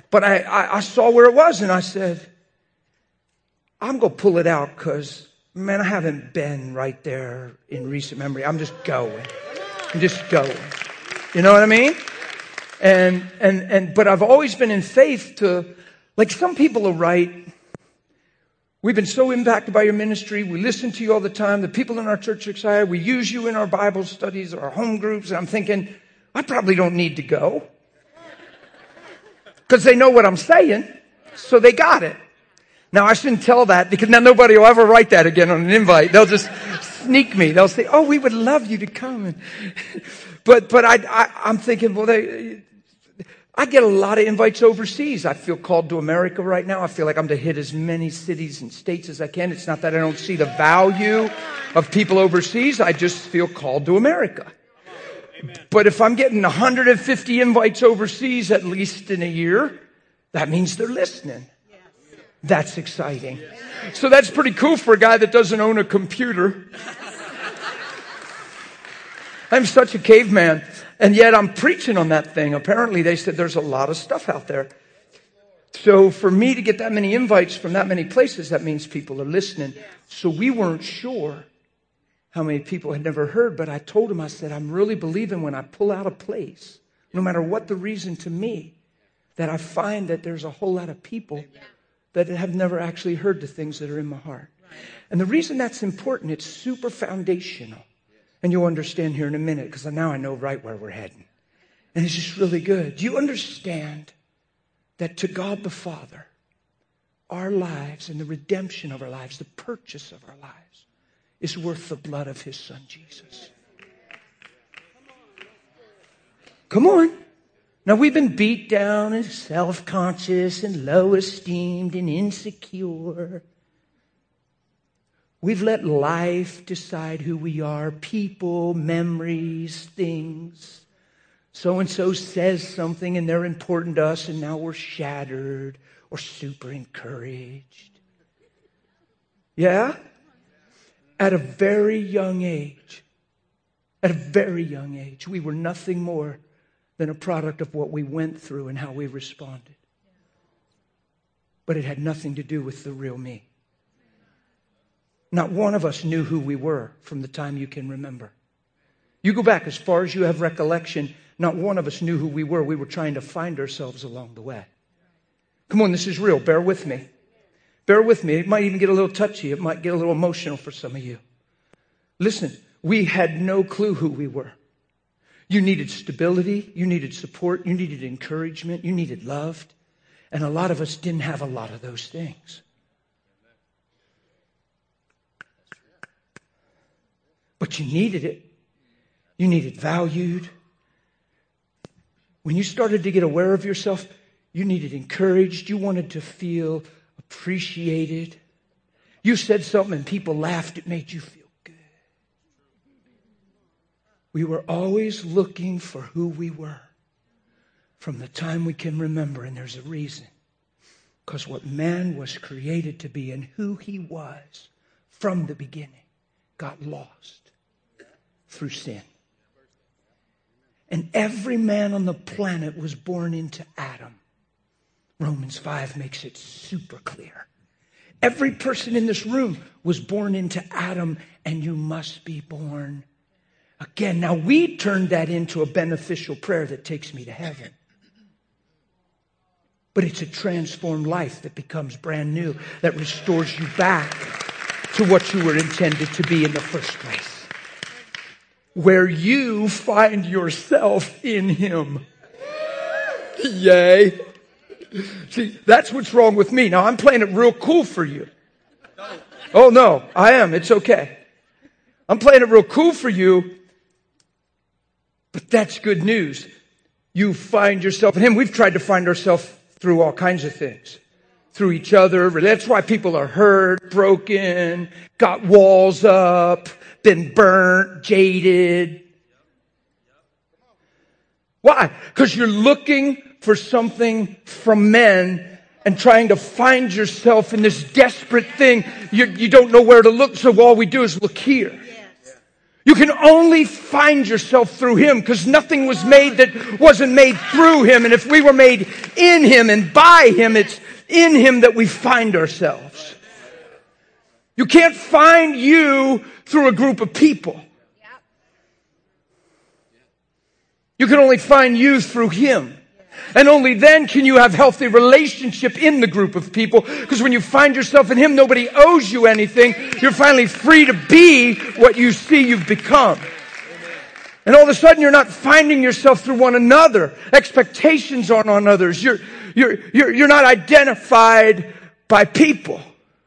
But I saw where it was and I said, I'm going to pull it out because, man, I haven't been right there in recent memory. I'm just going. You know what I mean? But I've always been in faith to, like some people are right. We've been so impacted by your ministry. We listen to you all the time. The people in our church are excited. We use you in our Bible studies, our home groups. And I'm thinking, I probably don't need to go. Because they know what I'm saying. So they got it. Now, I shouldn't tell that because now nobody will ever write that again on an invite. They'll just sneak me. They'll say, oh, we would love you to come. But I'm thinking, well, I get a lot of invites overseas. I feel called to America right now. I feel like I'm to hit as many cities and states as I can. It's not that I don't see the value of people overseas. I just feel called to America. Amen. But if I'm getting 150 invites overseas at least in a year, that means they're listening. That's exciting. So that's pretty cool for a guy that doesn't own a computer. I'm such a caveman. And yet I'm preaching on that thing. Apparently they said there's a lot of stuff out there. So for me to get that many invites from that many places, that means people are listening. So we weren't sure how many people had never heard. But I told him, I said, I'm really believing when I pull out a place, no matter what the reason to me, that I find that there's a whole lot of people that have never actually heard the things that are in my heart. And the reason that's important, it's super foundational. And you'll understand here in a minute because now I know right where we're heading. And it's just really good. Do you understand that to God the Father, our lives and the redemption of our lives, the purchase of our lives, is worth the blood of His Son, Jesus? Come on. Now we've been beat down and self-conscious and low-esteemed and insecure. We've let life decide who we are, people, memories, things. So-and-so says something and they're important to us and now we're shattered or super encouraged. Yeah? At a very young age, we were nothing more than a product of what we went through and how we responded. But it had nothing to do with the real me. Not one of us knew who we were from the time you can remember. You go back as far as you have recollection, not one of us knew who we were. We were trying to find ourselves along the way. Come on, this is real. Bear with me. Bear with me. It might even get a little touchy. It might get a little emotional for some of you. Listen, we had no clue who we were. You needed stability. You needed support. You needed encouragement. You needed love. And a lot of us didn't have a lot of those things. But you needed it. You needed valued. When you started to get aware of yourself, you needed encouraged. You wanted to feel appreciated. You said something and people laughed. It made you feel good. We were always looking for who we were from the time we can remember. And there's a reason. Because what man was created to be and who he was from the beginning got lost through sin. And every man on the planet was born into Adam. Romans 5 makes it super clear. Every person in this room was born into Adam, and you must be born again. Now, we turned that into a beneficial prayer that takes me to heaven. But it's a transformed life that becomes brand new, that restores you back to what you were intended to be in the first place. Where you find yourself in Him. Yay. See, that's what's wrong with me. Now, I'm playing it real cool for you. Oh, no, I am. It's okay. I'm playing it real cool for you. But that's good news. You find yourself in Him. We've tried to find ourselves through all kinds of things. Through each other. That's why people are hurt, broken, got walls up, been burnt, jaded. Why? Because you're looking for something from men and trying to find yourself in this desperate thing. You don't know where to look, so all we do is look here. You can only find yourself through Him, because nothing was made that wasn't made through Him. And if we were made in Him and by Him, it's in Him that we find ourselves. You can't find you through a group of people. You can only find you through Him. And only then can you have healthy relationship in the group of people. Because when you find yourself in Him, nobody owes you anything. You're finally free to be what you see you've become. And all of a sudden you're not finding yourself through one another. Expectations aren't on others. You're not identified by people.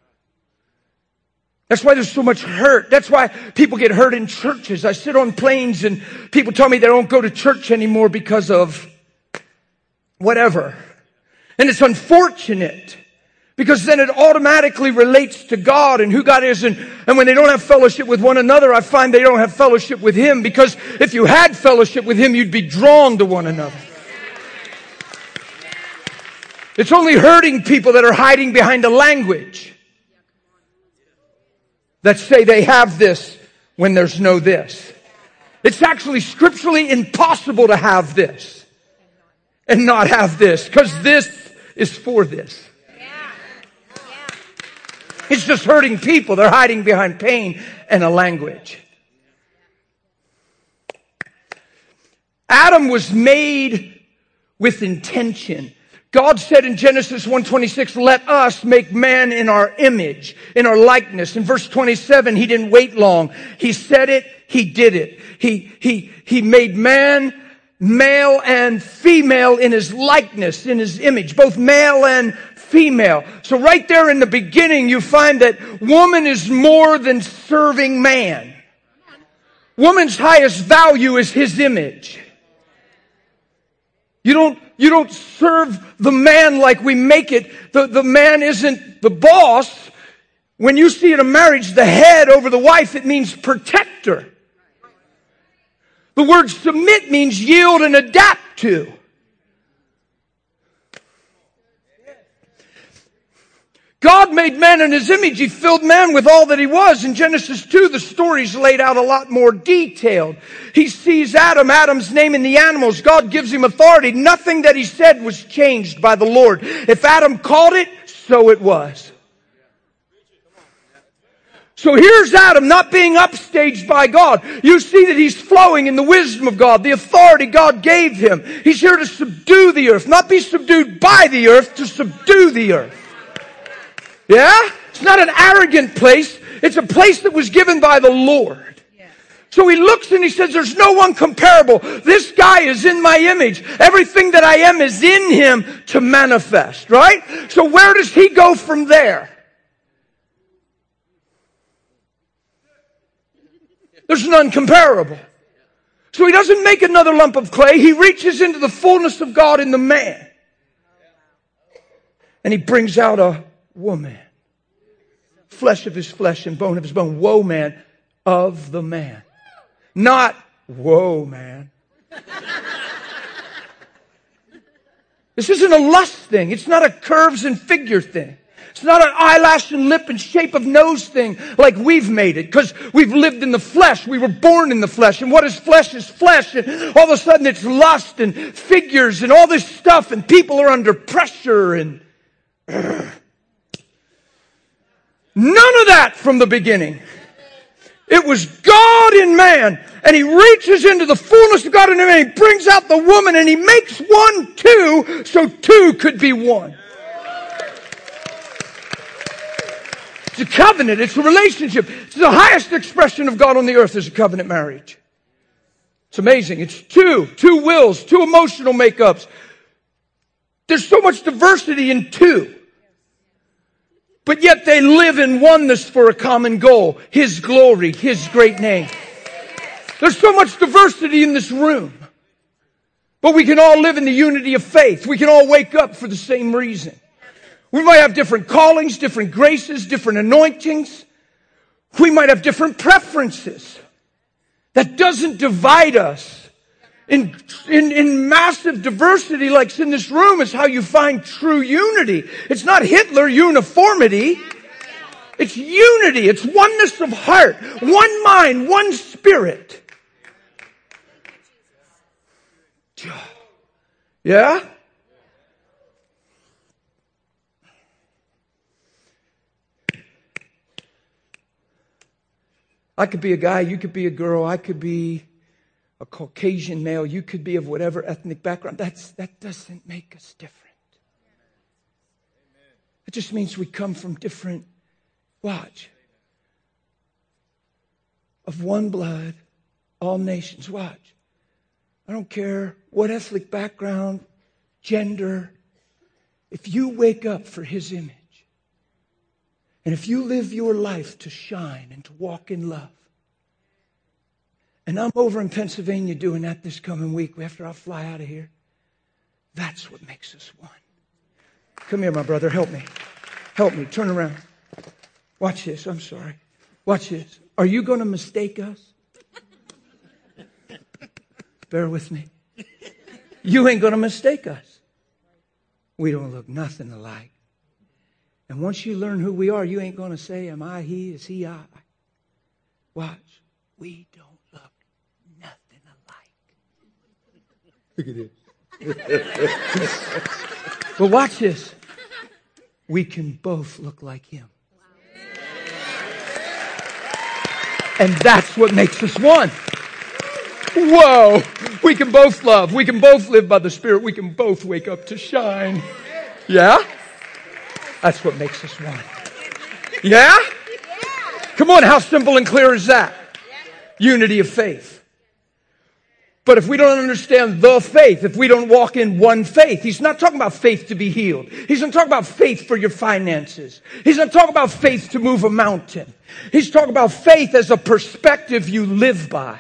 That's why there's so much hurt. That's why people get hurt in churches. I sit on planes and people tell me they don't go to church anymore because of whatever. And it's unfortunate, because then it automatically relates to God and who God is. And when they don't have fellowship with one another, I find they don't have fellowship with Him, because if you had fellowship with Him, you'd be drawn to one another. It's only hurting people that are hiding behind a language that say they have this when there's no this. It's actually scripturally impossible to have this and not have this, because this is for this. It's just hurting people. They're hiding behind pain and a language. Adam was made with intention. God said in Genesis 1:26, let us make man in our image, in our likeness. In verse 27, He didn't wait long. He said it, He did it. He made man, male and female, in His likeness, in His image, both male and female. So right there in the beginning, you find that woman is more than serving man. Woman's highest value is His image. You don't serve the man like we make it. The man isn't the boss. When you see in a marriage the head over the wife, it means protector. The word submit means yield and adapt to. God made man in His image. He filled man with all that he was. In Genesis 2, the story's laid out a lot more detailed. He sees Adam's name in the animals. God gives him authority. Nothing that he said was changed by the Lord. If Adam called it, so it was. So here's Adam not being upstaged by God. You see that he's flowing in the wisdom of God, the authority God gave him. He's here to subdue the earth, not be subdued by the earth, to subdue the earth. Yeah? It's not an arrogant place. It's a place that was given by the Lord. So he looks and he says, there's no one comparable. This guy is in my image. Everything that I am is in him to manifest, right? So where does he go from there? There's none comparable. So he doesn't make another lump of clay. He reaches into the fullness of God in the man. And he brings out a woman. Flesh of his flesh and bone of his bone. Woe man of the man. Not whoa man. This isn't a lust thing. It's not a curves and figure thing. It's not an eyelash and lip and shape of nose thing like we've made it, because we've lived in the flesh. We were born in the flesh. And what is flesh is flesh. And all of a sudden it's lust and figures and all this stuff. And people are under pressure. And none of that from the beginning. It was God in man. And he reaches into the fullness of God in him. And he brings out the woman. And he makes one two, so two could be one. It's a covenant. It's a relationship. It's the highest expression of God on the earth is a covenant marriage. It's amazing. It's two wills, two emotional makeups. There's so much diversity in two. But yet they live in oneness for a common goal. His glory, His great name. There's so much diversity in this room. But we can all live in the unity of faith. We can all wake up for the same reason. We might have different callings, different graces, different anointings. We might have different preferences. That doesn't divide us. In massive diversity like in this room is how you find true unity. It's not Hitler uniformity. It's unity. It's oneness of heart. One mind, one spirit. Yeah? I could be a guy, you could be a girl, I could be a Caucasian male, you could be of whatever ethnic background. That doesn't make us different. It just means we come from different, watch, of one blood, all nations. Watch. I don't care what ethnic background, gender. If you wake up for His image, and if you live your life to shine and to walk in love, and I'm over in Pennsylvania doing that this coming week after I fly out of here, that's what makes us one. Come here, my brother. Help me. Help me. Turn around. Watch this. I'm sorry. Watch this. Are you going to mistake us? Bear with me. You ain't going to mistake us. We don't look nothing alike. And once you learn who we are, you ain't going to say, am I he? Is he I? Watch. We don't look nothing alike. Look at this. But watch this. We can both look like Him. And that's what makes us one. Whoa. We can both love. We can both live by the Spirit. We can both wake up to shine. Yeah? That's what makes us one. Yeah? Come on, how simple and clear is that? Unity of faith. But if we don't understand the faith, if we don't walk in one faith, He's not talking about faith to be healed. He's not talking about faith for your finances. He's not talking about faith to move a mountain. He's talking about faith as a perspective you live by.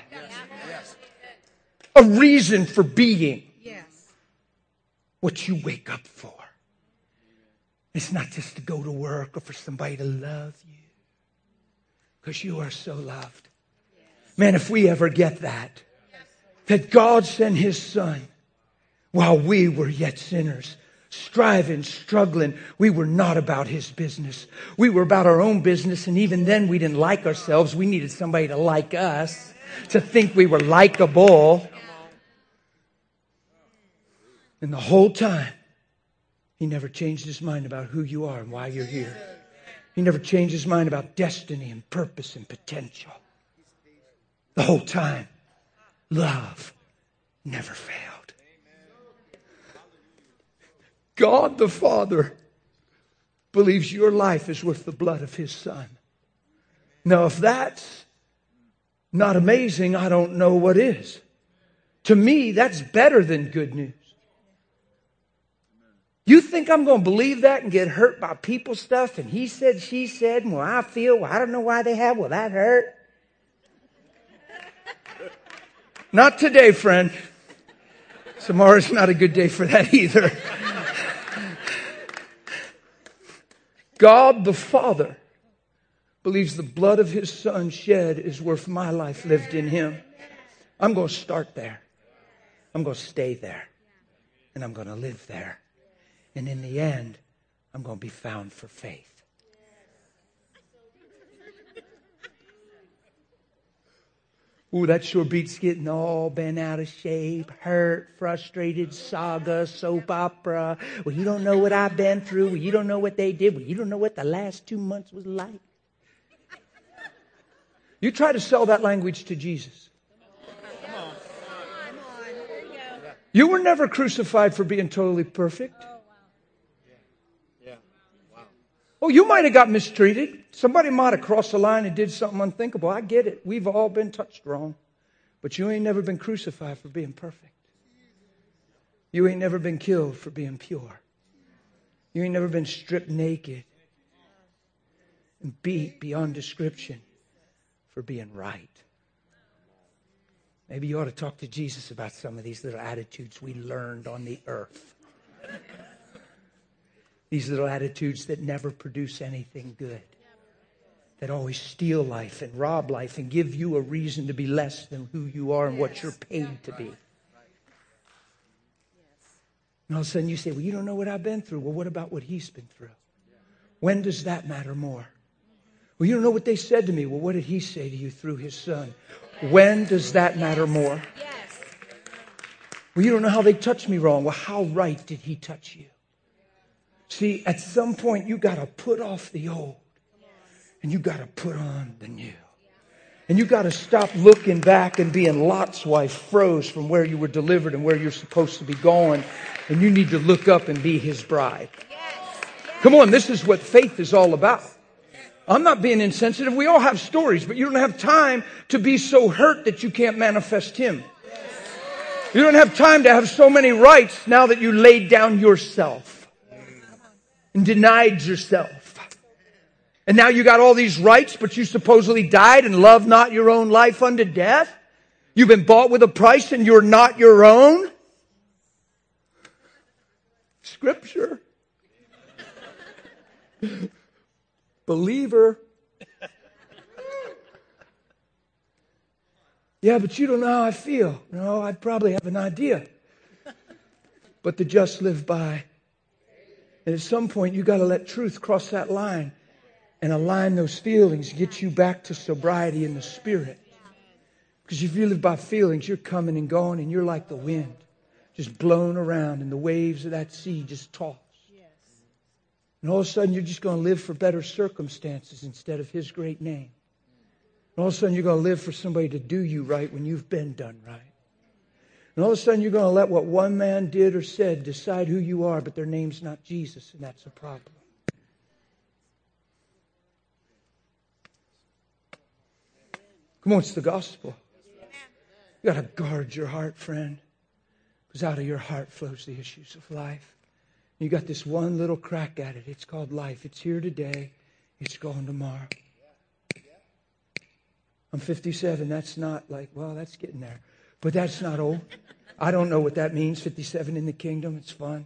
A reason for being. What you wake up for. It's not just to go to work or for somebody to love you. Because you are so loved. Man, if we ever get that God sent His Son while we were yet sinners, striving, struggling. We were not about His business. We were about our own business, and even then we didn't like ourselves. We needed somebody to like us, to think we were likable. And the whole time, He never changed His mind about who you are and why you're here. He never changed His mind about destiny and purpose and potential. The whole time, love never failed. God the Father believes your life is worth the blood of His Son. Now, if that's not amazing, I don't know what is. To me, that's better than good news. You think I'm going to believe that and get hurt by people stuff and he said, she said, and well, I feel, well, I don't know why they have, well, that hurt. Not today, friend. Tomorrow's not a good day for that either. God the Father believes the blood of His Son shed is worth my life lived in Him. I'm going to start there. I'm going to stay there. And I'm going to live there. And in the end, I'm going to be found for faith. Ooh, that sure beats getting all bent out of shape, hurt, frustrated, saga, soap opera. Well, you don't know what I've been through. Well, you don't know what they did. Well, you don't know what the last 2 months was like. You try to sell that language to Jesus. Come on. You were never crucified for being totally perfect. Oh, you might have got mistreated. Somebody might have crossed the line and did something unthinkable. I get it. We've all been touched wrong. But you ain't never been crucified for being perfect. You ain't never been killed for being pure. You ain't never been stripped naked and beat beyond description for being right. Maybe you ought to talk to Jesus about some of these little attitudes we learned on the earth. These little attitudes that never produce anything good. That always steal life and rob life and give you a reason to be less than who you are and what you're paid to be. And all of a sudden you say, well, you don't know what I've been through. Well, what about what He's been through? When does that matter more? Well, you don't know what they said to me. Well, what did he say to you through his son? When does that matter more? Well, you don't know how they touched me wrong. Well, how right did he touch you? See, at some point, you got to put off the old and you got to put on the new. And you got to stop looking back and being Lot's wife, froze from where you were delivered and where you're supposed to be going. And you need to look up and be his bride. Come on, this is what faith is all about. I'm not being insensitive. We all have stories, but you don't have time to be so hurt that you can't manifest him. You don't have time to have so many rights now that you laid down yourself and denied yourself. And now you got all these rights, but you supposedly died and love not your own life unto death. You've been bought with a price and you're not your own. Scripture. Believer. Yeah, but you don't know how I feel. No, I probably have an idea. But the just live by. And at some point, you got to let truth cross that line and align those feelings, get you back to sobriety in the spirit. Because if you live by feelings, you're coming and going, and you're like the wind, just blown around, and the waves of that sea just toss. And all of a sudden, you're just going to live for better circumstances instead of his great name. And all of a sudden, you're going to live for somebody to do you right when you've been done right. And all of a sudden, you're going to let what one man did or said decide who you are, but their name's not Jesus, and that's a problem. Come on, it's the gospel. You got to guard your heart, friend, because out of your heart flows the issues of life. You got this one little crack at it. It's called life. It's here today. It's gone tomorrow. I'm 57. That's not like, well, that's getting there. But that's not old. I don't know what that means, 57 in the kingdom. It's fun.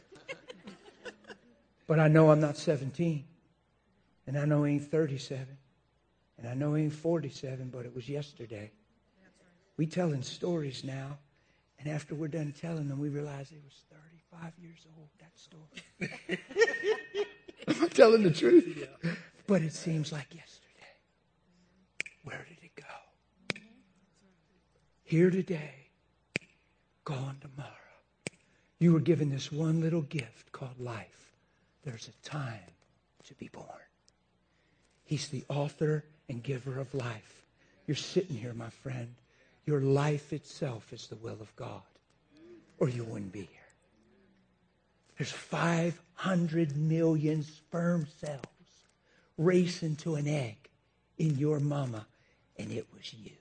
But I know I'm not 17. And I know I ain't 37. And I know I ain't 47, but it was yesterday. We telling stories now. And after we're done telling them, we realize it was 35 years old, that story. I'm telling the truth. But it seems like yesterday. Where did it go? Here today, gone tomorrow. You were given this one little gift called life. There's a time to be born. He's the author and giver of life. You're sitting here, my friend. Your life itself is the will of God, or you wouldn't be here. There's 500 million sperm cells racing to an egg in your mama, and it was you.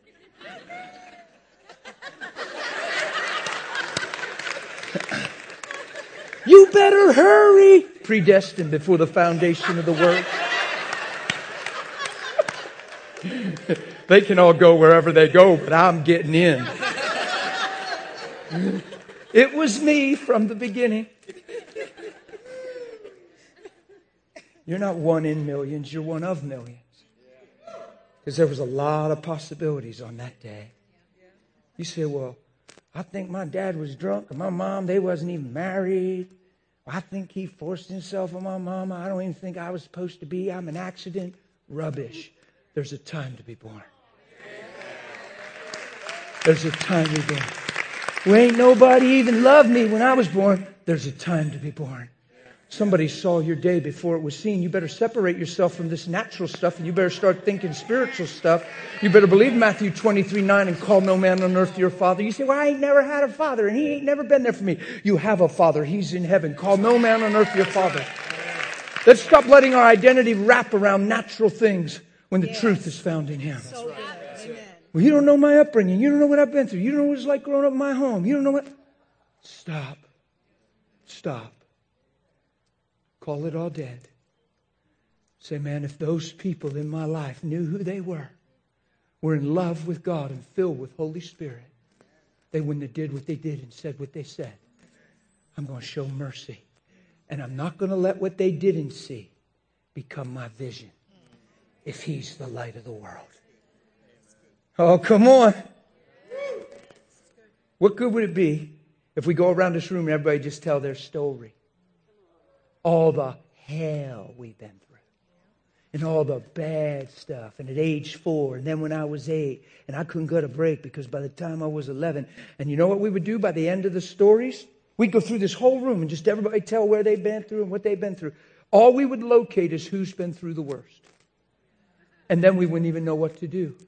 You better hurry. Predestined before the foundation of the world. They can all go wherever they go, but I'm getting in. It was me from the beginning. You're not one in millions, you're one of millions. Because there was a lot of possibilities on that day. You say, well, I think my dad was drunk, and my mom, they wasn't even married. I think he forced himself on my mama. I don't even think I was supposed to be. I'm an accident. Rubbish. There's a time to be born. There's a time to be born. Well, ain't nobody even loved me when I was born. There's a time to be born. Somebody saw your day before it was seen. You better separate yourself from this natural stuff, and you better start thinking spiritual stuff. You better believe Matthew 23:9 and call no man on earth your father. You say, well, I ain't never had a father, and he ain't never been there for me. You have a father. He's in heaven. Call no man on earth your father. Let's stop letting our identity wrap around natural things when the truth is found in him. So good. Amen. Well, you don't know my upbringing. You don't know what I've been through. You don't know what it's like growing up in my home. You don't know what... Stop. Stop. Call it all dead. Say, man, if those people in my life knew who they were in love with God and filled with Holy Spirit, they wouldn't have did what they did and said what they said. I'm going to show mercy. And I'm not going to let what they didn't see become my vision if he's the light of the world. Oh, come on. What good would it be if we go around this room and everybody just tell their story? All the hell we've been through. and all the bad stuff. And at age 4, and then when I was 8, and I couldn't get a break because by the time I was 11, and you know what we would do by the end of the stories? We'd go through this whole room and just everybody tell where they've been through and what they've been through. All we would locate is who's been through the worst. And then we wouldn't even know what to do.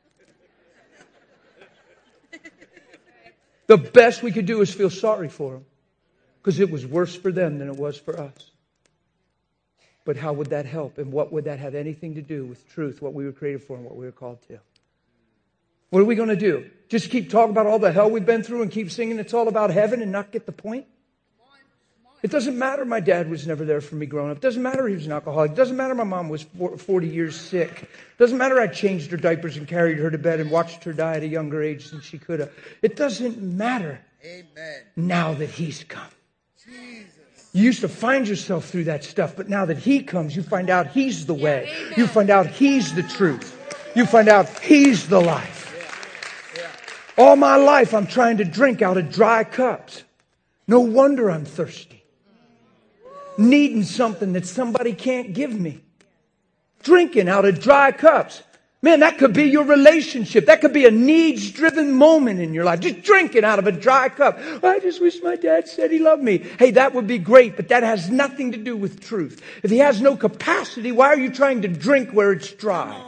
The best we could do is feel sorry for them because it was worse for them than it was for us. But how would that help? And what would that have anything to do with truth, what we were created for and what we were called to? What are we going to do? Just keep talking about all the hell we've been through and keep singing it's all about heaven and not get the point? It doesn't matter my dad was never there for me growing up. It doesn't matter he was an alcoholic. It doesn't matter my mom was 40 years sick. It doesn't matter I changed her diapers and carried her to bed and watched her die at a younger age than she could have. It doesn't matter. Amen. Now that He's come. Jesus. You used to find yourself through that stuff, but now that He comes, you find out He's the way. Yeah, you find out He's the truth. You find out He's the life. All my life I'm trying to drink out of dry cups. No wonder I'm thirsty. Needing something that somebody can't give me. Drinking out of dry cups. Man, that could be your relationship. That could be a needs-driven moment in your life. Just drinking out of a dry cup. I just wish my dad said he loved me. Hey, that would be great, but that has nothing to do with truth. If He has no capacity, why are you trying to drink where it's dry?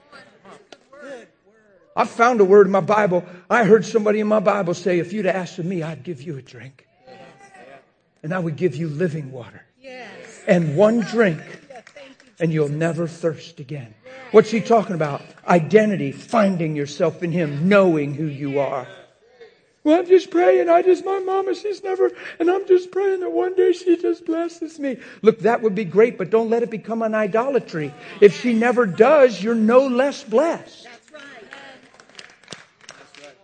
I found a word in my Bible. I heard somebody in my Bible say, if you'd asked of me, I'd give you a drink. And I would give you living water. And one drink, and you'll never thirst again. What's he talking about? Identity, finding yourself in Him, knowing who you are. Well, I'm just praying. My mama, she's never, and I'm just praying that one day she just blesses me. Look, that would be great, but don't let it become an idolatry. If she never does, you're no less blessed. That's right. That's right.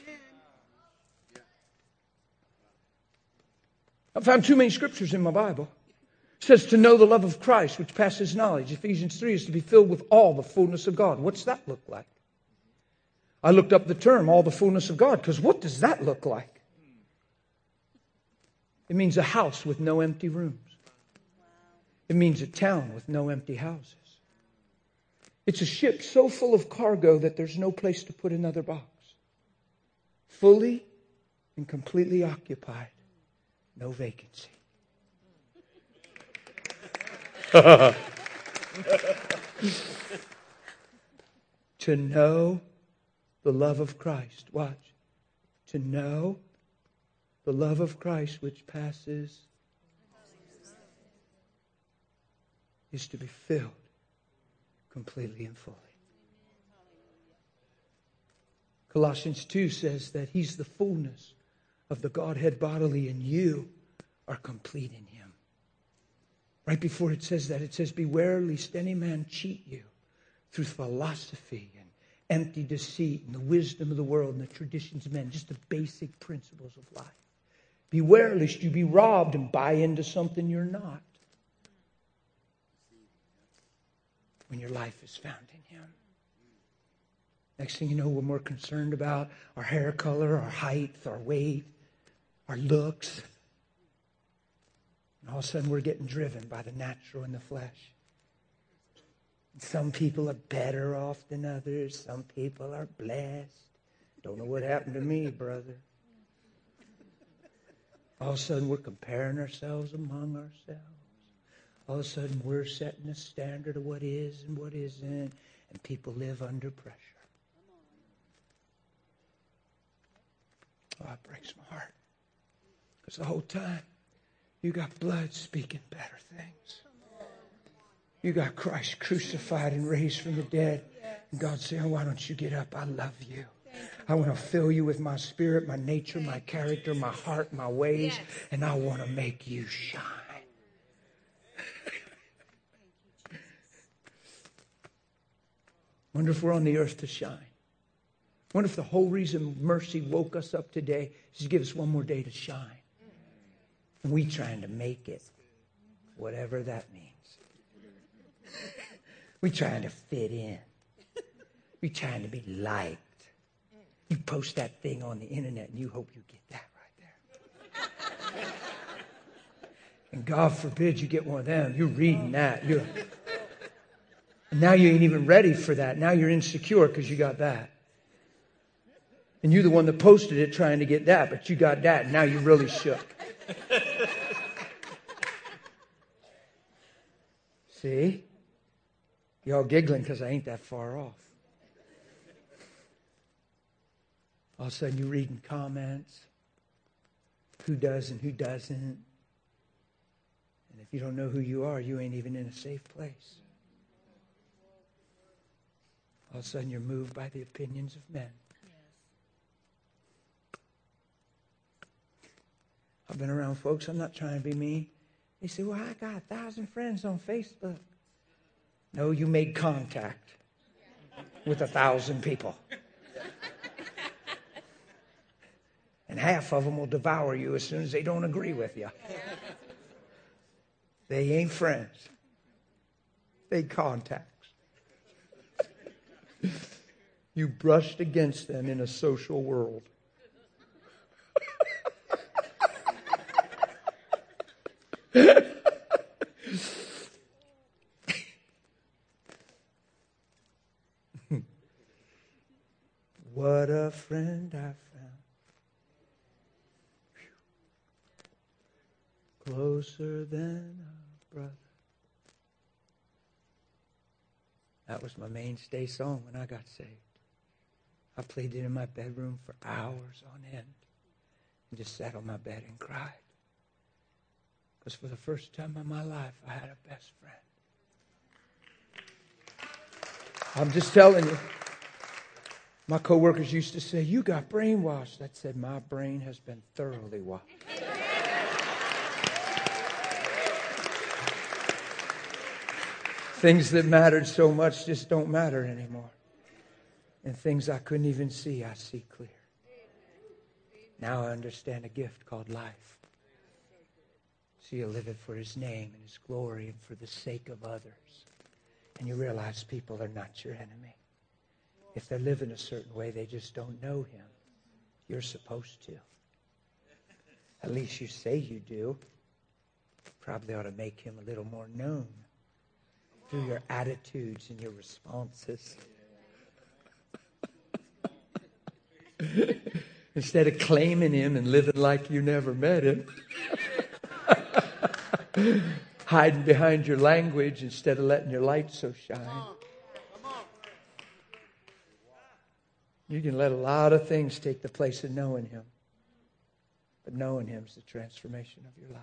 I found too many scriptures in my Bible. It says to know the love of Christ, which passes knowledge. Ephesians 3 is to be filled with all the fullness of God. What's that look like? I looked up the term, all the fullness of God, because what does that look like? It means a house with no empty rooms. It means a town with no empty houses. It's a ship so full of cargo that there's no place to put another box. Fully and completely occupied. No vacancy. To know the love of Christ. Watch. To know the love of Christ which passes is to be filled completely and fully. Colossians 2 says that He's the fullness of the Godhead bodily, and you are complete in Him. Right before it says that, it says, beware lest any man cheat you through philosophy and empty deceit and the wisdom of the world and the traditions of men, just the basic principles of life. Beware lest you be robbed and buy into something you're not. When your life is found in Him. Next thing you know, we're more concerned about our hair color, our height, our weight, our looks. And all of a sudden we're getting driven by the natural and the flesh. And some people are better off than others. Some people are blessed. Don't know what happened to me, brother. All of a sudden we're comparing ourselves among ourselves. All of a sudden we're setting a standard of what is and what isn't. And people live under pressure. Oh, it breaks my heart. Because the whole time, you got blood speaking better things. You got Christ crucified and raised from the dead. And God saying, why don't you get up? I love you. I want to fill you with my spirit, my nature, my character, my heart, my ways. And I want to make you shine. Wonder if we're on the earth to shine. Wonder if the whole reason Mercy woke us up today is to give us one more day to shine. And we trying to make it, whatever that means. We trying to fit in. We trying to be liked. You post that thing on the internet and you hope you get that right there. And God forbid you get one of them. You're reading that. And now you ain't even ready for that. Now you're insecure because you got that. And you're the one that posted it trying to get that, but you got that. And now you're really shook. See? Y'all giggling because I ain't that far off. All of a sudden you're reading comments. Who does and who doesn't. And if you don't know who you are, you ain't even in a safe place. All of a sudden you're moved by the opinions of men. I've been around folks, I'm not trying to be mean. They say, well, I got 1,000 friends on Facebook. No, you made contact with 1,000 people. And half of them will devour you as soon as they don't agree with you. They ain't friends. They contacts. You brushed against them in a social world. What a friend I found. Closer than a brother. That was my mainstay song when I got saved. I played it in my bedroom for hours on end. And just sat on my bed and cried. Because for the first time in my life, I had a best friend. I'm just telling you. My coworkers used to say, you got brainwashed. I said, my brain has been thoroughly washed. Things that mattered so much just don't matter anymore. And things I couldn't even see, I see clear. Now I understand a gift called life. So you live it for His name and His glory and for the sake of others. And you realize people are not your enemy. If they're living a certain way, they just don't know Him. You're supposed to. At least you say you do. Probably ought to make Him a little more known through your attitudes and your responses. Instead of claiming Him and living like you never met Him. Hiding behind your language instead of letting your light so shine. You can let a lot of things take the place of knowing Him. But knowing Him is the transformation of your life.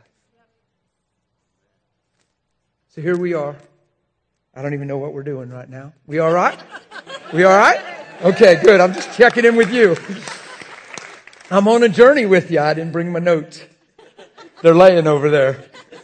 So here we are. I don't even know what we're doing right now. We all right? We all right? Okay, good. I'm just checking in with you. I'm on a journey with you. I didn't bring my notes. They're laying over there.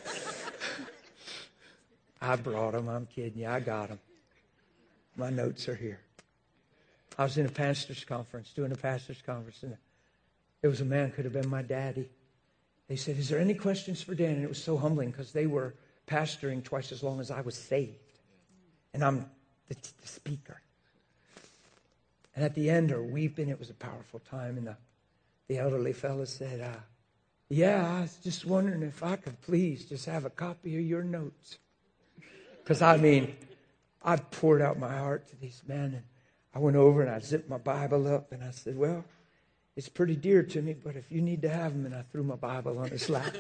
I brought them. I'm kidding you. I got them. My notes are here. I was in a pastor's conference, doing a pastor's conference, and there was a man, could have been my daddy. They said, is there any questions for Dan? And it was so humbling because they were pastoring twice as long as I was saved. And I'm the speaker. And at the end, they're weeping. It was a powerful time. And the elderly fellow said, yeah, I was just wondering if I could please just have a copy of your notes. Because, I poured out my heart to these men. And I went over and I zipped my Bible up. And I said, well, it's pretty dear to me, but if you need to have them. And I threw my Bible on his lap.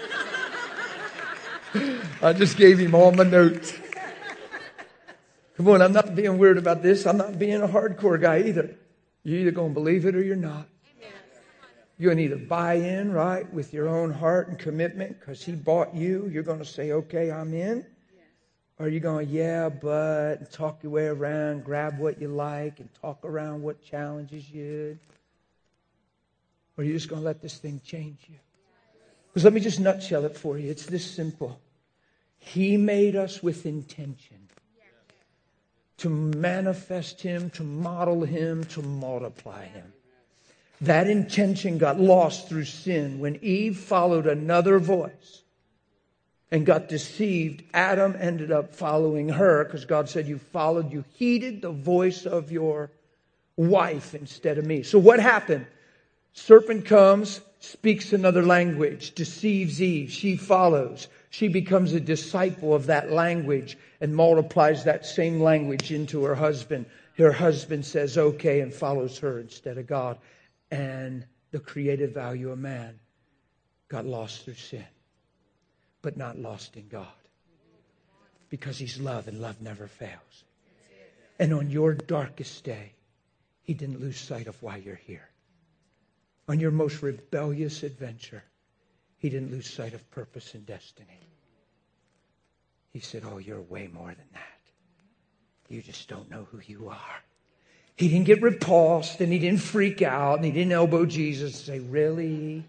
I just gave him all my notes. Come on, I'm not being weird about this. I'm not being a hardcore guy either. You're either going to believe it or you're not. You're going to either buy in, right, with your own heart and commitment because He bought you. You're going to say, okay, I'm in. Or you're going, yeah, but, and talk your way around, grab what you like and talk around what challenges you. Or you're just going to let this thing change you. Because let me just nutshell it for you. It's this simple. He made us with intention. To manifest Him, to model Him, to multiply Him. That intention got lost through sin. When Eve followed another voice and got deceived, Adam ended up following her because God said, you heeded the voice of your wife instead of me. So what happened? Serpent comes, speaks another language, deceives Eve. She follows. She becomes a disciple of that language and multiplies that same language into her husband. Her husband says okay and follows her instead of God. And the creative value of man got lost through sin, but not lost in God. Because He's love, and love never fails. And on your darkest day, He didn't lose sight of why you're here. On your most rebellious adventure, He didn't lose sight of purpose and destiny. He said, oh, you're way more than that. You just don't know who you are. He didn't get repulsed, and He didn't freak out, and He didn't elbow Jesus and say, really?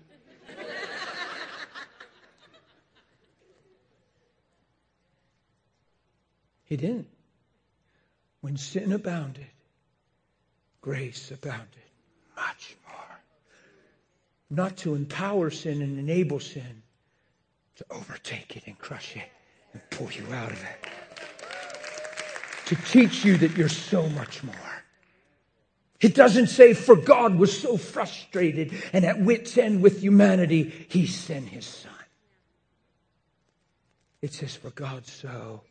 He didn't. When sin abounded, grace abounded much more. Not to empower sin and enable sin, to overtake it and crush it and pull you out of it. To teach you that you're so much more. It doesn't say, for God was so frustrated and at wit's end with humanity, He sent His Son. It says, for God so.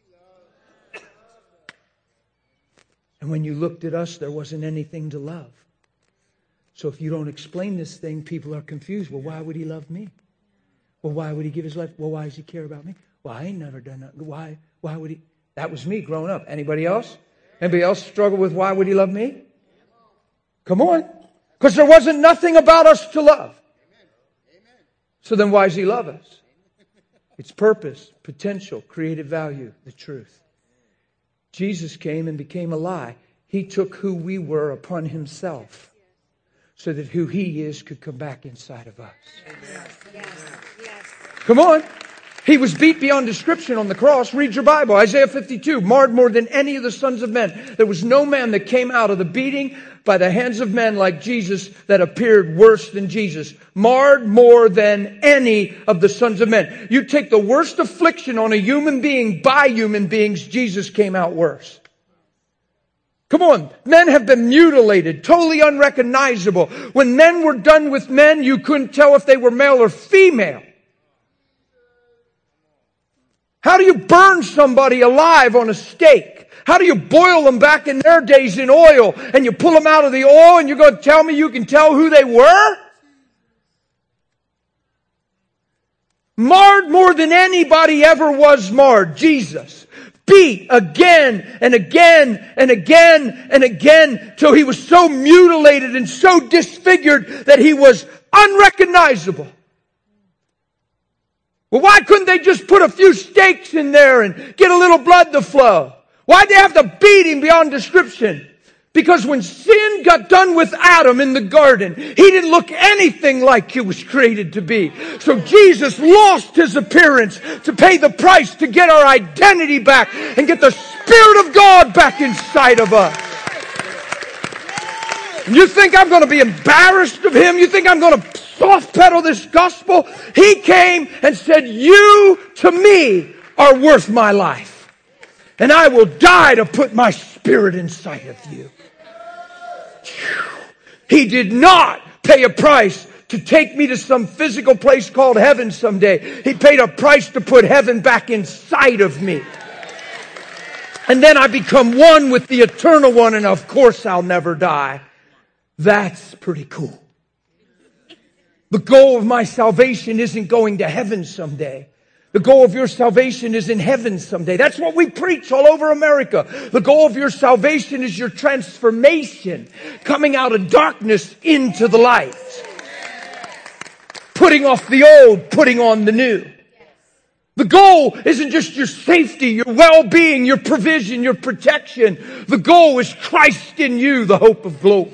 And when you looked at us, there wasn't anything to love. So if you don't explain this thing, people are confused. Well, why would He love me? Well, why would He give His life? Well, why does He care about me? Well, I ain't never done that. Why would He? That was me growing up. Anybody else? Anybody else struggle with why would He love me? Come on. Because there wasn't nothing about us to love. So then why does He love us? It's purpose, potential, creative value, the truth. Jesus came and became a lie. He took who we were upon Himself so that who He is could come back inside of us. Yes. Come on. He was beat beyond description on the cross. Read your Bible. Isaiah 52, marred more than any of the sons of men. There was no man that came out of the beating by the hands of men like Jesus that appeared worse than Jesus. Marred more than any of the sons of men. You take the worst affliction on a human being by human beings, Jesus came out worse. Come on. Men have been mutilated, totally unrecognizable. When men were done with men, you couldn't tell if they were male or female. How do you burn somebody alive on a stake? How do you boil them back in their days in oil and you pull them out of the oil and you're going to tell me you can tell who they were? Marred more than anybody ever was marred. Jesus. Beat again and again and again and again till He was so mutilated and so disfigured that He was unrecognizable. Well, why couldn't they just put a few stakes in there and get a little blood to flow? Why'd they have to beat Him beyond description? Because when sin got done with Adam in the garden, he didn't look anything like he was created to be. So Jesus lost His appearance to pay the price to get our identity back and get the Spirit of God back inside of us. And you think I'm going to be embarrassed of Him? You think I'm going to soft pedal this gospel? He came and said, you to me are worth my life. And I will die to put my Spirit inside of you. He did not pay a price to take me to some physical place called heaven someday. He paid a price to put heaven back inside of me. And then I become one with the eternal one, and of course I'll never die. That's pretty cool. The goal of my salvation isn't going to heaven someday. The goal of your salvation is in heaven someday. That's what we preach all over America. The goal of your salvation is your transformation, coming out of darkness into the light. Putting off the old, putting on the new. The goal isn't just your safety, your well-being, your provision, your protection. The goal is Christ in you, the hope of glory.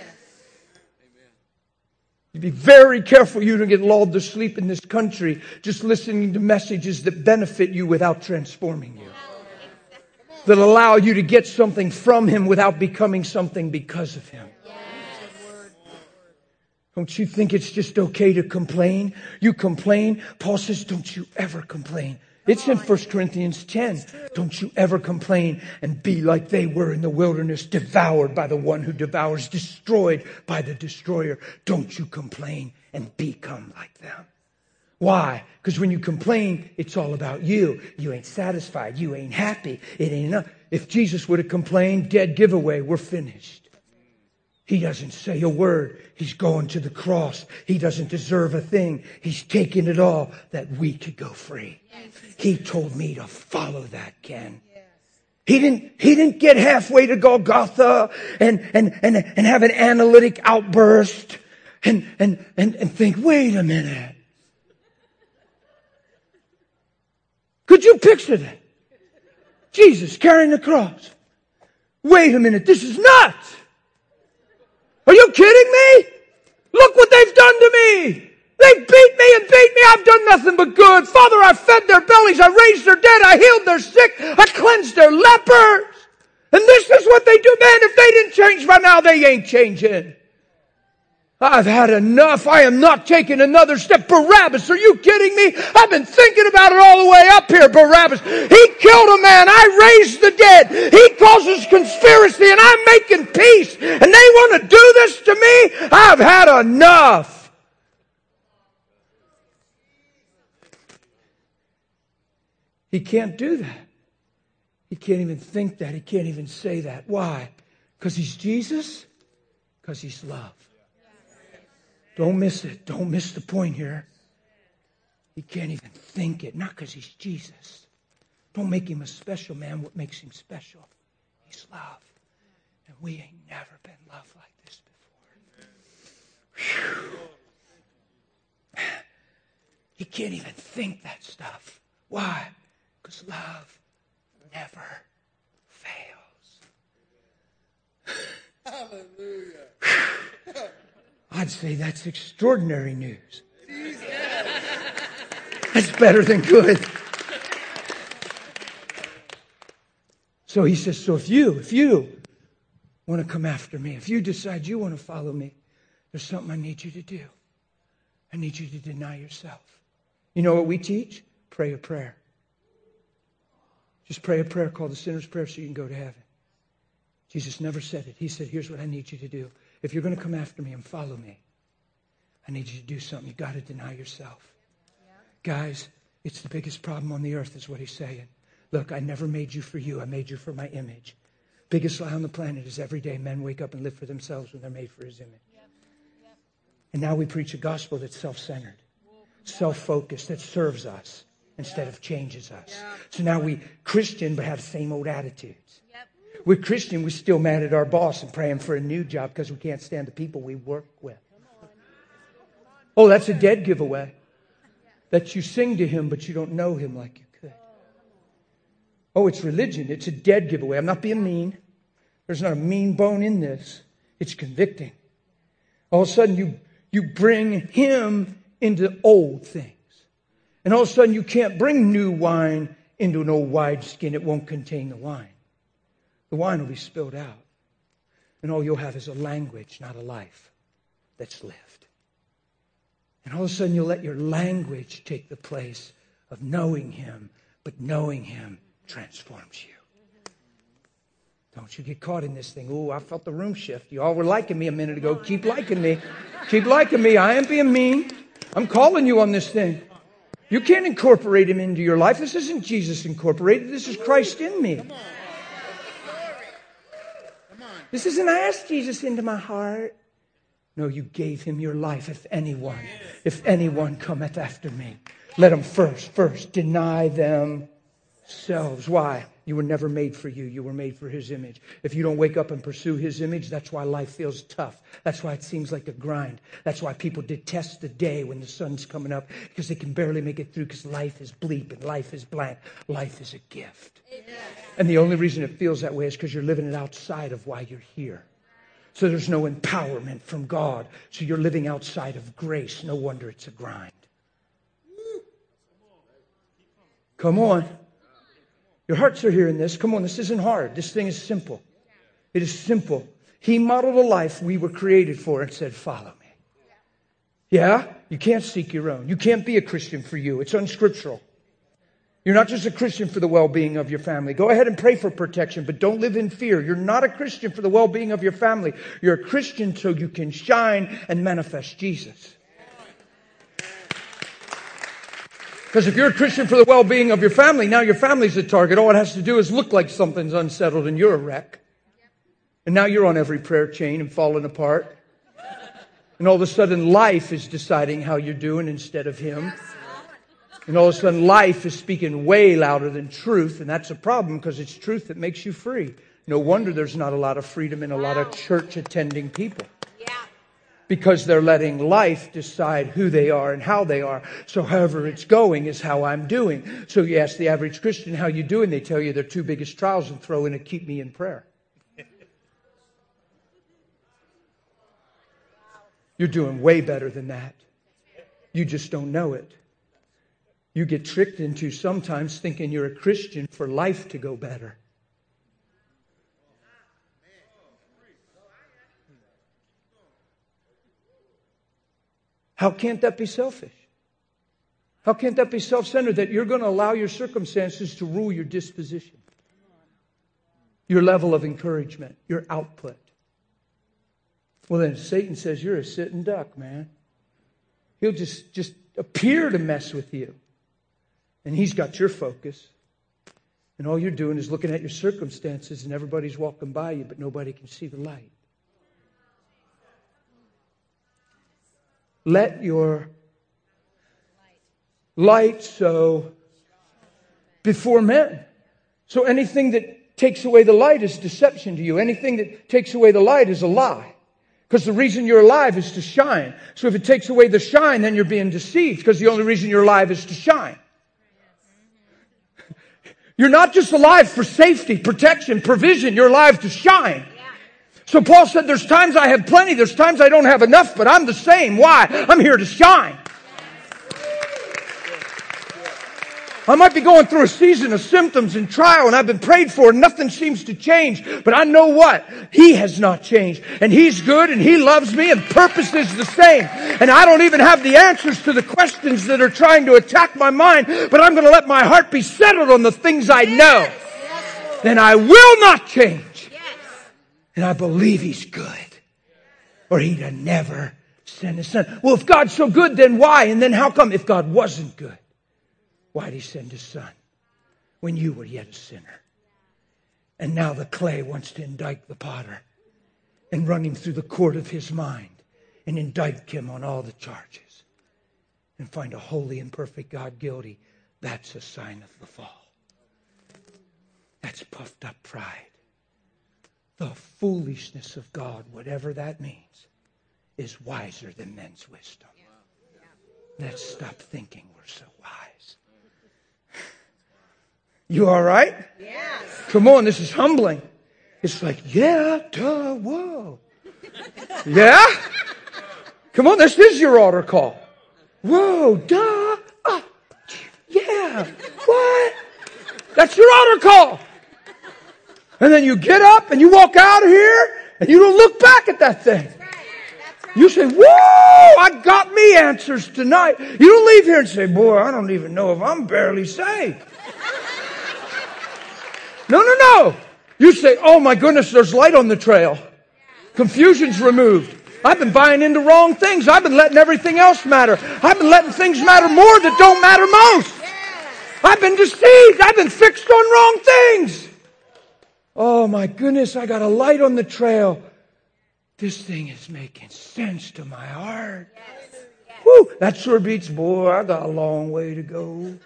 You be very careful you don't get lulled to sleep in this country just listening to messages that benefit you without transforming you. That allow you to get something from Him without becoming something because of Him. Don't you think it's just okay to complain? You complain. Paul says, don't you ever complain. It's in 1 Corinthians 10. Don't you ever complain and be like they were in the wilderness, devoured by the one who devours, destroyed by the destroyer. Don't you complain and become like them. Why? Because when you complain, it's all about you. You ain't satisfied. You ain't happy. It ain't enough. If Jesus would have complained, dead giveaway, we're finished. He doesn't say a word. He's going to the cross. He doesn't deserve a thing. He's taking it all that we could go free. He told me to follow that, Ken. He didn't get halfway to Golgotha and have an analytic outburst and think, wait a minute. Could you picture that? Jesus carrying the cross. Wait a minute, this is nuts. Are you kidding me? Look what they've done to me. They beat me and beat me. I've done nothing but good. Father, I fed their bellies. I raised their dead. I healed their sick. I cleansed their lepers. And this is what they do. Man, if they didn't change by now, they ain't changing. I've had enough. I am not taking another step. Barabbas, are you kidding me? I've been thinking about it all the way up here, Barabbas. He killed a man. I raised the dead. He causes conspiracy and I'm making peace. And they want to do this to me? I've had enough. He can't do that. He can't even think that. He can't even say that. Why? Because he's Jesus? Because he's love. Don't miss it. Don't miss the point here. He can't even think it. Not because he's Jesus. Don't make him a special man. What makes him special? He's love. And we ain't never been loved like this before. Whew. He can't even think that stuff. Why? Because love never fails. Hallelujah. I'd say that's extraordinary news. That's better than good. So he says, so if you want to come after me, if you decide you want to follow me, there's something I need you to do. I need you to deny yourself. You know what we teach? Pray a prayer. Just pray a prayer called the sinner's prayer so you can go to heaven. Jesus never said it. He said, here's what I need you to do. If you're going to come after me and follow me, I need you to do something. You've got to deny yourself. Guys, it's the biggest problem on the earth is what he's saying. Look, I never made you for you. I made you for my image. Biggest lie on the planet is every day men wake up and live for themselves when they're made for his image. And now we preach a gospel that's self-centered, self-focused, that serves us instead of changes us. So now we Christian but have the same old attitudes. We're Christian, we're still mad at our boss and praying for a new job because we can't stand the people we work with. Oh, that's a dead giveaway. That you sing to him, but you don't know him like you could. Oh, it's religion. It's a dead giveaway. I'm not being mean. There's not a mean bone in this. It's convicting. All of a sudden, you bring him into old things. And all of a sudden, you can't bring new wine into an old wineskin. It won't contain the wine. The wine will be spilled out. And all you'll have is a language, not a life that's lived. And all of a sudden you'll let your language take the place of knowing him. But knowing him transforms you. Don't you get caught in this thing. Oh, I felt the room shift. You all were liking me a minute ago. Keep liking me. Keep liking me. I ain't being mean. I'm calling you on this thing. You can't incorporate him into your life. This isn't Jesus incorporated. This is Christ in me. This isn't I asked Jesus into my heart. No, you gave him your life. If anyone cometh after me, let them first deny themselves. Why? You were never made for you. You were made for his image. If you don't wake up and pursue his image, that's why life feels tough. That's why it seems like a grind. That's why people detest the day when the sun's coming up because they can barely make it through because life is bleak and life is blank. Life is a gift. Amen. And the only reason it feels that way is because you're living it outside of why you're here. So there's no empowerment from God. So you're living outside of grace. No wonder it's a grind. Come on. Your hearts are hearing this. Come on, this isn't hard. This thing is simple. It is simple. He modeled a life we were created for and said, follow me. Yeah? You can't seek your own. You can't be a Christian for you. It's unscriptural. You're not just a Christian for the well-being of your family. Go ahead and pray for protection, but don't live in fear. You're not a Christian for the well-being of your family. You're a Christian so you can shine and manifest Jesus. Because if you're a Christian for the well-being of your family, now your family's the target. All it has to do is look like something's unsettled and you're a wreck. And now you're on every prayer chain and falling apart. And all of a sudden life is deciding how you're doing instead of Him. And all of a sudden life is speaking way louder than truth. And that's a problem because it's truth that makes you free. No wonder there's not a lot of freedom in a lot of church attending people. Because they're letting life decide who they are and how they are. So however it's going is how I'm doing. So you ask the average Christian, how you doing? They tell you their two biggest trials and throw in a keep me in prayer. You're doing way better than that. You just don't know it. You get tricked into sometimes thinking you're a Christian for life to go better. How can't that be selfish? How can't that be self-centered that you're going to allow your circumstances to rule your disposition? Your level of encouragement, your output. Well, then Satan says you're a sitting duck, man. He'll just appear to mess with you. And he's got your focus. And all you're doing is looking at your circumstances and everybody's walking by you, but nobody can see the light. Let your light so before men. So anything that takes away the light is deception to you. Anything that takes away the light is a lie. Because the reason you're alive is to shine. So if it takes away the shine, then you're being deceived. Because the only reason you're alive is to shine. You're not just alive for safety, protection, provision. You're alive to shine. So Paul said, there's times I have plenty, there's times I don't have enough, but I'm the same. Why? I'm here to shine. I might be going through a season of symptoms and trial, and I've been prayed for, and nothing seems to change. But I know what? He has not changed. And He's good, and He loves me, and purpose is the same. And I don't even have the answers to the questions that are trying to attack my mind, but I'm going to let my heart be settled on the things I know. Then I will not change. And I believe He's good. Or He'd have never sent His Son. Well, if God's so good, then why? And then how come? If God wasn't good, why'd He send His Son? When you were yet a sinner. And now the clay wants to indict the potter. And run him through the court of his mind. And indict him on all the charges. And find a holy and perfect God guilty. That's a sign of the fall. That's puffed up pride. The foolishness of God, whatever that means, is wiser than men's wisdom. Let's stop thinking we're so wise. You all right? Yes. Come on, this is humbling. It's like, yeah, duh, whoa. Yeah? Come on, this is your altar call. Whoa, duh, yeah, what? That's your altar call. And then you get up and you walk out of here and you don't look back at that thing. That's right. You say, whoa, I got me answers tonight. You don't leave here and say, boy, I don't even know if I'm barely saved. No. You say, oh my goodness, there's light on the trail. Confusion's removed. I've been buying into wrong things. I've been letting everything else matter. I've been letting things matter more that don't matter most. I've been deceived. I've been fixed on wrong things. Oh my goodness, I got a light on the trail. This thing is making sense to my heart. Woo, that sure beats, boy, I got a long way to go.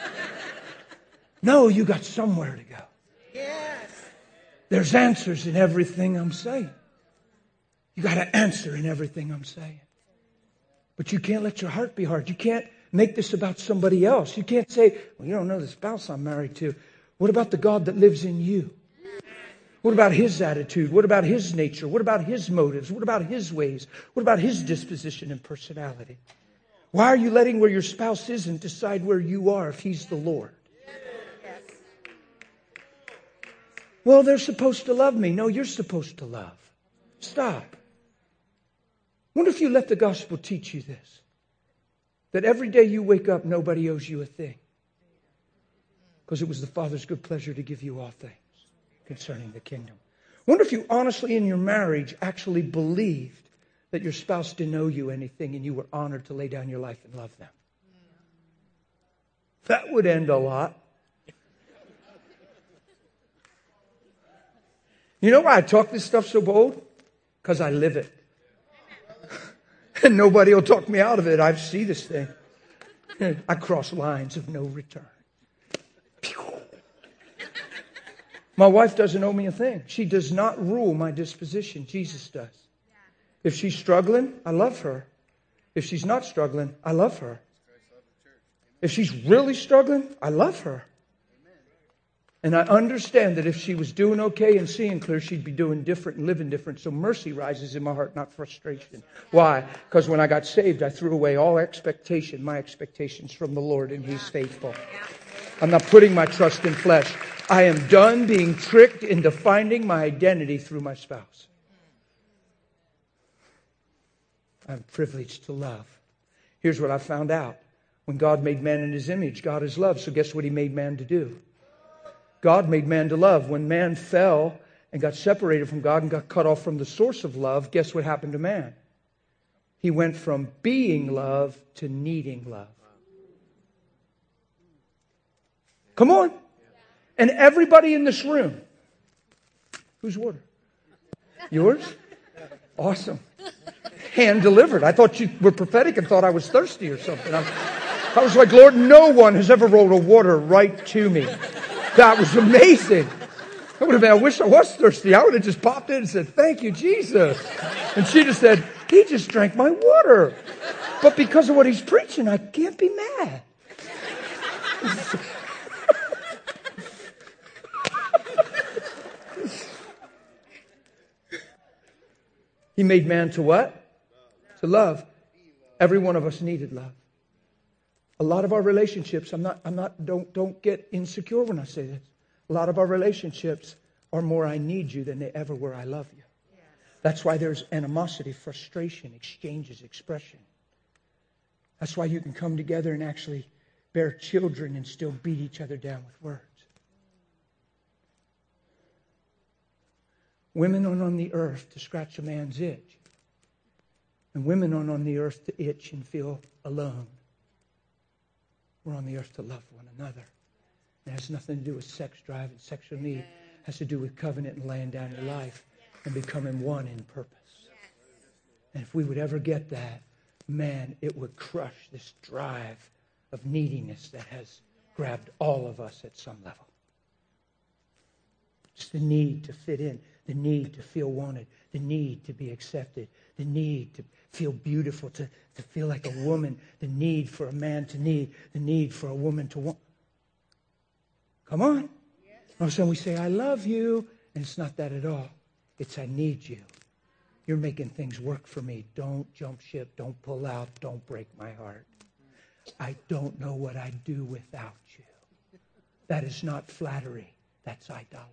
No, you got somewhere to go. There's answers in everything I'm saying. You got to answer in everything I'm saying. But you can't let your heart be hard. You can't make this about somebody else. You can't say, well, you don't know the spouse I'm married to. What about the God that lives in you? What about His attitude? What about His nature? What about His motives? What about His ways? What about His disposition and personality? Why are you letting where your spouse isn't decide where you are if He's the Lord? Well, they're supposed to love me. No, you're supposed to love. Stop. Wonder if you let the gospel teach you this. That every day you wake up, nobody owes you a thing. Because it was the Father's good pleasure to give you all things concerning the kingdom. Wonder if you honestly in your marriage actually believed that your spouse didn't owe you anything and you were honored to lay down your life and love them. That would end a lot. You know why I talk this stuff so bold? Because I live it. And nobody will talk me out of it. I see this thing. I cross lines of no return. My wife doesn't owe me a thing. She does not rule my disposition. Jesus does. If she's struggling, I love her. If she's not struggling, I love her. If she's really struggling, I love her. And I understand that if she was doing okay and seeing clear, she'd be doing different and living different. So mercy rises in my heart, not frustration. Why? Because when I got saved, I threw away all expectation, my expectations from the Lord, and He's faithful. I'm not putting my trust in flesh. I am done being tricked into finding my identity through my spouse. I'm privileged to love. Here's what I found out. When God made man in His image, God is love. So guess what He made man to do? God made man to love. When man fell and got separated from God and got cut off from the source of love, guess what happened to man? He went from being love to needing love. Come on. And everybody in this room. Whose water? Yours? Awesome. Hand delivered. I thought you were prophetic and thought I was thirsty or something. I was like, Lord, no one has ever rolled a water right to me. That was amazing. I would have been, I wish I was thirsty. I would have just popped in and said, thank you, Jesus. And she just said, he just drank my water. But because of what he's preaching, I can't be mad. He made man to what? To love. Every one of us needed love. A lot of our relationships, don't get insecure when I say this. A lot of our relationships are more I need you than they ever were I love you. That's why there's animosity, frustration, exchanges, expression. That's why you can come together and actually bear children and still beat each other down with words. Women aren't on the earth to scratch a man's itch. And women aren't on the earth to itch and feel alone. We're on the earth to love one another. It has nothing to do with sex drive and sexual need. It has to do with covenant and laying down your life and becoming one in purpose. And if we would ever get that, man, it would crush this drive of neediness that has grabbed all of us at some level. It's the need to fit in, the need to feel wanted, the need to be accepted, the need to feel beautiful, to feel like a woman, the need for a man to need, the need for a woman to want. Come on. All of a sudden we say, I love you. And it's not that at all. It's I need you. You're making things work for me. Don't jump ship. Don't pull out. Don't break my heart. I don't know what I'd do without you. That is not flattery. That's idolatry.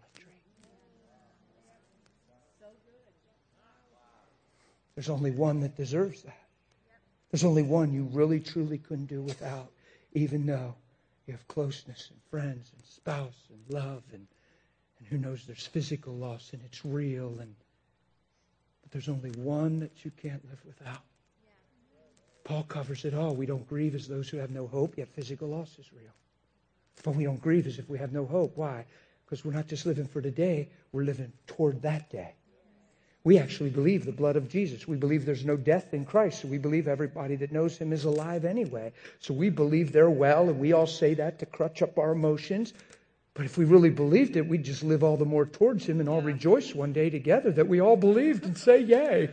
There's only one that deserves that. There's only one you really, truly couldn't do without, even though you have closeness and friends and spouse and love and who knows, there's physical loss and it's real. But there's only one that you can't live without. Paul covers it all. We don't grieve as those who have no hope, yet physical loss is real. But we don't grieve as if we have no hope. Why? Because we're not just living for today, we're living toward that day. We actually believe the blood of Jesus. We believe there's no death in Christ. So we believe everybody that knows Him is alive anyway. So we believe they're well, and we all say that to crutch up our emotions. But if we really believed it, we'd just live all the more towards Him and all rejoice one day together that we all believed and say, yay.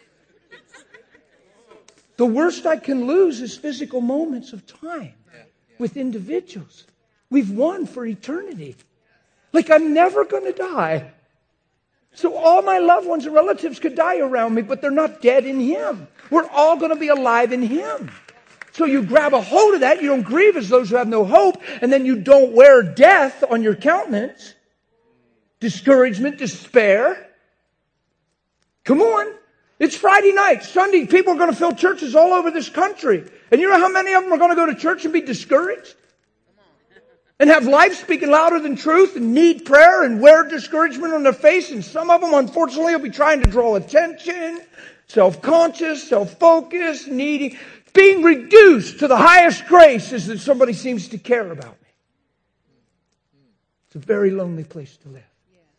The worst I can lose is physical moments of time with individuals. We've won for eternity. Like I'm never going to die. So all my loved ones and relatives could die around me, but they're not dead in Him. We're all going to be alive in Him. So you grab a hold of that. You don't grieve as those who have no hope. And then you don't wear death on your countenance. Discouragement, despair. Come on. It's Friday night. Sunday, people are going to fill churches all over this country. And you know how many of them are going to go to church and be discouraged? And have life speaking louder than truth and need prayer and wear discouragement on their face. And some of them, unfortunately, will be trying to draw attention, self-conscious, self-focused, needy. Being reduced to the highest grace is that somebody seems to care about me. It's a very lonely place to live.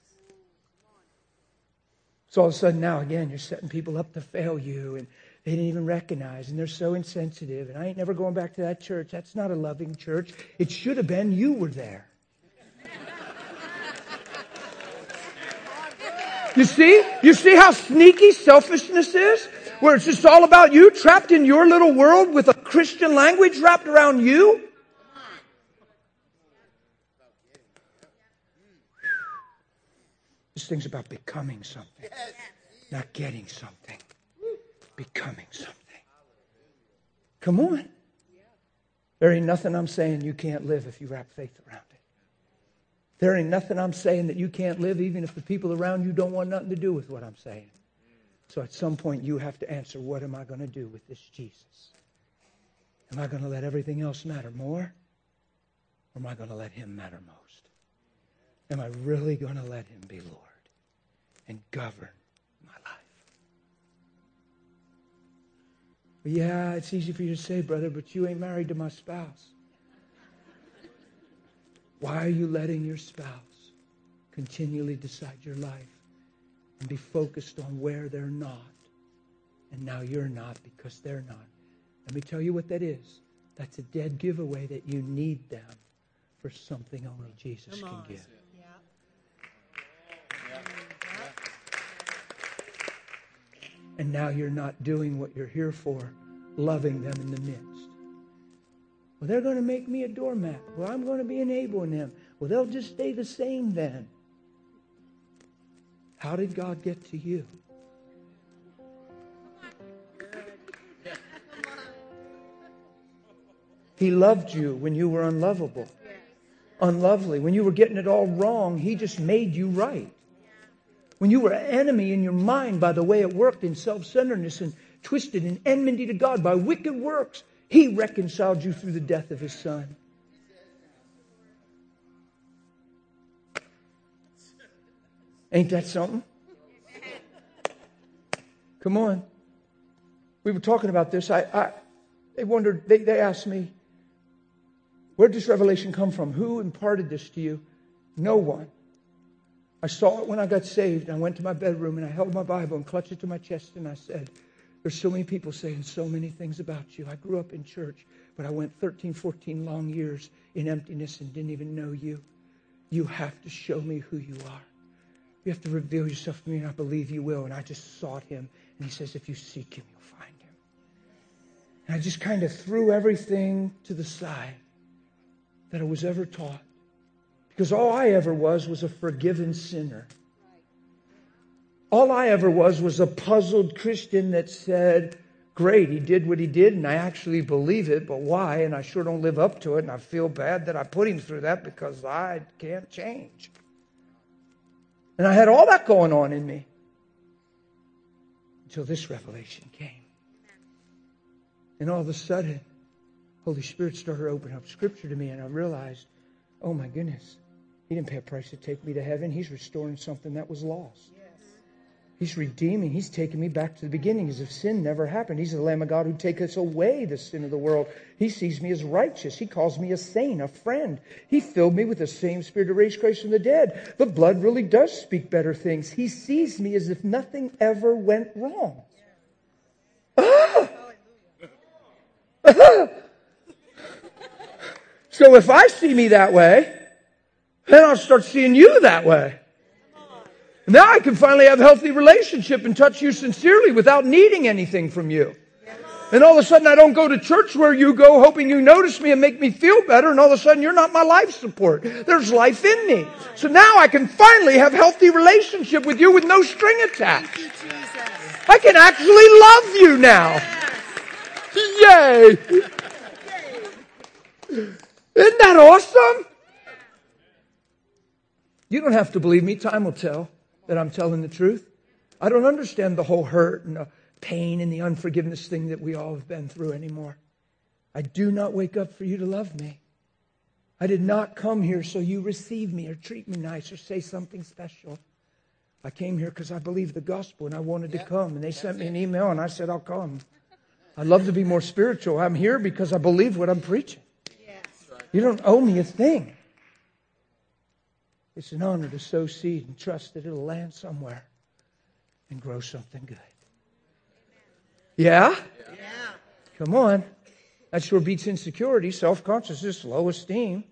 So all of a sudden now, again, you're setting people up to fail you, and they didn't even recognize, and they're so insensitive, and I ain't never going back to that church. That's not a loving church. It should have been you were there. You see? You see how sneaky selfishness is? Where it's just all about you, trapped in your little world with a Christian language wrapped around you? This thing's about becoming something. Not getting something. Becoming something. Come on. There ain't nothing I'm saying you can't live if you wrap faith around it. There ain't nothing I'm saying that you can't live even if the people around you don't want nothing to do with what I'm saying. So at some point you have to answer, what am I going to do with this Jesus? Am I going to let everything else matter more? Or am I going to let Him matter most? Am I really going to let Him be Lord and govern my life? Well, yeah, it's easy for you to say, brother, but you ain't married to my spouse. Why are you letting your spouse continually decide your life and be focused on where they're not? And now you're not because they're not. Let me tell you what that is. That's a dead giveaway that you need them for something only Jesus can give. And now you're not doing what you're here for, loving them in the midst. Well, they're going to make me a doormat. Well, I'm going to be enabling them. Well, they'll just stay the same then. How did God get to you? He loved you when you were unlovable, unlovely. When you were getting it all wrong, He just made you right. When you were an enemy in your mind by the way it worked in self-centeredness and twisted in enmity to God by wicked works, He reconciled you through the death of His Son. Ain't that something? Come on. We were talking about this. They wondered, they asked me, where did this revelation come from? Who imparted this to you? No one. I saw it when I got saved. I went to my bedroom and I held my Bible and clutched it to my chest and I said, there's so many people saying so many things about you. I grew up in church, but I went 13, 14 long years in emptiness and didn't even know you. You have to show me who you are. You have to reveal yourself to me, and I believe you will. And I just sought Him. And He says, if you seek Him, you'll find Him. And I just kind of threw everything to the side that I was ever taught. Because all I ever was a forgiven sinner. All I ever was a puzzled Christian that said, great, he did what he did, and I actually believe it, but why? And I sure don't live up to it, and I feel bad that I put him through that because I can't change. And I had all that going on in me until this revelation came. And all of a sudden, Holy Spirit started opening up Scripture to me, and I realized, oh my goodness, He didn't pay a price to take me to heaven. He's restoring something that was lost. He's redeeming. He's taking me back to the beginning as if sin never happened. He's the Lamb of God who taketh away the sin of the world. He sees me as righteous. He calls me a saint, a friend. He filled me with the same Spirit to raise Christ from the dead. The blood really does speak better things. He sees me as if nothing ever went wrong. So if I see me that way, then I'll start seeing you that way. Now I can finally have a healthy relationship and touch you sincerely without needing anything from you. And all of a sudden I don't go to church where you go hoping you notice me and make me feel better, and all of a sudden you're not my life support. There's life in me. So now I can finally have a healthy relationship with you with no string attached. I can actually love you now. Yay! Isn't that awesome? You don't have to believe me. Time will tell that I'm telling the truth. I don't understand the whole hurt and the pain and the unforgiveness thing that we all have been through anymore. I do not wake up for you to love me. I did not come here so you receive me or treat me nice or say something special. I came here because I believe the gospel and I wanted to come. And they sent me an email and I said, I'll come. I'd love to be more spiritual. I'm here because I believe what I'm preaching. Yes. You don't owe me a thing. It's an honor to sow seed and trust that it'll land somewhere and grow something good. Yeah? Yeah. Come on. That sure beats insecurity, self-consciousness, low esteem.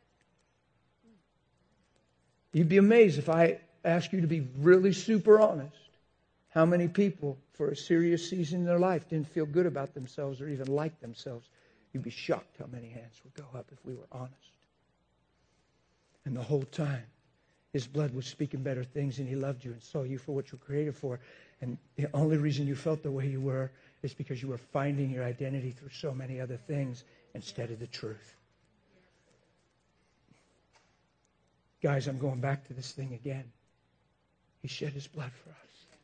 You'd be amazed if I asked you to be really super honest. How many people, for a serious season in their life, didn't feel good about themselves or even like themselves? You'd be shocked how many hands would go up if we were honest. And the whole time, His blood was speaking better things, and He loved you and saw you for what you were created for. And the only reason you felt the way you were is because you were finding your identity through so many other things instead of the truth. Guys, I'm going back to this thing again. He shed His blood for us.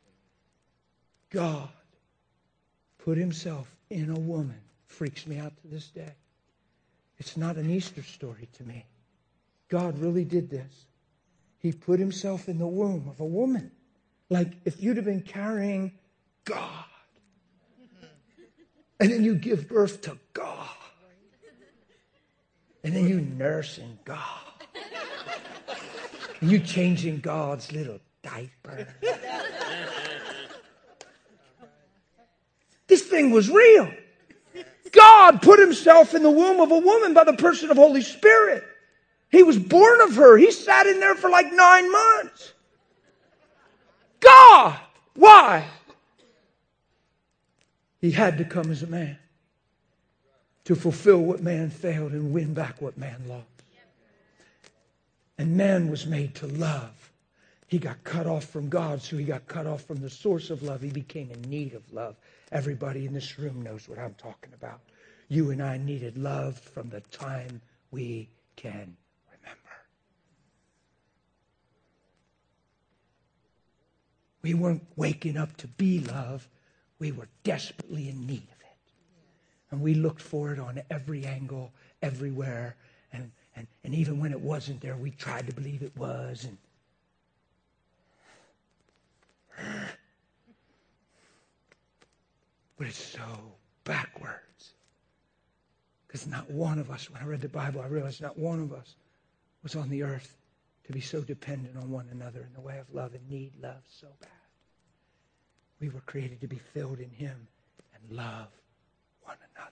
God put Himself in a woman. Freaks me out to this day. It's not an Easter story to me. God really did this. He put Himself in the womb of a woman. Like if you'd have been carrying God. And then you give birth to God. And then you nursing God. And you changing God's little diaper. This thing was real. God put Himself in the womb of a woman by the person of Holy Spirit. He was born of her. He sat in there for like 9 months. God! Why? He had to come as a man to fulfill what man failed and win back what man lost. And man was made to love. He got cut off from God, so he got cut off from the source of love. He became in need of love. Everybody in this room knows what I'm talking about. You and I needed love from the time we can remember. We weren't waking up to be love. We were desperately in need of it. And we looked for it on every angle, everywhere. And even when it wasn't there, we tried to believe it was. But it's so backwards. Because not one of us, when I read the Bible, I realized not one of us was on the earth to be so dependent on one another in the way of love and need love so bad. We were created to be filled in Him and love one another.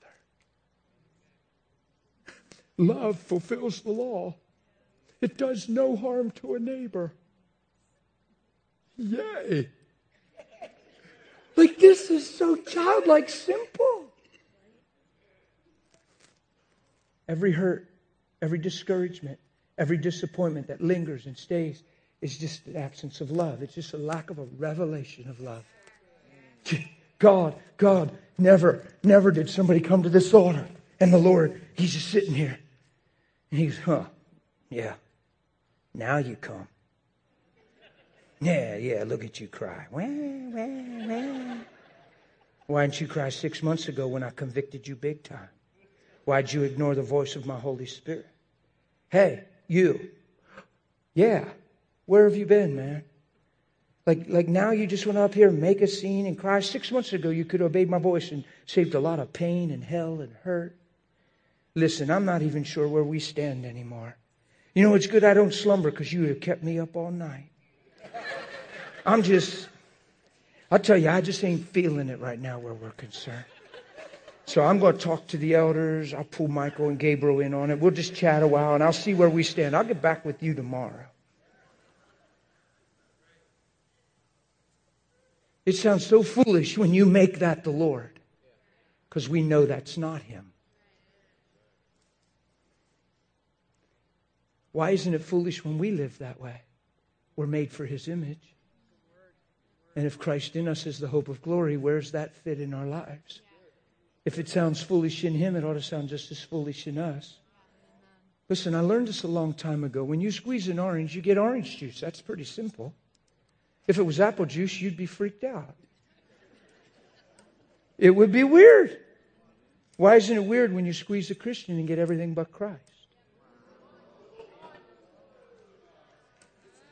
Love fulfills the law. It does no harm to a neighbor. Yay! Like this is so childlike simple. Every hurt, every discouragement, every disappointment that lingers and stays is just the absence of love. It's just a lack of a revelation of love. God, never did somebody come to this altar and the Lord, He's just sitting here. And He's, yeah, now you come. Yeah, look at you cry. Wah. Why didn't you cry 6 months ago when I convicted you big time? Why'd you ignore the voice of my Holy Spirit? Hey, you. Yeah, where have you been, man? Like now you just went up here and make a scene and cry. 6 months ago you could have obeyed my voice and saved a lot of pain and hell and hurt. Listen, I'm not even sure where we stand anymore. You know, it's good I don't slumber because you have kept me up all night. I'll tell you, I just ain't feeling it right now where we're concerned. So I'm going to talk to the elders. I'll pull Michael and Gabriel in on it. We'll just chat a while and I'll see where we stand. I'll get back with you tomorrow. It sounds so foolish when you make that the Lord, because we know that's not Him. Why isn't it foolish when we live that way? We're made for His image. And if Christ in us is the hope of glory, where's that fit in our lives? If it sounds foolish in Him, it ought to sound just as foolish in us. Listen, I learned this a long time ago. When you squeeze an orange, you get orange juice. That's pretty simple. If it was apple juice, you'd be freaked out. It would be weird. Why isn't it weird when you squeeze a Christian and get everything but Christ?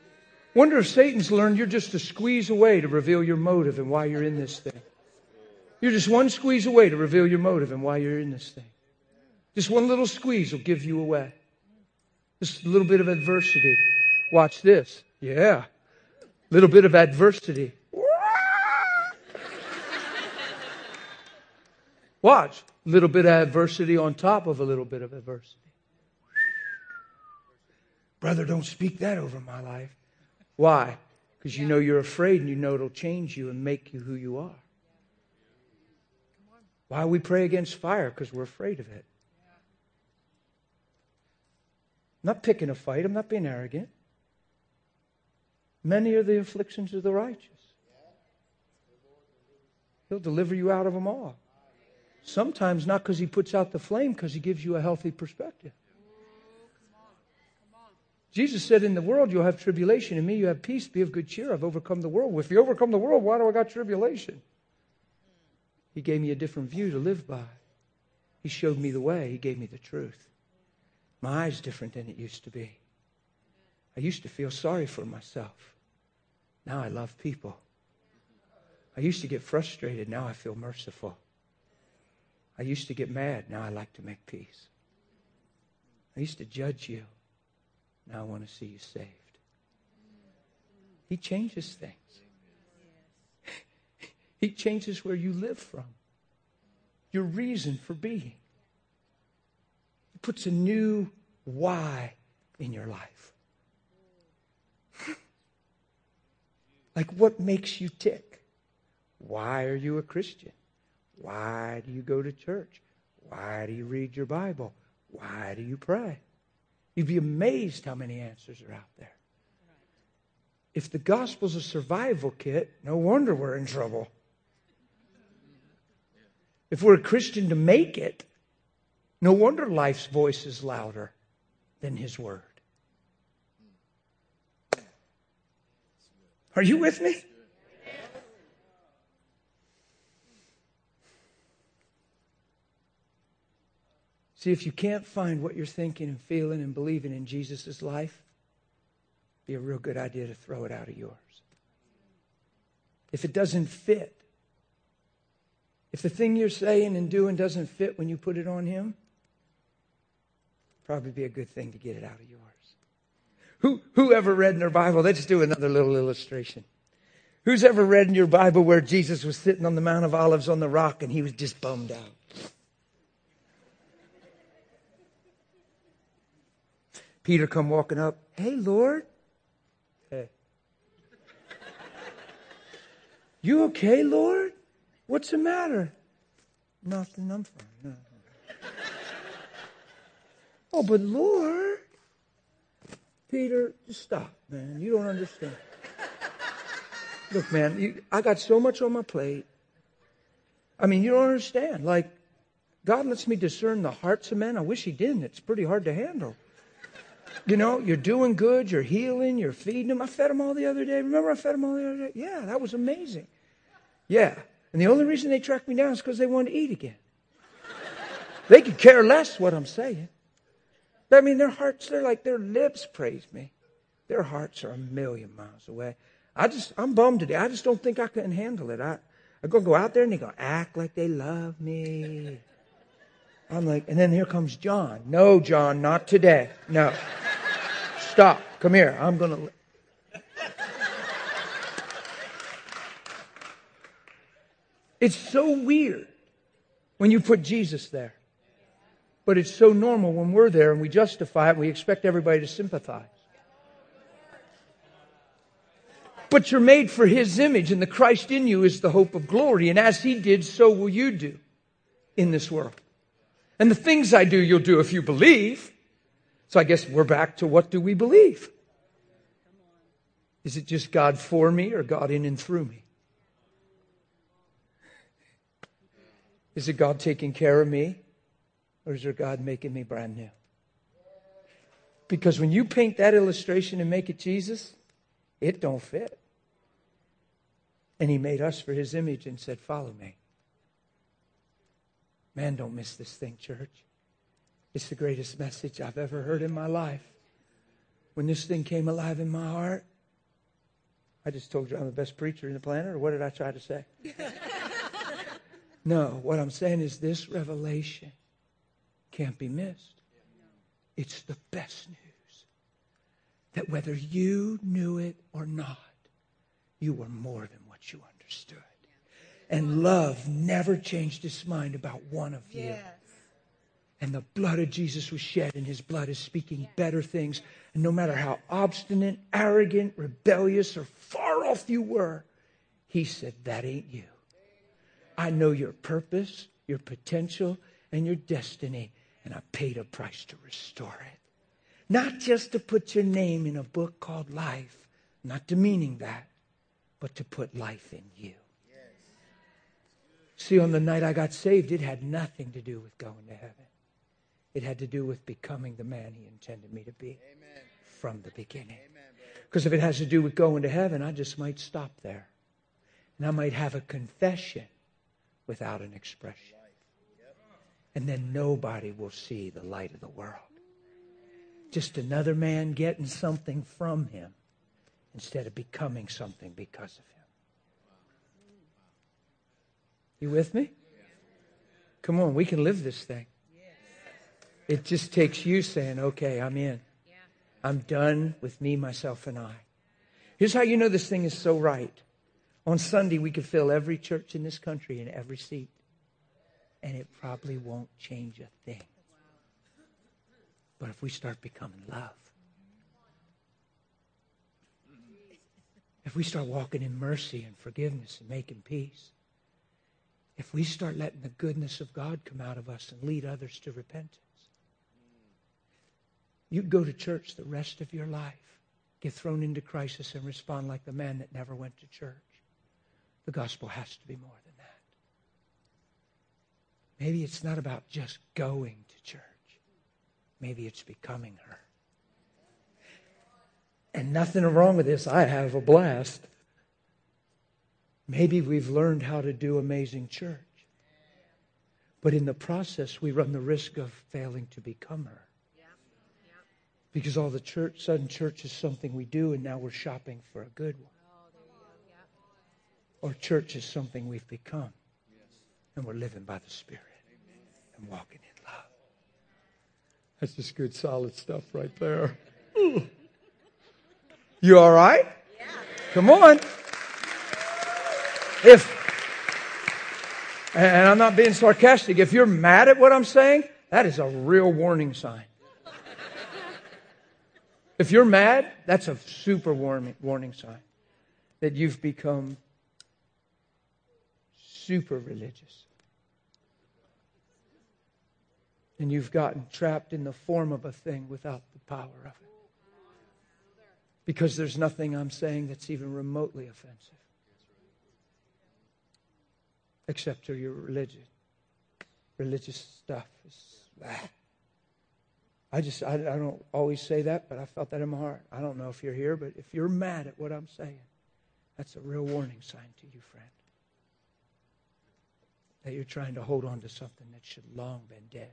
Wonder if Satan's learned you're just a squeeze away to reveal your motive and why you're in this thing. You're just one squeeze away to reveal your motive and why you're in this thing. Just one little squeeze will give you away. Just a little bit of adversity. Watch this. Yeah. Little bit of adversity. Watch. Little bit of adversity on top of a little bit of adversity. Brother, don't speak that over my life. Why? Because you know you're afraid and you know it'll change you and make you who you are. Why we pray against fire? Because we're afraid of it. I'm not picking a fight. I'm not being arrogant. Many are the afflictions of the righteous. He'll deliver you out of them all. Sometimes not because He puts out the flame, because He gives you a healthy perspective. Jesus said, in the world you'll have tribulation. In me you have peace. Be of good cheer. I've overcome the world. Well, if you overcome the world, why do I got tribulation? He gave me a different view to live by. He showed me the way. He gave me the truth. My eye's different than it used to be. I used to feel sorry for myself. Now I love people. I used to get frustrated. Now I feel merciful. I used to get mad. Now I like to make peace. I used to judge you. Now I want to see you saved. He changes things. He changes where you live from. Your reason for being. He puts a new why in your life. Like what makes you tick? Why are you a Christian? Why do you go to church? Why do you read your Bible? Why do you pray? You'd be amazed how many answers are out there. If the gospel's a survival kit, no wonder we're in trouble. If we're a Christian to make it, no wonder life's voice is louder than His word. Are you with me? See, if you can't find what you're thinking and feeling and believing in Jesus' life, it'd be a real good idea to throw it out of yours. If it doesn't fit, if the thing you're saying and doing doesn't fit when you put it on Him, probably be a good thing to get it out of yours. Who ever read in their Bible? Let's do another little illustration. Who's ever read in your Bible where Jesus was sitting on the Mount of Olives on the rock and He was just bummed out? Peter come walking up. Hey, Lord. Hey. You okay, Lord? What's the matter? Nothing, I'm fine. No. Oh, but Lord. Peter, just stop, man. You don't understand. Look, man, I got so much on my plate. I mean, you don't understand. Like, God lets me discern the hearts of men. I wish He didn't. It's pretty hard to handle. You know, you're doing good, you're healing, you're feeding them. I fed them all the other day. Remember I fed them all the other day? Yeah, that was amazing. Yeah. And the only reason they tracked me down is because they wanted to eat again. They could care less what I'm saying. I mean, their hearts, they're like, their lips praise me. Their hearts are a million miles away. I'm bummed today. I just don't think I can handle it. I'm going to go out there and they're going to act like they love me. I'm like, and then here comes John. No, John, not today. No. Stop. Come here. I'm going to... It's so weird when you put Jesus there. But it's so normal when we're there and we justify it and we expect everybody to sympathize. But you're made for His image, and the Christ in you is the hope of glory. And as He did, so will you do in this world. And the things I do, you'll do if you believe. So I guess we're back to, what do we believe? Is it just God for me or God in and through me? Is it God taking care of me? Or is there God making me brand new? Because when you paint that illustration and make it Jesus, it don't fit. And He made us for His image and said, follow me. Man, don't miss this thing, church. It's the greatest message I've ever heard in my life. When this thing came alive in my heart, I just told you I'm the best preacher in the planet, or what did I try to say? No, what I'm saying is this revelation can't be missed. It's the best news. That whether you knew it or not, you were more than what you understood. And love never changed his mind about one of you. Yes. And the blood of Jesus was shed, and his blood is speaking better things. And no matter how obstinate, arrogant, rebellious, or far off you were, he said, that ain't you. I know your purpose, your potential, and your destiny, and I paid a price to restore it. Not just to put your name in a book called life, not demeaning that, but to put life in you. See, on the night I got saved, it had nothing to do with going to heaven. It had to do with becoming the man he intended me to be. Amen. From the beginning. Because if it has to do with going to heaven, I just might stop there. And I might have a confession without an expression. And then nobody will see the light of the world. Just another man getting something from him instead of becoming something because of him. You with me? Come on, we can live this thing. It just takes you saying, okay, I'm in. I'm done with me, myself, and I. Here's how you know this thing is so right. On Sunday, we could fill every church in this country in every seat. And it probably won't change a thing. But if we start becoming love, if we start walking in mercy and forgiveness and making peace, if we start letting the goodness of God come out of us and lead others to repentance, you go to church the rest of your life, get thrown into crisis and respond like the man that never went to church. The gospel has to be more than that. Maybe it's not about just going to church. Maybe it's becoming her. And nothing wrong with this. I have a blast. Maybe we've learned how to do amazing church. But in the process, we run the risk of failing to become her. Because all the sudden church is something we do, and now we're shopping for a good one. Or church is something we've become, and we're living by the Spirit and walking in love. That's just good, solid stuff right there. You all right? Yeah. Come on. And I'm not being sarcastic, if you're mad at what I'm saying, that is a real warning sign. If you're mad, that's a super warning sign that you've become super religious. And you've gotten trapped in the form of a thing without the power of it. Because there's nothing I'm saying that's even remotely offensive. Except to your religion. Religious stuff is I don't always say that, but I felt that in my heart. I don't know if you're here, but if you're mad at what I'm saying, that's a real warning sign to you, friend. That you're trying to hold on to something that should long been dead.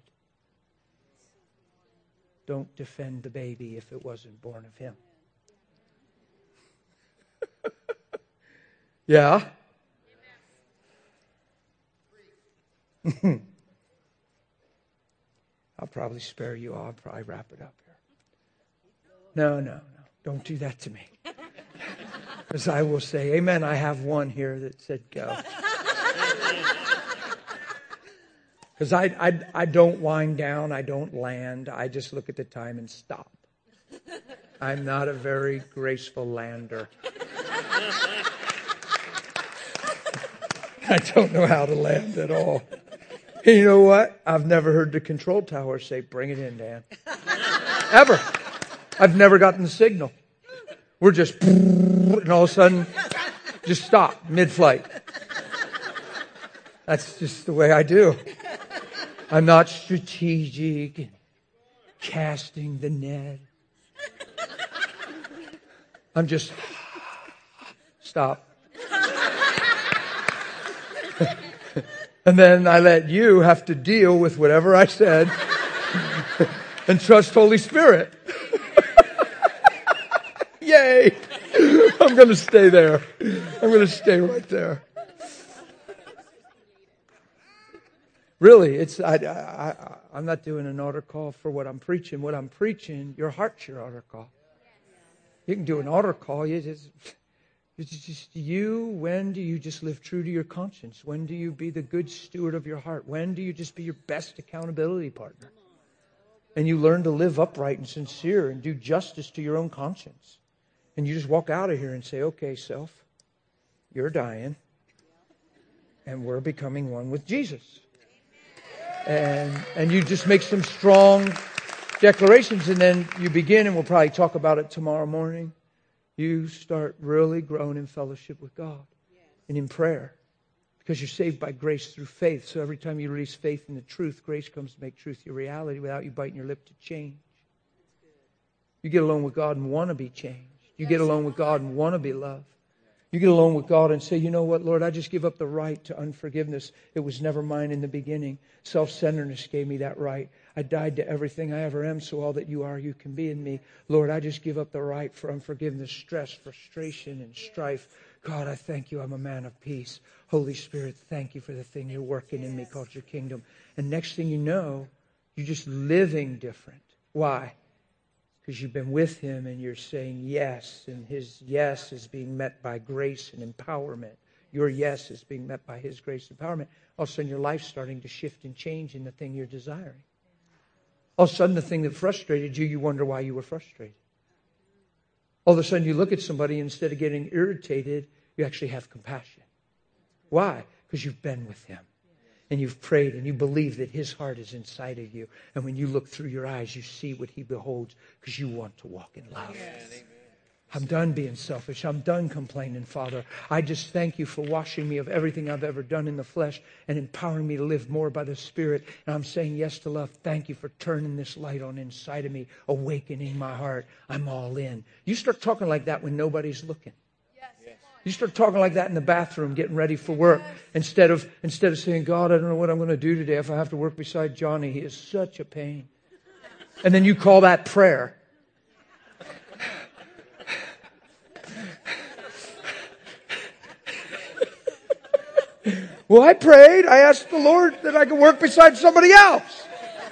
Don't defend the baby if it wasn't born of him. Yeah? I'll probably spare you all. I'll probably wrap it up here. No. Don't do that to me. Because I will say, amen, I have one here that said go. Because I don't wind down. I don't land. I just look at the time and stop. I'm not a very graceful lander. I don't know how to land at all. And you know what? I've never heard the control tower say, bring it in, Dan. Ever. I've never gotten the signal. We're just, and all of a sudden, just stop mid-flight. That's just the way I do. I'm not strategic and casting the net. I'm just, stop. And then I let you have to deal with whatever I said and trust Holy Spirit. Yay! I'm going to stay there. I'm going to stay right there. Really, I'm not doing an altar call for what I'm preaching. What I'm preaching, your heart's your altar call. You can do an altar call. It's just you. When do you just live true to your conscience? When do you be the good steward of your heart? When do you just be your best accountability partner? And you learn to live upright and sincere and do justice to your own conscience. And you just walk out of here and say, okay, self, you're dying. And we're becoming one with Jesus. And you just make some strong declarations, and then you begin, and we'll probably talk about it tomorrow morning. You start really growing in fellowship with God and in prayer, because you're saved by grace through faith. So every time you release faith in the truth, grace comes to make truth your reality without you biting your lip to change. You get alone with God and want to be changed. You get alone with God and want to be loved. You get alone with God and say, you know what, Lord, I just give up the right to unforgiveness. It was never mine in the beginning. Self-centeredness gave me that right. I died to everything I ever am, so all that you are, you can be in me. Lord, I just give up the right for unforgiveness, stress, frustration, and strife. God, I thank you. I'm a man of peace. Holy Spirit, thank you for the thing you're working in me called your kingdom. And next thing you know, you're just living different. Why? Because you've been with Him and you're saying yes, and His yes is being met by grace and empowerment. Your yes is being met by His grace and empowerment. All of a sudden your life's starting to shift and change in the thing you're desiring. All of a sudden the thing that frustrated you, you wonder why you were frustrated. All of a sudden you look at somebody, instead of getting irritated, you actually have compassion. Why? Because you've been with Him. And you've prayed and you believe that His heart is inside of you. And when you look through your eyes, you see what He beholds, because you want to walk in love. I'm done being selfish. I'm done complaining, Father. I just thank you for washing me of everything I've ever done in the flesh and empowering me to live more by the Spirit. And I'm saying yes to love. Thank you for turning this light on inside of me, awakening my heart. I'm all in. You start talking like that when nobody's looking. You start talking like that in the bathroom, getting ready for work, instead of saying, God, I don't know what I'm going to do today if I have to work beside Johnny. He is such a pain. And then you call that prayer. Well, I prayed. I asked the Lord that I could work beside somebody else.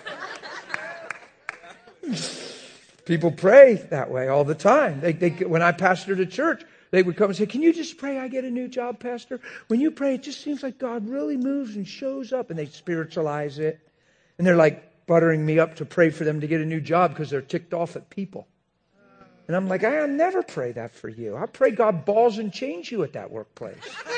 People pray that way all the time. When I pastored a church, they would come and say, can you just pray I get a new job, Pastor? When you pray, it just seems like God really moves and shows up. And they spiritualize it. And they're like buttering me up to pray for them to get a new job because they're ticked off at people. And I'm like, I'll never pray that for you. I pray God balls and chains you at that workplace.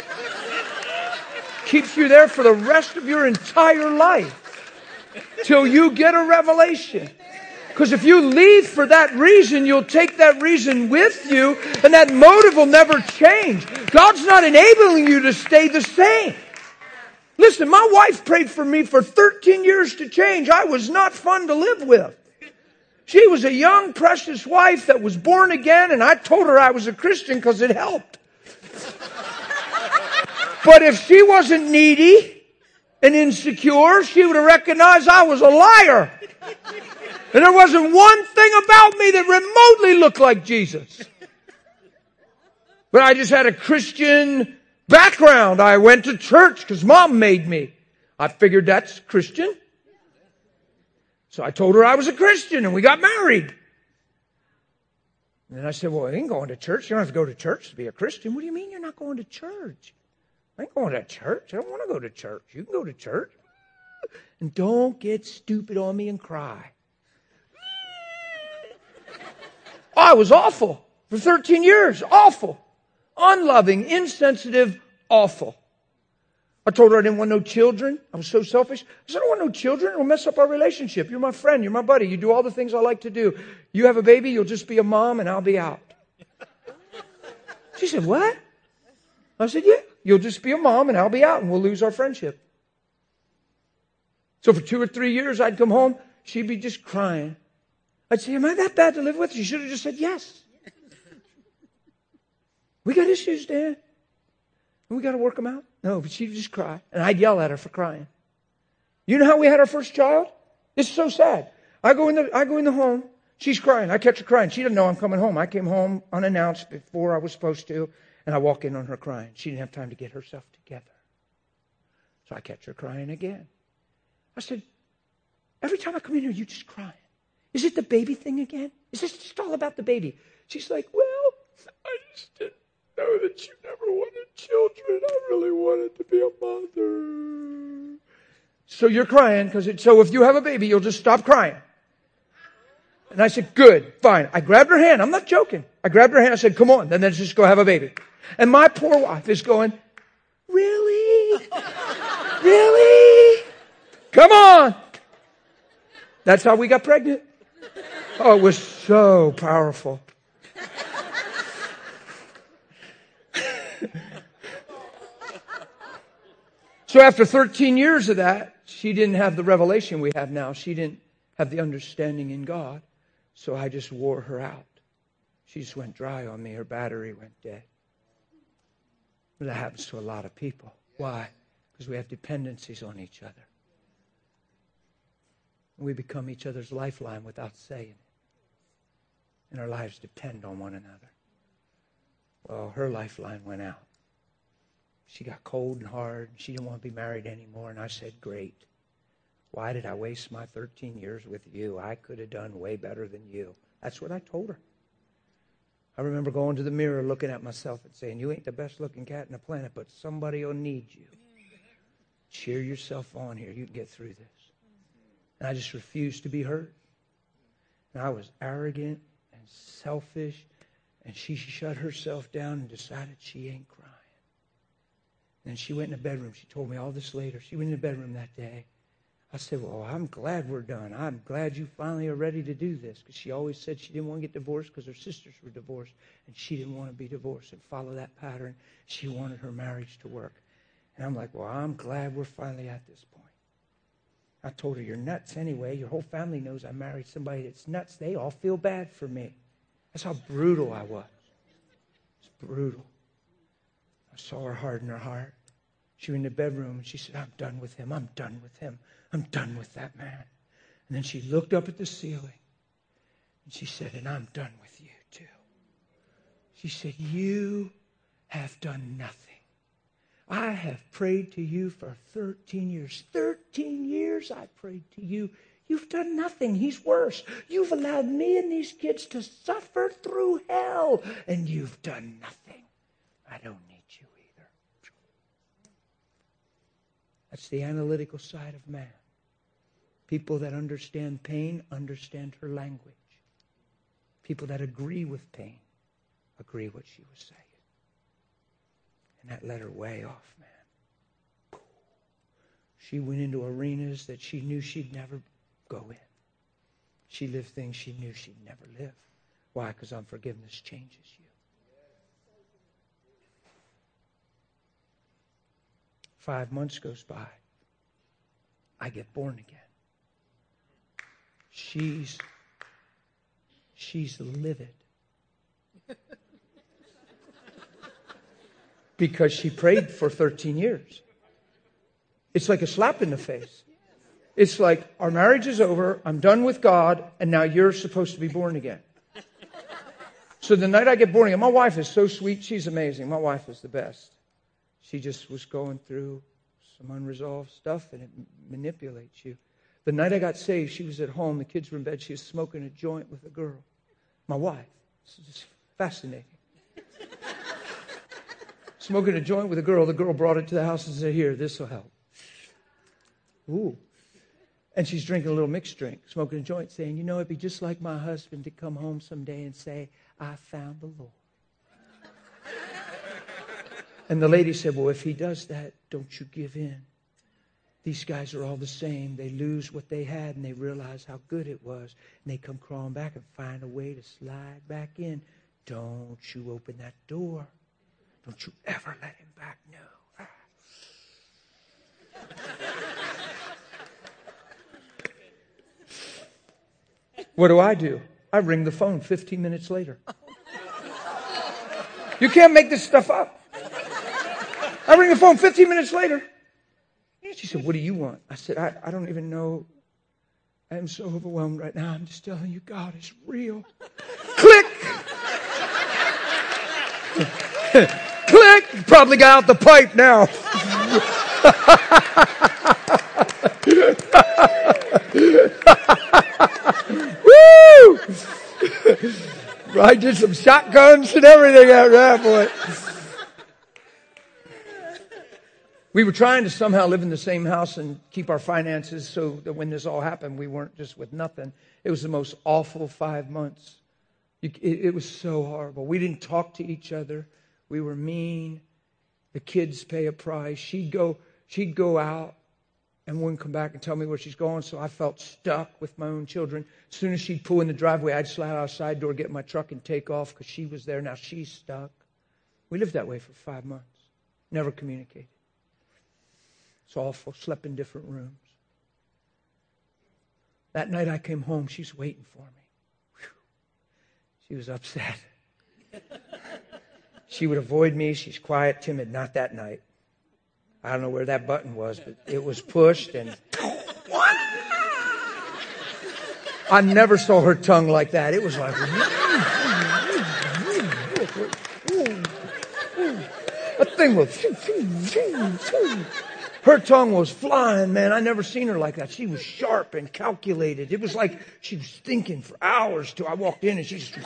Keeps you there for the rest of your entire life till you get a revelation. Because if you leave for that reason, you'll take that reason with you, and that motive will never change. God's not enabling you to stay the same. Listen, my wife prayed for me for 13 years to change. I was not fun to live with. She was a young, precious wife that was born again, and I told her I was a Christian because it helped. But if she wasn't needy and insecure, she would have recognized I was a liar. And there wasn't one thing about me that remotely looked like Jesus. But I just had a Christian background. I went to church because Mom made me. I figured that's Christian. So I told her I was a Christian, and we got married. And then I said, well, I ain't going to church. You don't have to go to church to be a Christian. What do you mean you're not going to church? I ain't going to church. I don't want to go to church. You can go to church. And don't get stupid on me and cry. I was awful for 13 years. Awful. Unloving, insensitive, awful. I told her I didn't want no children. I was so selfish. I said, I don't want no children. It'll mess up our relationship. You're my friend. You're my buddy. You do all the things I like to do. You have a baby, you'll just be a mom, and I'll be out. She said, what? I said, yeah. You'll just be a mom, and I'll be out, and we'll lose our friendship. So for 2 or 3 years, I'd come home. She'd be just crying. I'd say, am I that bad to live with? She should have just said yes. We got issues, Dan. We got to work them out. No, but she'd just cry. And I'd yell at her for crying. You know how we had our first child? It's so sad. I go in the home. She's crying. I catch her crying. She doesn't know I'm coming home. I came home unannounced before I was supposed to. And I walk in on her crying. She didn't have time to get herself together. So I catch her crying again. I said, every time I come in here, you just crying. Is it the baby thing again? Is this just all about the baby? She's like, well, I just didn't know that you never wanted children. I really wanted to be a mother. So you're crying so if you have a baby, you'll just stop crying. And I said, good, fine. I grabbed her hand. I'm not joking. I grabbed her hand. I said, come on, then let's just go have a baby. And my poor wife is going, really? Really? Come on. That's how we got pregnant. Oh, it was so powerful. So after 13 years of that, she didn't have the revelation we have now. She didn't have the understanding in God. So I just wore her out. She just went dry on me. Her battery went dead. But that happens to a lot of people. Why? Because we have dependencies on each other. We become each other's lifeline without saying it. And our lives depend on one another. Well, her lifeline went out. She got cold and hard. She didn't want to be married anymore. And I said, great. Why did I waste my 13 years with you? I could have done way better than you. That's what I told her. I remember going to the mirror, looking at myself and saying, you ain't the best looking cat in the planet, but somebody will need you. Cheer yourself on here. You can get through this. And I just refused to be hurt. And I was arrogant and selfish. And she shut herself down and decided she ain't crying. And she went in the bedroom. She told me all this later. She went in the bedroom that day. I said, well, I'm glad we're done. I'm glad you finally are ready to do this. Because she always said she didn't want to get divorced because her sisters were divorced. And she didn't want to be divorced and follow that pattern. She wanted her marriage to work. And I'm like, well, I'm glad we're finally at this point. I told her, you're nuts anyway. Your whole family knows I married somebody that's nuts. They all feel bad for me. That's how brutal I was. It's brutal. I saw her harden her heart. She was in the bedroom and she said, I'm done with him. I'm done with him. I'm done with that man. And then she looked up at the ceiling and she said, and I'm done with you too. She said, you have done nothing. I have prayed to you for 13 years. 13 years I prayed to you. You've done nothing. He's worse. You've allowed me and these kids to suffer through hell, and you've done nothing. I don't need you either. That's the analytical side of man. People that understand pain understand her language. People that agree with pain agree what she was saying. And that let her way off, man. She went into arenas that she knew she'd never go in. She lived things she knew she'd never live. Why? Because unforgiveness changes you. 5 months goes by. I get born again. She's livid. Because she prayed for 13 years. It's like a slap in the face. It's like, our marriage is over, I'm done with God, and now you're supposed to be born again. So the night I get born again, my wife is so sweet, she's amazing. My wife is the best. She just was going through some unresolved stuff, and it manipulates you. The night I got saved, she was at home, the kids were in bed, she was smoking a joint with a girl. My wife. This is fascinating. Smoking a joint with a girl. The girl brought it to the house and said, here, this will help. Ooh. And she's drinking a little mixed drink, smoking a joint, saying, you know, it'd be just like my husband to come home someday and say, I found the Lord. And the lady said, well, if he does that, don't you give in. These guys are all the same. They lose what they had and they realize how good it was. And they come crawling back and find a way to slide back in. Don't you open that door. Don't you ever let him back. No. What do? I ring the phone 15 minutes later. You can't make this stuff up. I ring the phone 15 minutes later. She said, what do you want? I said, I don't even know. I am so overwhelmed right now. I'm just telling you, God is real. Click! Click! Probably got out the pipe now. I did some shotguns and everything after that, boy. We were trying to somehow live in the same house and keep our finances so that when this all happened, we weren't just with nothing. It was the most awful 5 months. It was so horrible. We didn't talk to each other. We were mean. The kids pay a price. She'd go out and wouldn't come back and tell me where she's going, so I felt stuck with my own children. As soon as she'd pull in the driveway, I'd slide out a side door, get in my truck, and take off because she was there. Now she's stuck. We lived that way for 5 months. Never communicated. It's awful. Slept in different rooms. That night I came home, she's waiting for me. Whew. She was upset. She would avoid me. She's quiet, timid. Not that night. I don't know where that button was, but it was pushed and... I never saw her tongue like that. It was like... That thing was... Her tongue was flying, man. I never seen her like that. She was sharp and calculated. It was like she was thinking for hours till I walked in and she just...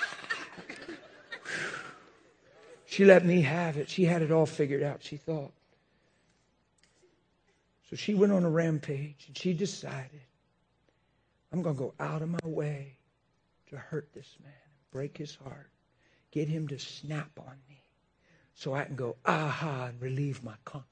She let me have it. She had it all figured out, she thought. So she went on a rampage and she decided, I'm going to go out of my way to hurt this man, break his heart, get him to snap on me so I can go, aha, and relieve my conscience.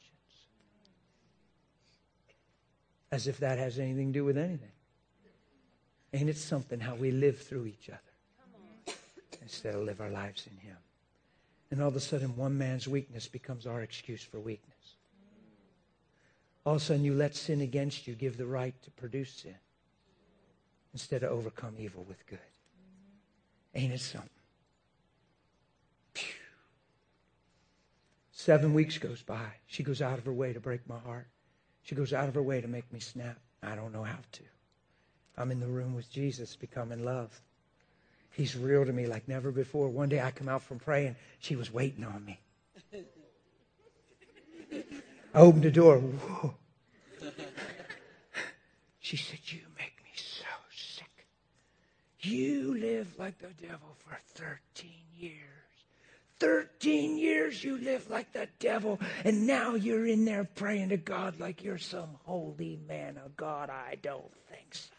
As if that has anything to do with anything. Ain't it something how we live through each other instead of live our lives in Him? And all of a sudden, one man's weakness becomes our excuse for weakness. All of a sudden, you let sin against you give the right to produce sin instead of overcome evil with good. Ain't it something? Phew. 7 weeks goes by. She goes out of her way to break my heart. She goes out of her way to make me snap. I don't know how to. I'm in the room with Jesus, becoming love. He's real to me like never before. One day I come out from praying. She was waiting on me. I opened the door. Whoa. She said, you make me so sick. You lived like the devil for 13 years. 13 years you lived like the devil, and now you're in there praying to God like you're some holy man of God. I don't think so.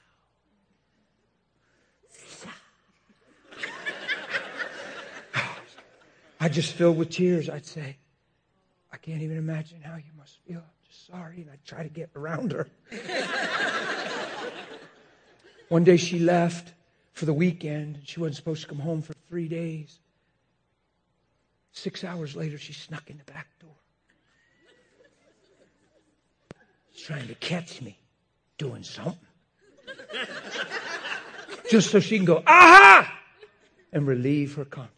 I just filled with tears. I'd say, I can't even imagine how you must feel. I'm just sorry. And I'd try to get around her. One day she left for the weekend. She wasn't supposed to come home for 3 days. 6 hours later, she snuck in the back door. She's trying to catch me doing something. Just so she can go, aha! And relieve her conscience.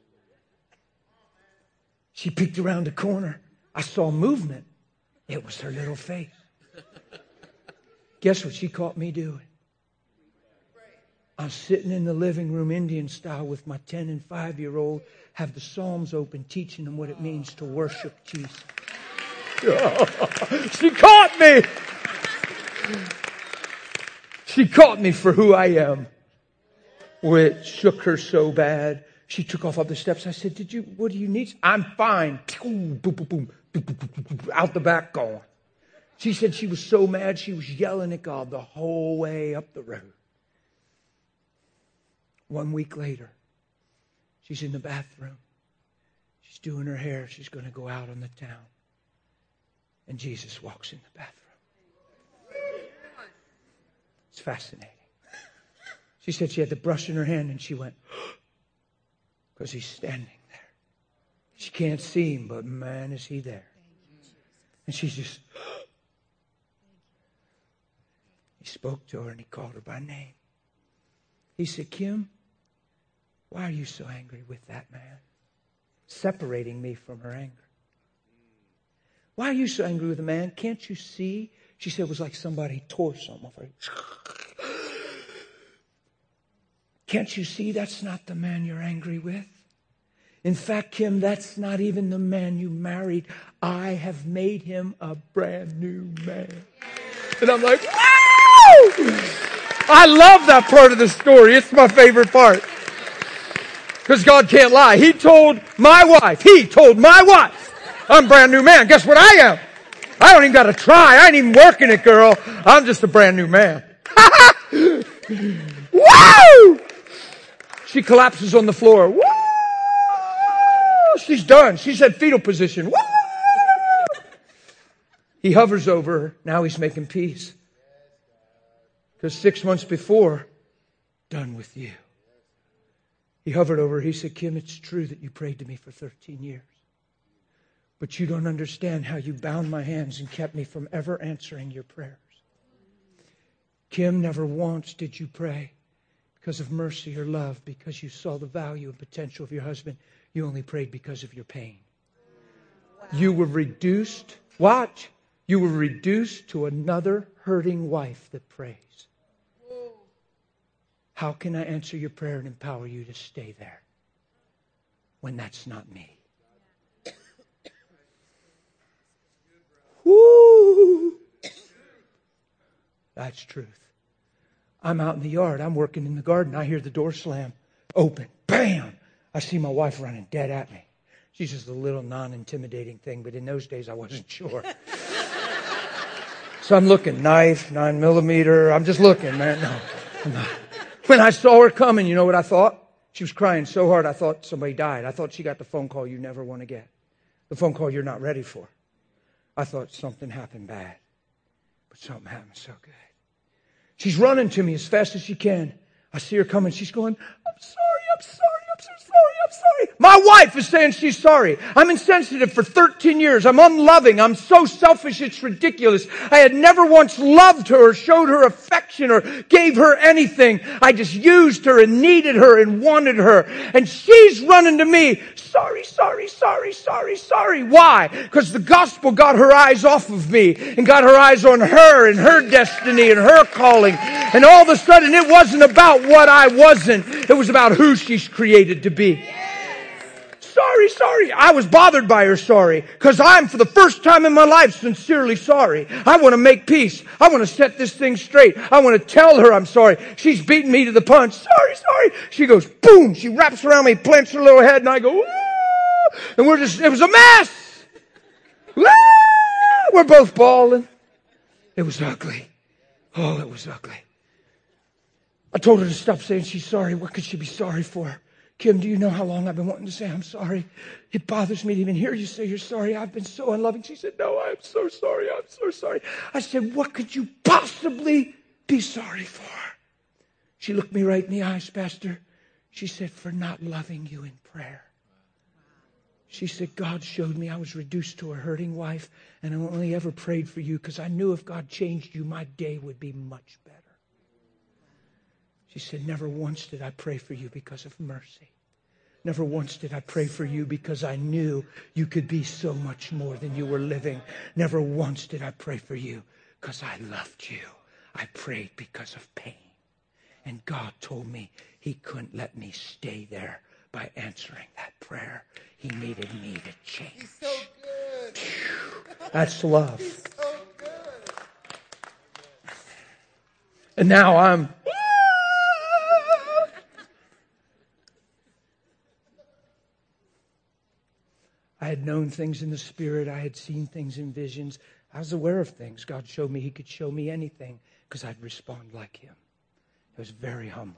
She peeked around the corner. I saw movement. It was her little face. Guess what she caught me doing? I'm sitting in the living room Indian style with my 10 and 5-year-old, have the Psalms open, teaching them what it means to worship Jesus. She caught me. She caught me for who I am. It shook her so bad. She took off up the steps. I said, what do you need? I'm fine. Boom, boom, boom, boom, out the back going. She said she was so mad she was yelling at God the whole way up the road. 1 week later, she's in the bathroom. She's doing her hair. She's going to go out on the town. And Jesus walks in the bathroom. It's fascinating. She said she had the brush in her hand and she went, because he's standing there. She can't see him, but man, is he there. And she's just... He spoke to her and he called her by name. He said, Kim, why are you so angry with that man? Separating me from her anger. Why are you so angry with the man? Can't you see? She said it was like somebody tore something off her. Can't you see that's not the man you're angry with? In fact, Kim, that's not even the man you married. I have made him a brand new man. And I'm like, wow! I love that part of the story. It's my favorite part. Because God can't lie. He told my wife, I'm a brand new man. Guess what I am? I don't even got to try. I ain't even working it, girl. I'm just a brand new man. Woo! She collapses on the floor. Woo! She's done. She's at fetal position. Woo! He hovers over her. Now he's making peace. Because 6 months before, done with you. He hovered over her. He said, Kim, it's true that you prayed to me for 13 years. But you don't understand how you bound my hands and kept me from ever answering your prayers. Kim, never once did you pray because of mercy or love, because you saw the value and potential of your husband. You only prayed because of your pain. Wow. You were reduced, watch, you were reduced to another hurting wife that prays. Whoa. How can I answer your prayer and empower you to stay there when that's not me? Woo! That's truth. I'm out in the yard. I'm working in the garden. I hear the door slam open. Bam! I see my wife running dead at me. She's just a little non-intimidating thing, but in those days I wasn't sure. So I'm looking, knife, 9mm. I'm just looking, man. No, I'm not. When I saw her coming, you know what I thought? She was crying so hard I thought somebody died. I thought she got the phone call you never want to get. The phone call you're not ready for. I thought something happened bad. But something happened so good. She's running to me as fast as she can. I see her coming. She's going, I'm so sorry. My wife is saying she's sorry. I'm insensitive for 13 years. I'm unloving. I'm so selfish, it's ridiculous. I had never once loved her or showed her affection or gave her anything. I just used her and needed her and wanted her. And she's running to me. Sorry. Why? Because the gospel got her eyes off of me and got her eyes on her and her destiny and her calling. And all of a sudden it wasn't about what I wasn't. It was about who she's created to be. Sorry. I was bothered by her sorry because I'm, for the first time in my life, sincerely sorry. I want to make peace. I want to set this thing straight. I want to tell her I'm sorry. She's beating me to the punch. Sorry. She goes, boom. She wraps around me, plants her little head, and I go, woo! And it was a mess. Woo! We're both bawling. It was ugly. Oh, it was ugly. I told her to stop saying she's sorry. What could she be sorry for? Kim, do you know how long I've been wanting to say I'm sorry? It bothers me to even hear you say you're sorry. I've been so unloving. She said, no, I'm so sorry. I said, what could you possibly be sorry for? She looked me right in the eyes, Pastor. She said, for not loving you in prayer. She said, God showed me I was reduced to a hurting wife, and I only ever prayed for you because I knew if God changed you, my day would be much better. She said, never once did I pray for you because of mercy. Never once did I pray for you because I knew you could be so much more than you were living. Never once did I pray for you because I loved you. I prayed because of pain. And God told me He couldn't let me stay there by answering that prayer. He needed me to change. He's so good. That's love. He's so good. And now I'm... I had known things in the Spirit. I had seen things in visions. I was aware of things. God showed me He could show me anything because I'd respond like Him. It was very humbling.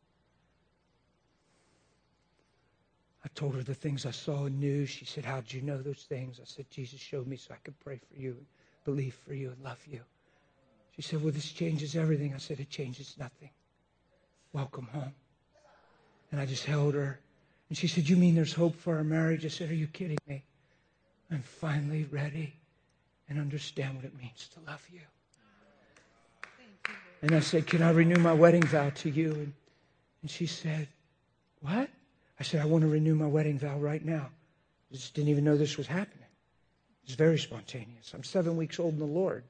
I told her the things I saw and knew. She said, how did you know those things? I said, Jesus showed me so I could pray for you, and believe for you, and love you. She said, well, this changes everything. I said, it changes nothing. Welcome home. And I just held her. And she said, you mean there's hope for our marriage? I said, are you kidding me? I'm finally ready and understand what it means to love you. And I said, can I renew my wedding vow to you? And she said, what? I said, I want to renew my wedding vow right now. I just didn't even know this was happening. It's very spontaneous. I'm 7 weeks old in the Lord.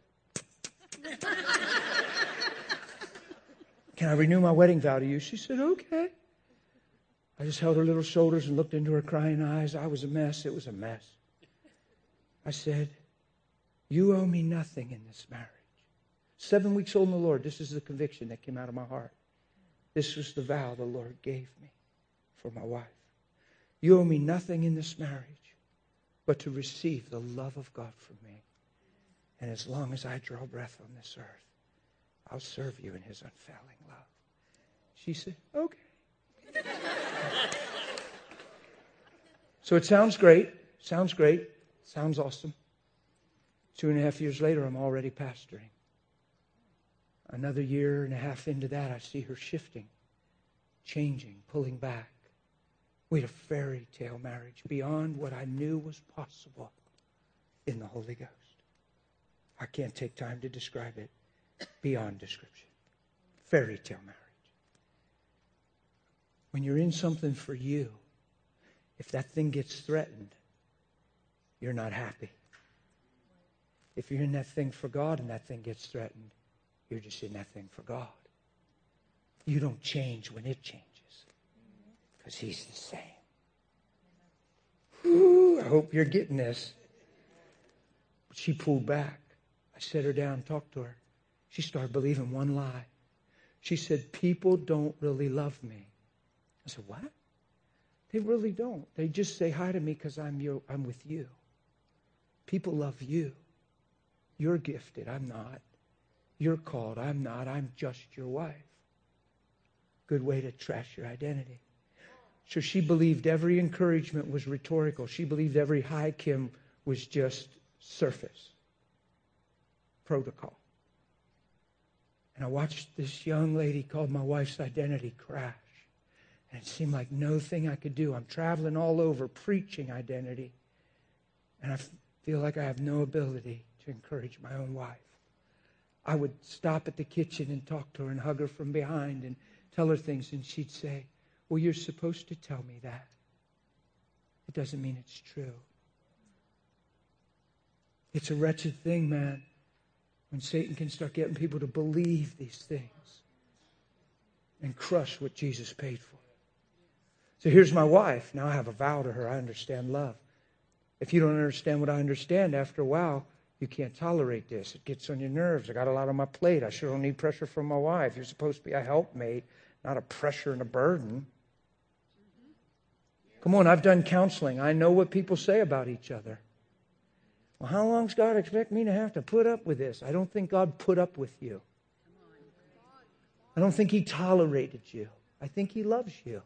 Can I renew my wedding vow to you? She said, okay. I just held her little shoulders and looked into her crying eyes. I was a mess. It was a mess. I said, you owe me nothing in this marriage. 7 weeks old in the Lord. This is the conviction that came out of my heart. This was the vow the Lord gave me for my wife. You owe me nothing in this marriage but to receive the love of God from me. And as long as I draw breath on this earth, I'll serve you in his unfailing love. She said, okay. So it sounds great. Sounds great. Sounds awesome. 2.5 years later, I'm already pastoring. Another 1.5 years into that, I see her shifting, changing, pulling back. We had a fairy tale marriage beyond what I knew was possible in the Holy Ghost. I can't take time to describe it. Beyond description. Fairy tale marriage. When you're in something for you, if that thing gets threatened, you're not happy. If you're in that thing for God and that thing gets threatened, you're just in that thing for God. You don't change when it changes. Because he's the same. Whew, I hope you're getting this. She pulled back. I set her down, talked to her. She started believing one lie. She said, people don't really love me. I said, what? They really don't. They just say hi to me because I'm with you. People love you. You're gifted. I'm not. You're called. I'm not. I'm just your wife. Good way to trash your identity. So she believed every encouragement was rhetorical. She believed every hi, Kim, was just surface. Protocol. And I watched this young lady called my wife's identity crash. And it seemed like no thing I could do. I'm traveling all over preaching identity. And I feel like I have no ability to encourage my own wife. I would stop at the kitchen and talk to her and hug her from behind and tell her things. And she'd say, well, you're supposed to tell me that. It doesn't mean it's true. It's a wretched thing, man, when Satan can start getting people to believe these things and crush what Jesus paid for. So here's my wife. Now I have a vow to her. I understand love. If you don't understand what I understand, after a while, you can't tolerate this. It gets on your nerves. I got a lot on my plate. I sure don't need pressure from my wife. You're supposed to be a helpmate, not a pressure and a burden. Come on, I've done counseling. I know what people say about each other. Well, how long does God expect me to have to put up with this? I don't think God put up with you. I don't think he tolerated you. I think he loves you.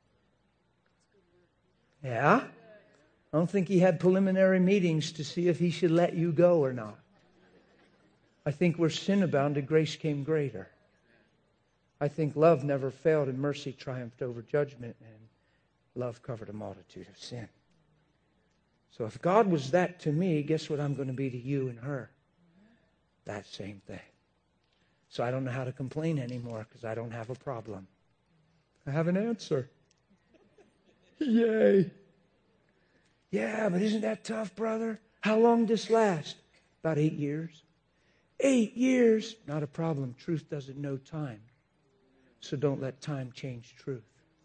Yeah? I don't think he had preliminary meetings to see if he should let you go or not. I think where sin abounded, grace came greater. I think love never failed and mercy triumphed over judgment, and love covered a multitude of sin. So if God was that to me, guess what I'm going to be to you and her? That same thing. So I don't know how to complain anymore because I don't have a problem. I have an answer. Yay. Yeah, but isn't that tough, brother? How long does this last? About 8 years. 8 years? Not a problem. Truth doesn't know time. So don't let time change truth.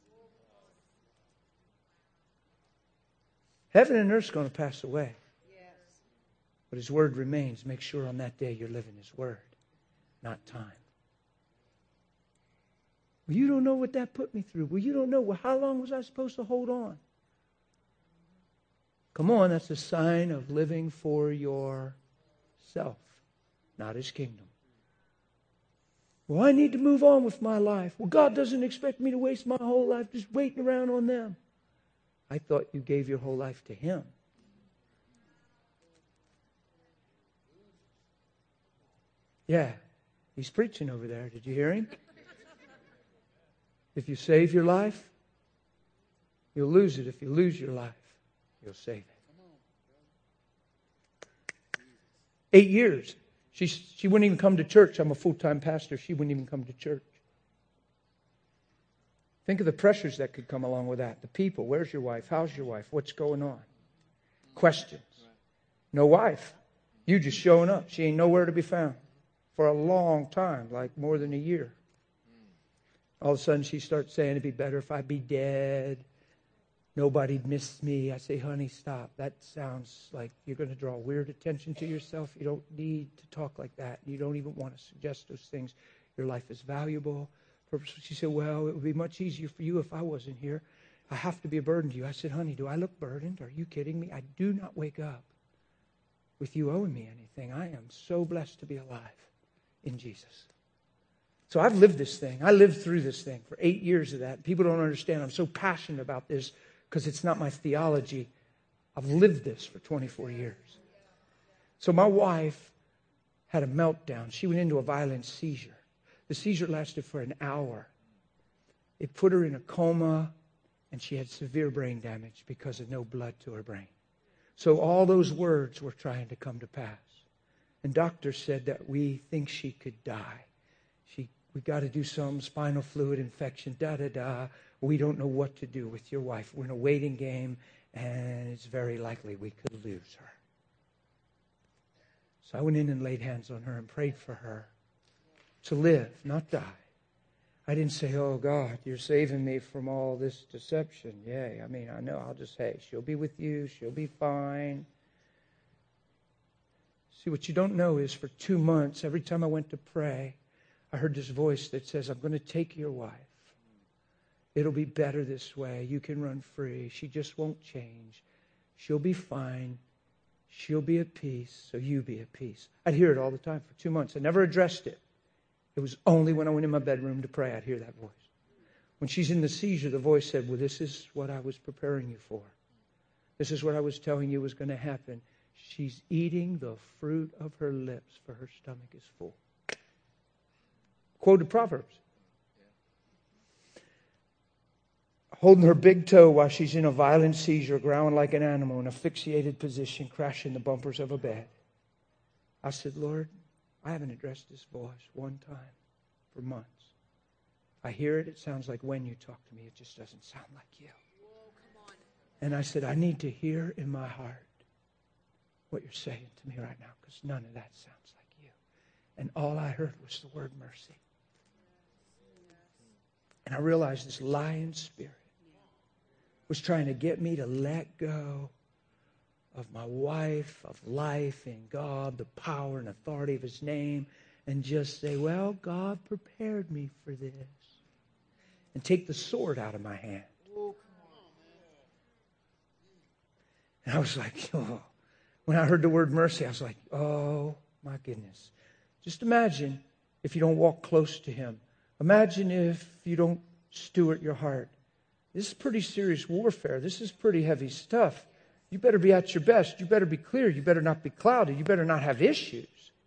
Heaven and earth is going to pass away. But his word remains. Make sure on that day you're living his word, not time. Well, you don't know what that put me through. Well, you don't know. Well, how long was I supposed to hold on? Come on, that's a sign of living for yourself, not his kingdom. Well, I need to move on with my life. Well, God doesn't expect me to waste my whole life just waiting around on them. I thought you gave your whole life to him. Yeah, he's preaching over there. Did you hear him? If you save your life, you'll lose it. If you lose your life, you'll save it. 8 years. She wouldn't even come to church. I'm a full-time pastor. She wouldn't even come to church. Think of the pressures that could come along with that. The people. Where's your wife? How's your wife? What's going on? Questions. No wife. You just showing up. She ain't nowhere to be found. For a long time, like more than a year. All of a sudden she starts saying it'd be better if I'd be dead. Nobody'd miss me. I say, honey, stop. That sounds like you're going to draw weird attention to yourself. You don't need to talk like that. You don't even want to suggest those things. Your life is valuable. She said, well, it would be much easier for you if I wasn't here. I have to be a burden to you. I said, honey, do I look burdened? Are you kidding me? I do not wake up with you owing me anything. I am so blessed to be alive in Jesus. So I've lived this thing. I lived through this thing for 8 years of that. People don't understand. I'm so passionate about this because it's not my theology. I've lived this for 24 years. So my wife had a meltdown. She went into a violent seizure. The seizure lasted for an hour. It put her in a coma, and she had severe brain damage because of no blood to her brain. So all those words were trying to come to pass. And doctors said that we think she could die. We got to do some spinal fluid infection, da-da-da. We don't know what to do with your wife. We're in a waiting game, and it's very likely we could lose her. So I went in and laid hands on her and prayed for her to live, not die. I didn't say, oh, God, you're saving me from all this deception. Yay. I mean, I know. I'll just say, she'll be with you. She'll be fine. See, what you don't know is for 2 months, every time I went to pray, I heard this voice that says, I'm going to take your wife. It'll be better this way. You can run free. She just won't change. She'll be fine. She'll be at peace, so you be at peace. I'd hear it all the time for 2 months. I never addressed it. It was only when I went in my bedroom to pray I'd hear that voice. When she's in the seizure, the voice said, well, this is what I was preparing you for. This is what I was telling you was going to happen. She's eating the fruit of her lips, for her stomach is full. Quoted Proverbs. Holding her big toe while she's in a violent seizure, growling like an animal in a asphyxiated position, crashing the bumpers of a bed. I said, Lord, I haven't addressed this voice one time for months. I hear it. It sounds like when you talk to me, it just doesn't sound like you. And I said, I need to hear in my heart what you're saying to me right now, because none of that sounds like you. And all I heard was the word mercy. And I realized this lying spirit was trying to get me to let go of my wife, of life in God, the power and authority of His name, and just say, well, God prepared me for this. And take the sword out of my hand. And I was like, oh. When I heard the word mercy, I was like, oh, my goodness. Just imagine if you don't walk close to Him. Imagine if you don't steward your heart. This is pretty serious warfare. This is pretty heavy stuff. You better be at your best. You better be clear. You better not be clouded. You better not have issues.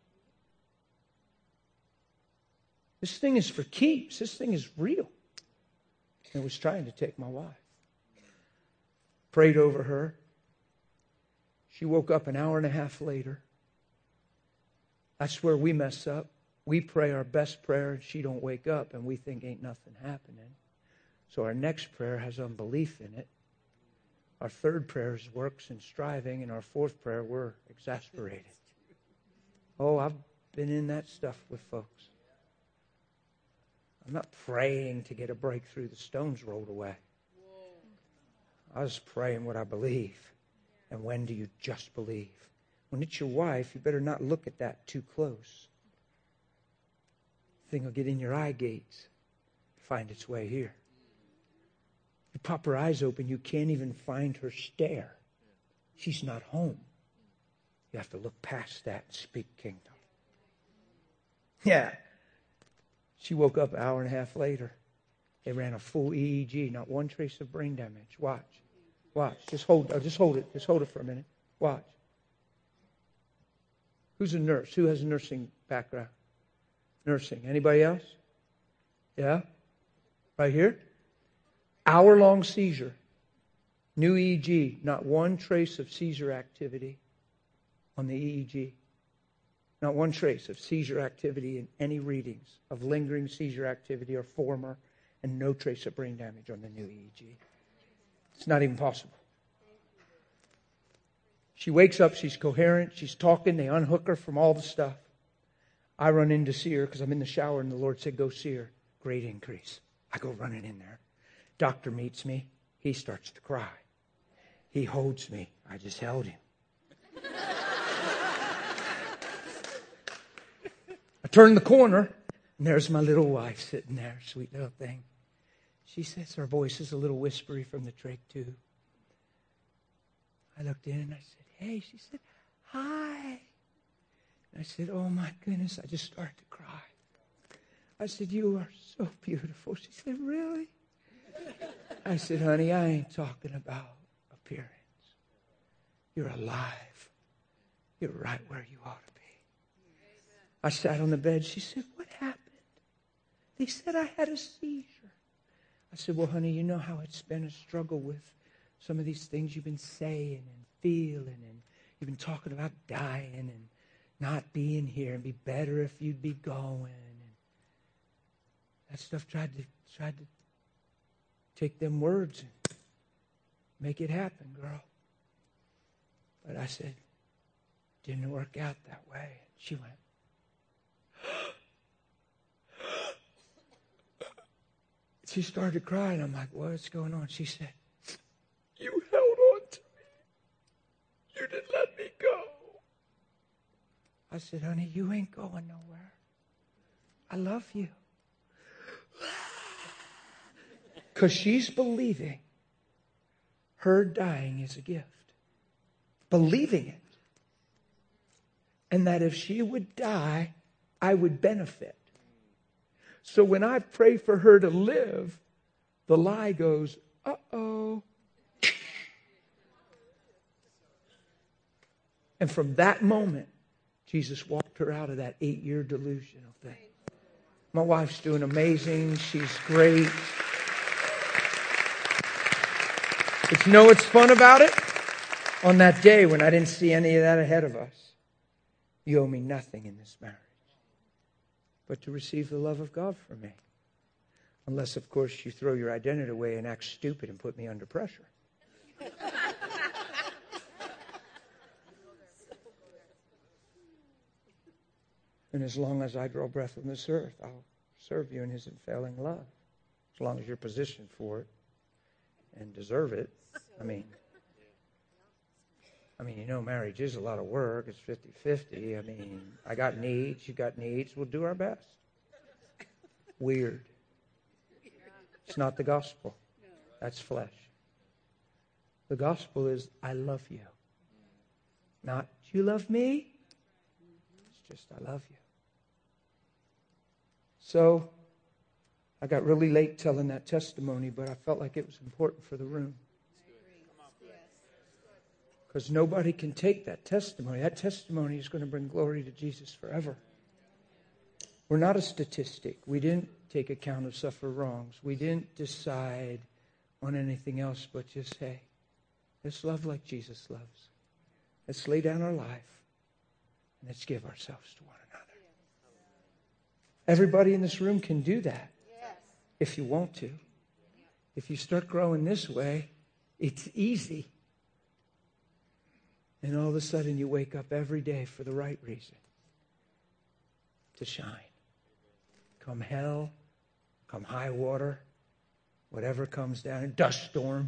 This thing is for keeps. This thing is real. And it was trying to take my wife. Prayed over her. She woke up an hour and a half later. That's where we mess up. We pray our best prayer and she don't wake up and we think ain't nothing happening. So our next prayer has unbelief in it. Our third prayer is works and striving, and our fourth prayer, we're exasperated. Oh, I've been in that stuff with folks. I'm not praying to get a breakthrough, the stones rolled away. I was praying what I believe. And when do you just believe? When it's your wife, you better not look at that too close. The thing will get in your eye gates, find its way here. You pop her eyes open, you can't even find her stare. She's not home. You have to look past that and speak kingdom. Yeah. She woke up an hour and a half later. They ran a full EEG, not one trace of brain damage. Watch. Just hold it. Just hold it for a minute. Watch. Who's a nurse? Who has a nursing background? Nursing. Anybody else? Yeah? Right here? Hour-long seizure. New EEG. Not one trace of seizure activity on the EEG. Not one trace of seizure activity in any readings of lingering seizure activity or former, and no trace of brain damage on the new EEG. It's not even possible. She wakes up, she's coherent, she's talking, they unhook her from all the stuff. I run in to see her because I'm in the shower and the Lord said, go see her. Great increase. I go running in there. Doctor meets me. He starts to cry. He holds me. I just held him. I turn the corner and there's my little wife sitting there, sweet little thing. She says, her voice is a little whispery from the trach tube. I looked in and I said, hey. She said, hi. And I said, oh my goodness. I just started to cry. I said, you are so beautiful. She said, really? I said, honey, I ain't talking about appearance. You're alive. You're right where you ought to be. I sat on the bed. She said, what happened? They said I had a seizure. I said, well, honey, you know how it's been a struggle with some of these things you've been saying and feeling, and you've been talking about dying and not being here and be better if you'd be going. And that stuff tried to take them words and make it happen, girl. But I said, didn't work out that way. She went, she started crying. I'm like, what's going on? She said, you held on to me. You didn't let me go. I said, honey, you ain't going nowhere. I love you. Because she's believing her dying is a gift. Believing it. And that if she would die, I would benefit. So when I pray for her to live, the lie goes, uh-oh. And from that moment, Jesus walked her out of that 8-year delusional thing. My wife's doing amazing. She's great. But you know what's fun about it? On that day when I didn't see any of that ahead of us, you owe me nothing in this marriage but to receive the love of God for me. Unless, of course, you throw your identity away and act stupid and put me under pressure. And as long as I draw breath on this earth, I'll serve you in His unfailing love. As long as you're positioned for it and deserve it. I mean, you know, marriage is a lot of work. It's 50-50. I mean, I got needs. You got needs. We'll do our best. Weird. It's not the gospel. That's flesh. The gospel is, I love you. Not, you love me? It's just, I love you. So, I got really late telling that testimony, but I felt like it was important for the room. Because nobody can take that testimony. That testimony is going to bring glory to Jesus forever. We're not a statistic. We didn't take account of suffer wrongs. We didn't decide on anything else but just, hey, let's love like Jesus loves. Let's lay down our life and let's give ourselves to one another. Everybody in this room can do that if you want to. If you start growing this way, it's easy. And all of a sudden you wake up every day for the right reason. To shine. Come hell, come high water, whatever comes down, dust storm.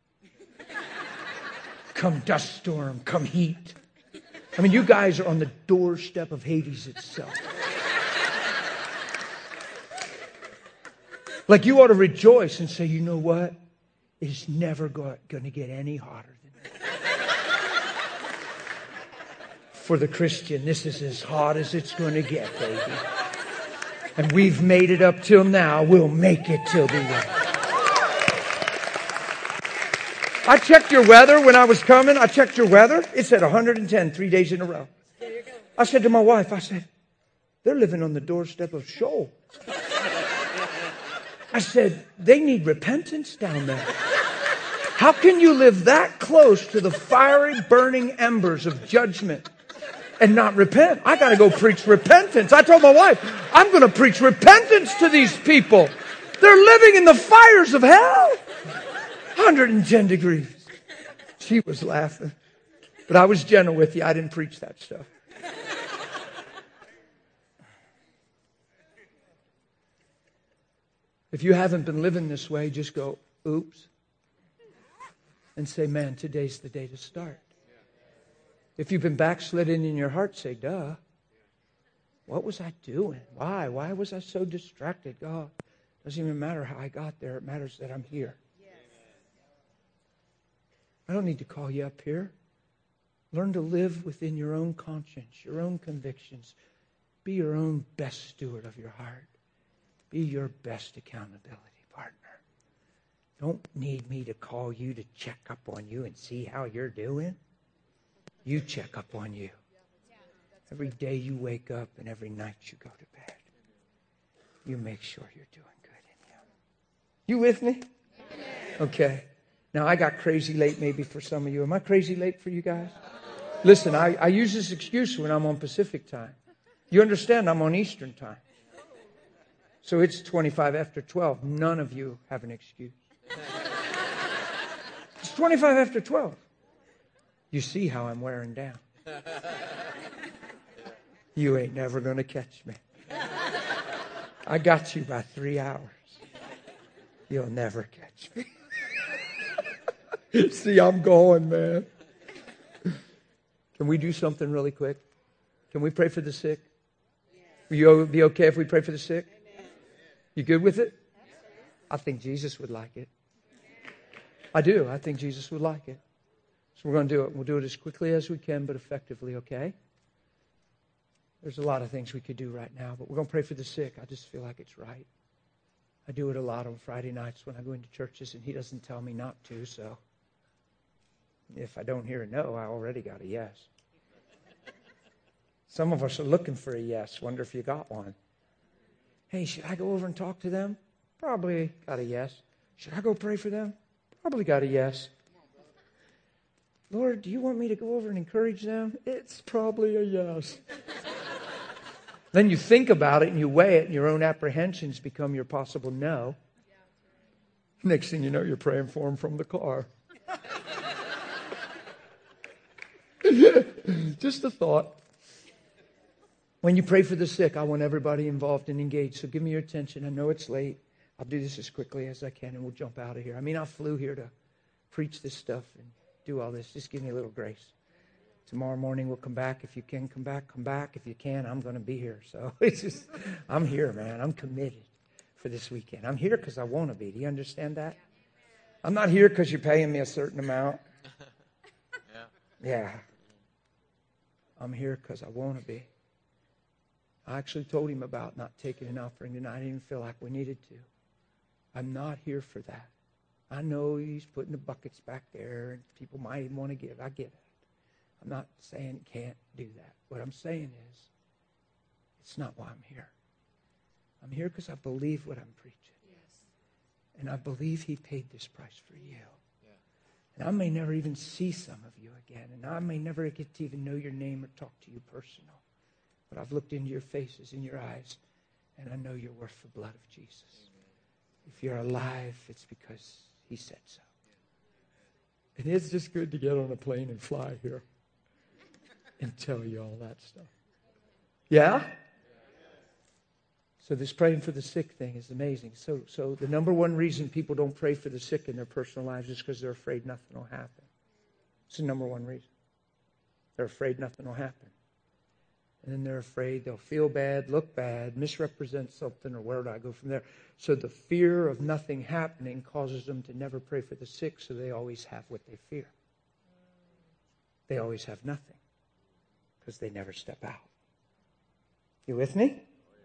Come dust storm, come heat. I mean, you guys are on the doorstep of Hades itself. Like you ought to rejoice and say, you know what? It's never going to get any hotter than this. For the Christian, this is as hot as it's going to get, baby. And we've made it up till now. We'll make it till the end. I checked your weather when I was coming. I checked your weather. It said 110 3 days in a row. I said to my wife, I said, they're living on the doorstep of Sheol. I said, they need repentance down there. How can you live that close to the fiery, burning embers of judgment and not repent? I got to go preach repentance. I told my wife, I'm going to preach repentance to these people. They're living in the fires of hell. 110 degrees. She was laughing. But I was gentle with you. I didn't preach that stuff. If you haven't been living this way, just go, oops. And say, man, today's the day to start. If you've been backslidden in your heart, say, duh. What was I doing? Why? Why was I so distracted? God Doesn't even matter how I got there. It matters that I'm here. I don't need to call you up here. Learn to live within your own conscience, your own convictions. Be your own best steward of your heart. Be your best accountability partner. Don't need me to call you to check up on you and see how you're doing. You check up on you. Every day you wake up and every night you go to bed. You make sure you're doing good in Him. You with me? Okay. Now, I got crazy late maybe for some of you. Am I crazy late for you guys? Listen, I use this excuse when I'm on Pacific time. You understand I'm on Eastern time. So it's 25 after 12. None of you have an excuse. It's 25 after 12. You see how I'm wearing down. You ain't never going to catch me. I got you by 3 hours. You'll never catch me. See, I'm going, man. Can we do something really quick? Can we pray for the sick? Will you be okay if we pray for the sick? You good with it? I think Jesus would like it. I do. I think Jesus would like it. So we're going to do it. We'll do it as quickly as we can, but effectively, okay? There's a lot of things we could do right now, but we're going to pray for the sick. I just feel like it's right. I do it a lot on Friday nights when I go into churches, and He doesn't tell me not to, so if I don't hear a no, I already got a yes. Some of us are looking for a yes. Wonder if you got one. Hey, should I go over and talk to them? Probably got a yes. Should I go pray for them? Probably got a yes. Lord, do you want me to go over and encourage them? It's probably a yes. Then you think about it and you weigh it and your own apprehensions become your possible no. Next thing you know, you're praying for them from the car. Just a thought. When you pray for the sick, I want everybody involved and engaged. So give me your attention. I know it's late. I'll do this as quickly as I can and we'll jump out of here. I mean, I flew here to preach this stuff and do all this. Just give me a little grace. Tomorrow morning we'll come back. If you can come back, come back. If you can, I'm going to be here. So it's just, I'm here, man. I'm committed for this weekend. I'm here because I want to be. Do you understand that? I'm not here because you're paying me a certain amount. Yeah. I'm here because I want to be. I actually told him about not taking an offering tonight. I didn't feel like we needed to. I'm not here for that. I know he's putting the buckets back there and people might even want to give. I get it. I'm not saying can't do that. What I'm saying is, it's not why I'm here. I'm here because I believe what I'm preaching. Yes. And I believe He paid this price for you. Yeah. And I may never even see some of you again. And I may never get to even know your name or talk to you personal. But I've looked into your faces and your eyes, and I know you're worth the blood of Jesus. Amen. If you're alive, it's because He said so. And it's just good to get on a plane and fly here and tell you all that stuff. Yeah? So this praying for the sick thing is amazing. So the number one reason people don't pray for the sick in their personal lives is because they're afraid nothing will happen. It's the number one reason. They're afraid nothing will happen. And then they're afraid they'll feel bad, look bad, misrepresent something, or where do I go from there? So the fear of nothing happening causes them to never pray for the sick, so they always have what they fear. They always have nothing because they never step out. You with me?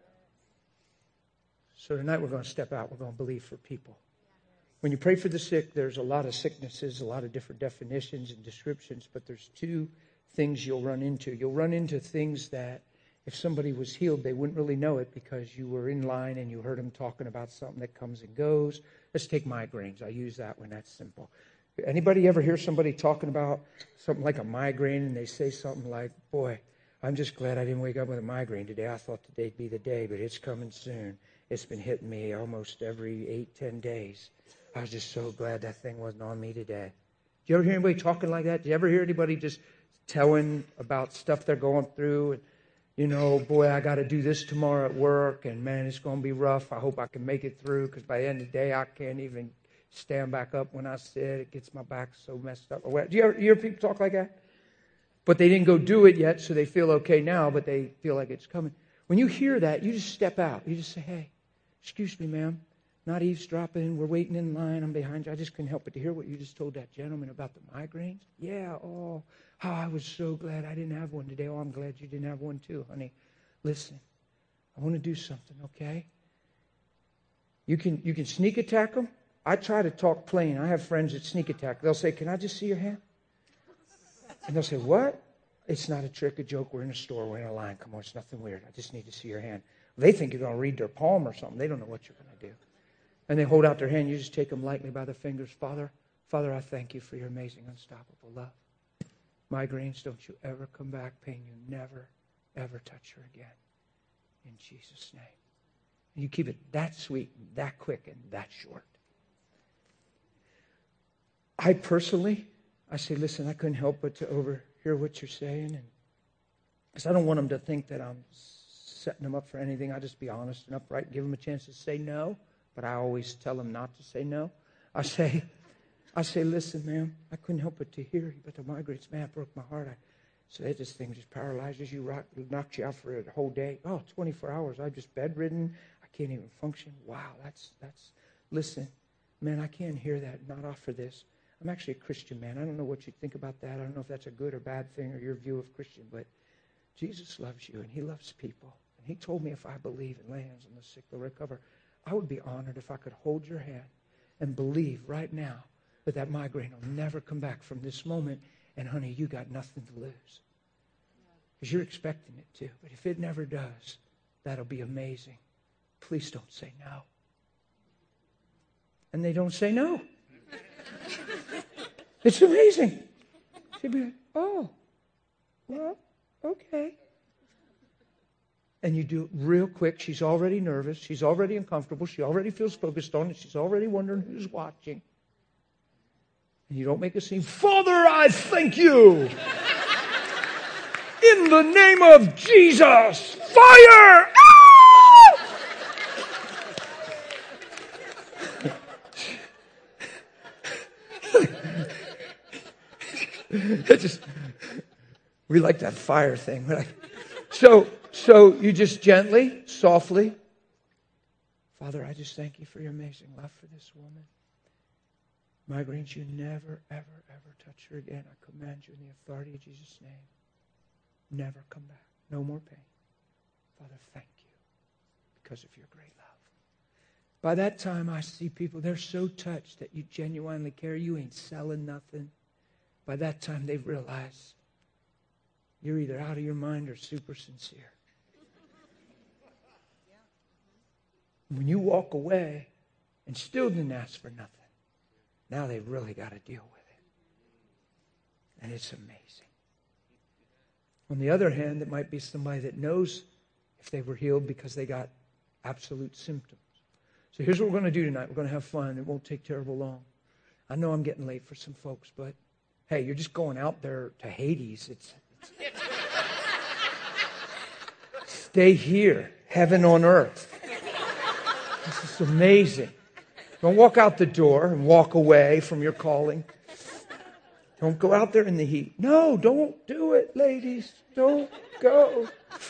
So tonight we're going to step out. We're going to believe for people. When you pray for the sick, there's a lot of sicknesses, a lot of different definitions and descriptions, but there's two things you'll run into. You'll run into things that if somebody was healed, they wouldn't really know it because you were in line and you heard them talking about something that comes and goes. Let's take migraines. I use that when that's simple. Anybody ever hear somebody talking about something like a migraine and they say something like, boy, I'm just glad I didn't wake up with a migraine today. I thought today'd be the day, but it's coming soon. It's been hitting me almost every 8-10 days. I was just so glad that thing wasn't on me today. Do you ever hear anybody talking like that? Do you ever hear anybody just telling about stuff they're going through? And, you know, boy, I got to do this tomorrow at work, and man, it's going to be rough. I hope I can make it through because by the end of the day, I can't even stand back up when I sit. It gets my back so messed up. Do you hear people talk like that? But they didn't go do it yet, so they feel okay now, but they feel like it's coming. When you hear that, you just step out. You just say, hey, excuse me, ma'am. Not eavesdropping. We're waiting in line. I'm behind you. I just couldn't help but to hear what you just told that gentleman about the migraines. Yeah, oh, how I was so glad I didn't have one today. Oh, I'm glad you didn't have one too, honey. Listen, I want to do something, okay? You can sneak attack them. I try to talk plain. I have friends that sneak attack. They'll say, can I just see your hand? And they'll say, what? It's not a trick, a joke. We're in a store. We're in a line. Come on, it's nothing weird. I just need to see your hand. They think you're going to read their palm or something. They don't know what you're going to do. And they hold out their hand. You just take them lightly by the fingers. Father, I thank you for your amazing, unstoppable love. Migraines, don't you ever come back. Pain, you never, ever touch her again. In Jesus' name. And you keep it that sweet, and that quick, and that short. I say, listen, I couldn't help but to overhear what you're saying. And because I don't want them to think that I'm setting them up for anything. I just be honest and upright and give them a chance to say no. But I always tell them not to say no. I say, listen, ma'am, I couldn't help but to hear you, but the migraines, man, it broke my heart. So this thing just paralyzes you, knocks you out for a whole day. Oh, 24 hours. I'm just bedridden. I can't even function. Wow, that's. Listen, man, I can't hear that. Not offer this. I'm actually a Christian man. I don't know what you think about that. I don't know if that's a good or bad thing or your view of Christian, but Jesus loves you and he loves people. And he told me if I believe and lay hands on the sick, they'll recover. I would be honored if I could hold your hand and believe right now that migraine will never come back from this moment. And honey, you got nothing to lose. Because you're expecting it to. But if it never does, that'll be amazing. Please don't say no. And they don't say no. It's amazing. She'd be like, oh, well, okay. And you do it real quick. She's already nervous. She's already uncomfortable. She already feels focused on it. She's already wondering who's watching. And you don't make a scene. Father, I thank you. In the name of Jesus. Fire! We like that fire thing. So you just gently, softly, Father, I just thank you for your amazing love for this woman. Migraines, you never, ever, ever touch her again. I command you in the authority of Jesus' name. Never come back. No more pain. Father, thank you because of your great love. By that time, I see people, they're so touched that you genuinely care. You ain't selling nothing. By that time, they've realized you're either out of your mind or super sincere. When you walk away and still didn't ask for nothing, now they've really got to deal with it. And it's amazing. On the other hand, it might be somebody that knows if they were healed because they got absolute symptoms. So here's what we're going to do tonight. We're going to have fun. It won't take terrible long. I know I'm getting late for some folks, but hey, you're just going out there to Hades. Stay here. Heaven on earth. This is amazing. Don't walk out the door and walk away from your calling. Don't go out there in the heat. No, don't do it, ladies. Don't go.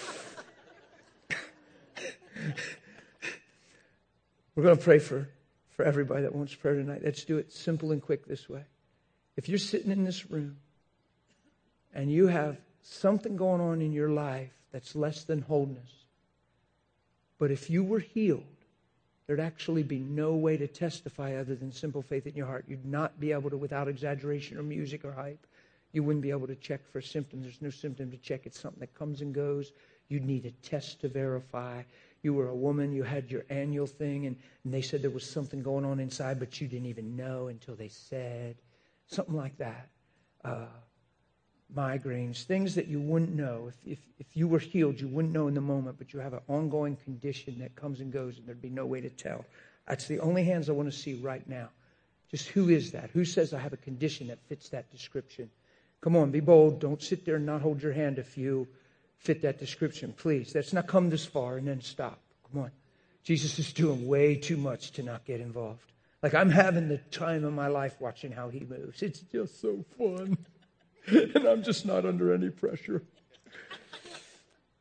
We're going to pray for everybody that wants prayer tonight. Let's do it simple and quick this way. If you're sitting in this room and you have something going on in your life that's less than wholeness, but if you were healed, there'd actually be no way to testify other than simple faith in your heart. You'd not be able to, without exaggeration or music or hype, you wouldn't be able to check for symptoms. There's no symptom to check. It's something that comes and goes. You'd need a test to verify. You were a woman, you had your annual thing, and they said there was something going on inside, but you didn't even know until they said. Something like that. Migraines, things that you wouldn't know. If you were healed, you wouldn't know in the moment, but you have an ongoing condition that comes and goes, and there'd be no way to tell. That's the only hands I want to see right now. Just who is that? Who says I have a condition that fits that description? Come on, be bold. Don't sit there and not hold your hand if you fit that description, please. Let's not come this far and then stop. Come on. Jesus is doing way too much to not get involved. Like I'm having the time of my life watching how he moves. It's just so fun. And I'm just not under any pressure.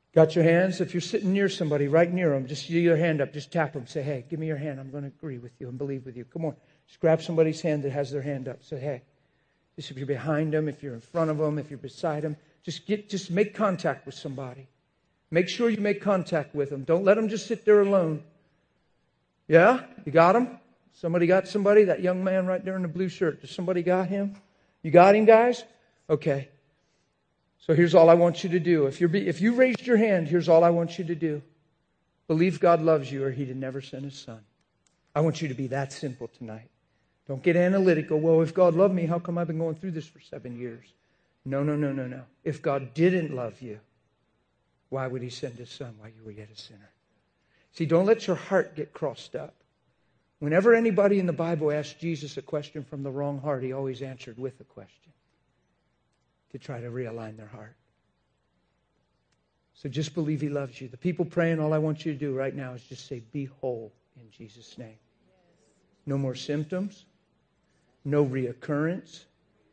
Got your hands? If you're sitting near somebody, right near them, just see your hand up. Just tap them. Say, hey, give me your hand. I'm going to agree with you and believe with you. Come on. Just grab somebody's hand that has their hand up. Say, hey. Just if you're behind them, if you're in front of them, if you're beside them, just make contact with somebody. Make sure you make contact with them. Don't let them just sit there alone. Yeah? You got them? Somebody got somebody? That young man right there in the blue shirt. Does somebody got him? You got him, guys? Okay. So here's all I want you to do. If you raised your hand, here's all I want you to do. Believe God loves you or He'd never sent His Son. I want you to be that simple tonight. Don't get analytical. Well, if God loved me, how come I've been going through this for 7 years? No. If God didn't love you, why would He send His Son while you were yet a sinner? See, don't let your heart get crossed up. Whenever anybody in the Bible asked Jesus a question from the wrong heart, He always answered with a question to try to realign their heart. So just believe He loves you. The people praying, all I want you to do right now is just say, be whole in Jesus' name. No more symptoms. No reoccurrence.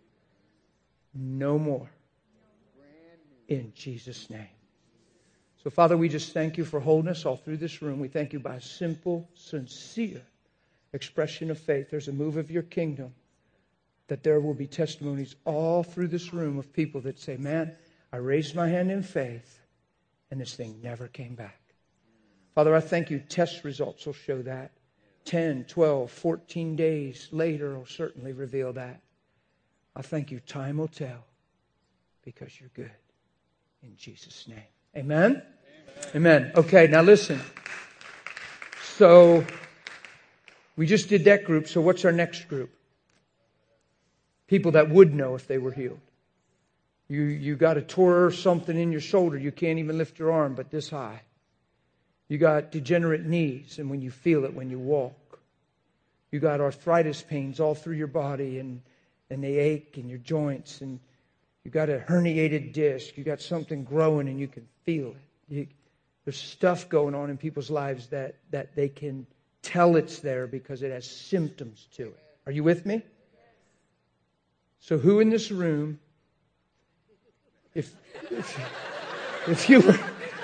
No more. In Jesus' name. So, Father, we just thank you for wholeness all through this room. We thank you by a simple, sincere expression of faith. There's a move of your kingdom that there will be testimonies all through this room of people that say, man, I raised my hand in faith and this thing never came back. Father, I thank you. Test results will show that. 10, 12, 14 days later will certainly reveal that. I thank you. Time will tell because you're good. In Jesus' name. Amen? Amen. Okay, now listen. So, we just did that group. So what's our next group? People that would know if they were healed. You got a tore something in your shoulder. You can't even lift your arm but this high. You got degenerate knees, and when you feel it when you walk. You got arthritis pains all through your body, and they ache in your joints, and you got a herniated disc. You got something growing, and you can feel it. There's stuff going on in people's lives that they can tell it's there because it has symptoms to it. Are you with me? So who in this room, if you were...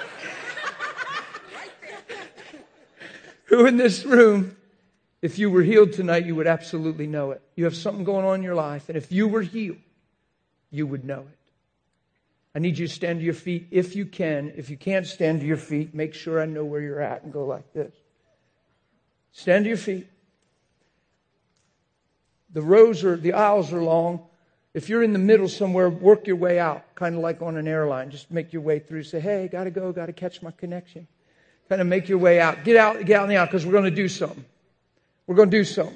Who in this room, if you were healed tonight, you would absolutely know it. You have something going on in your life, and if you were healed, you would know it. I need you to stand to your feet if you can. If you can't stand to your feet, make sure I know where you're at and go like this. Stand to your feet. The aisles are long. If you're in the middle somewhere, work your way out, kind of like on an airline. Just make your way through. Say, hey, got to go, got to catch my connection. Kind of make your way out. Get out in the aisle because we're going to do something. We're going to do something.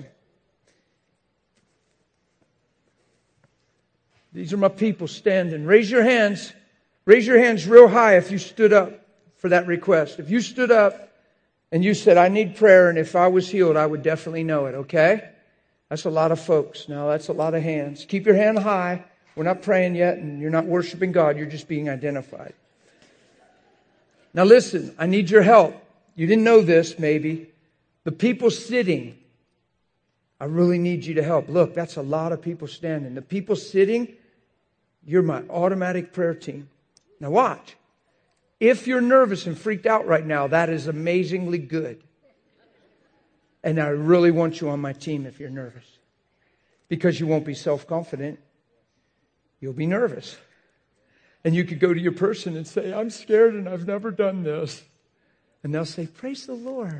These are my people standing. Raise your hands. Raise your hands real high if you stood up for that request. If you stood up and you said, I need prayer, and if I was healed, I would definitely know it, okay? That's a lot of folks. Now, that's a lot of hands. Keep your hand high. We're not praying yet, and you're not worshiping God. You're just being identified. Now listen, I need your help. You didn't know this, maybe. The people sitting, I really need you to help. Look, that's a lot of people standing. The people sitting, you're my automatic prayer team. Now watch. If you're nervous and freaked out right now, that is amazingly good. And I really want you on my team if you're nervous. Because you won't be self-confident. You'll be nervous. And you could go to your person and say, I'm scared and I've never done this. And they'll say, praise the Lord.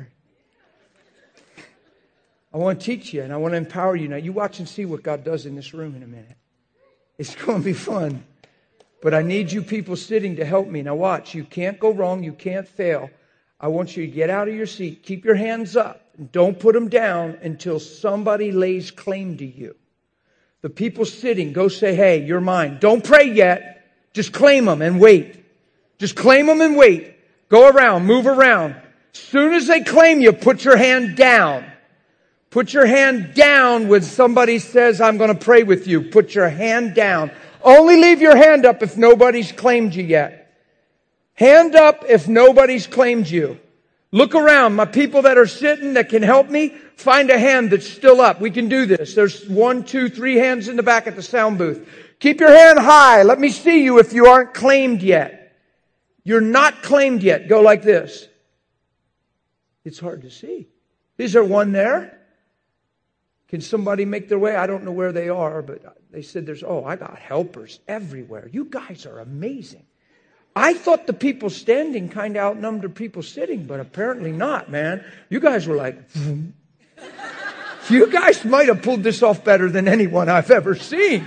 I want to teach you and I want to empower you. Now you watch and see what God does in this room in a minute. It's going to be fun. But I need you people sitting to help me. Now watch, you can't go wrong. You can't fail. I want you to get out of your seat. Keep your hands up. And don't put them down until somebody lays claim to you. The people sitting, go say, hey, you're mine. Don't pray yet. Just claim them and wait. Just claim them and wait. Go around, move around. As soon as they claim you, put your hand down. Put your hand down when somebody says, I'm going to pray with you. Put your hand down. Only leave your hand up if nobody's claimed you yet. Hand up if nobody's claimed you. Look around. My people that are sitting that can help me, find a hand that's still up. We can do this. There's 1, 2, 3 hands in the back at the sound booth. Keep your hand high. Let me see you if you aren't claimed yet. You're not claimed yet. Go like this. It's hard to see. Is there one there? Can somebody make their way? I don't know where they are, but they said I got helpers everywhere. You guys are amazing. I thought the people standing kind of outnumbered people sitting, but apparently not, man. You guys were like, vroom. You guys might have pulled this off better than anyone I've ever seen.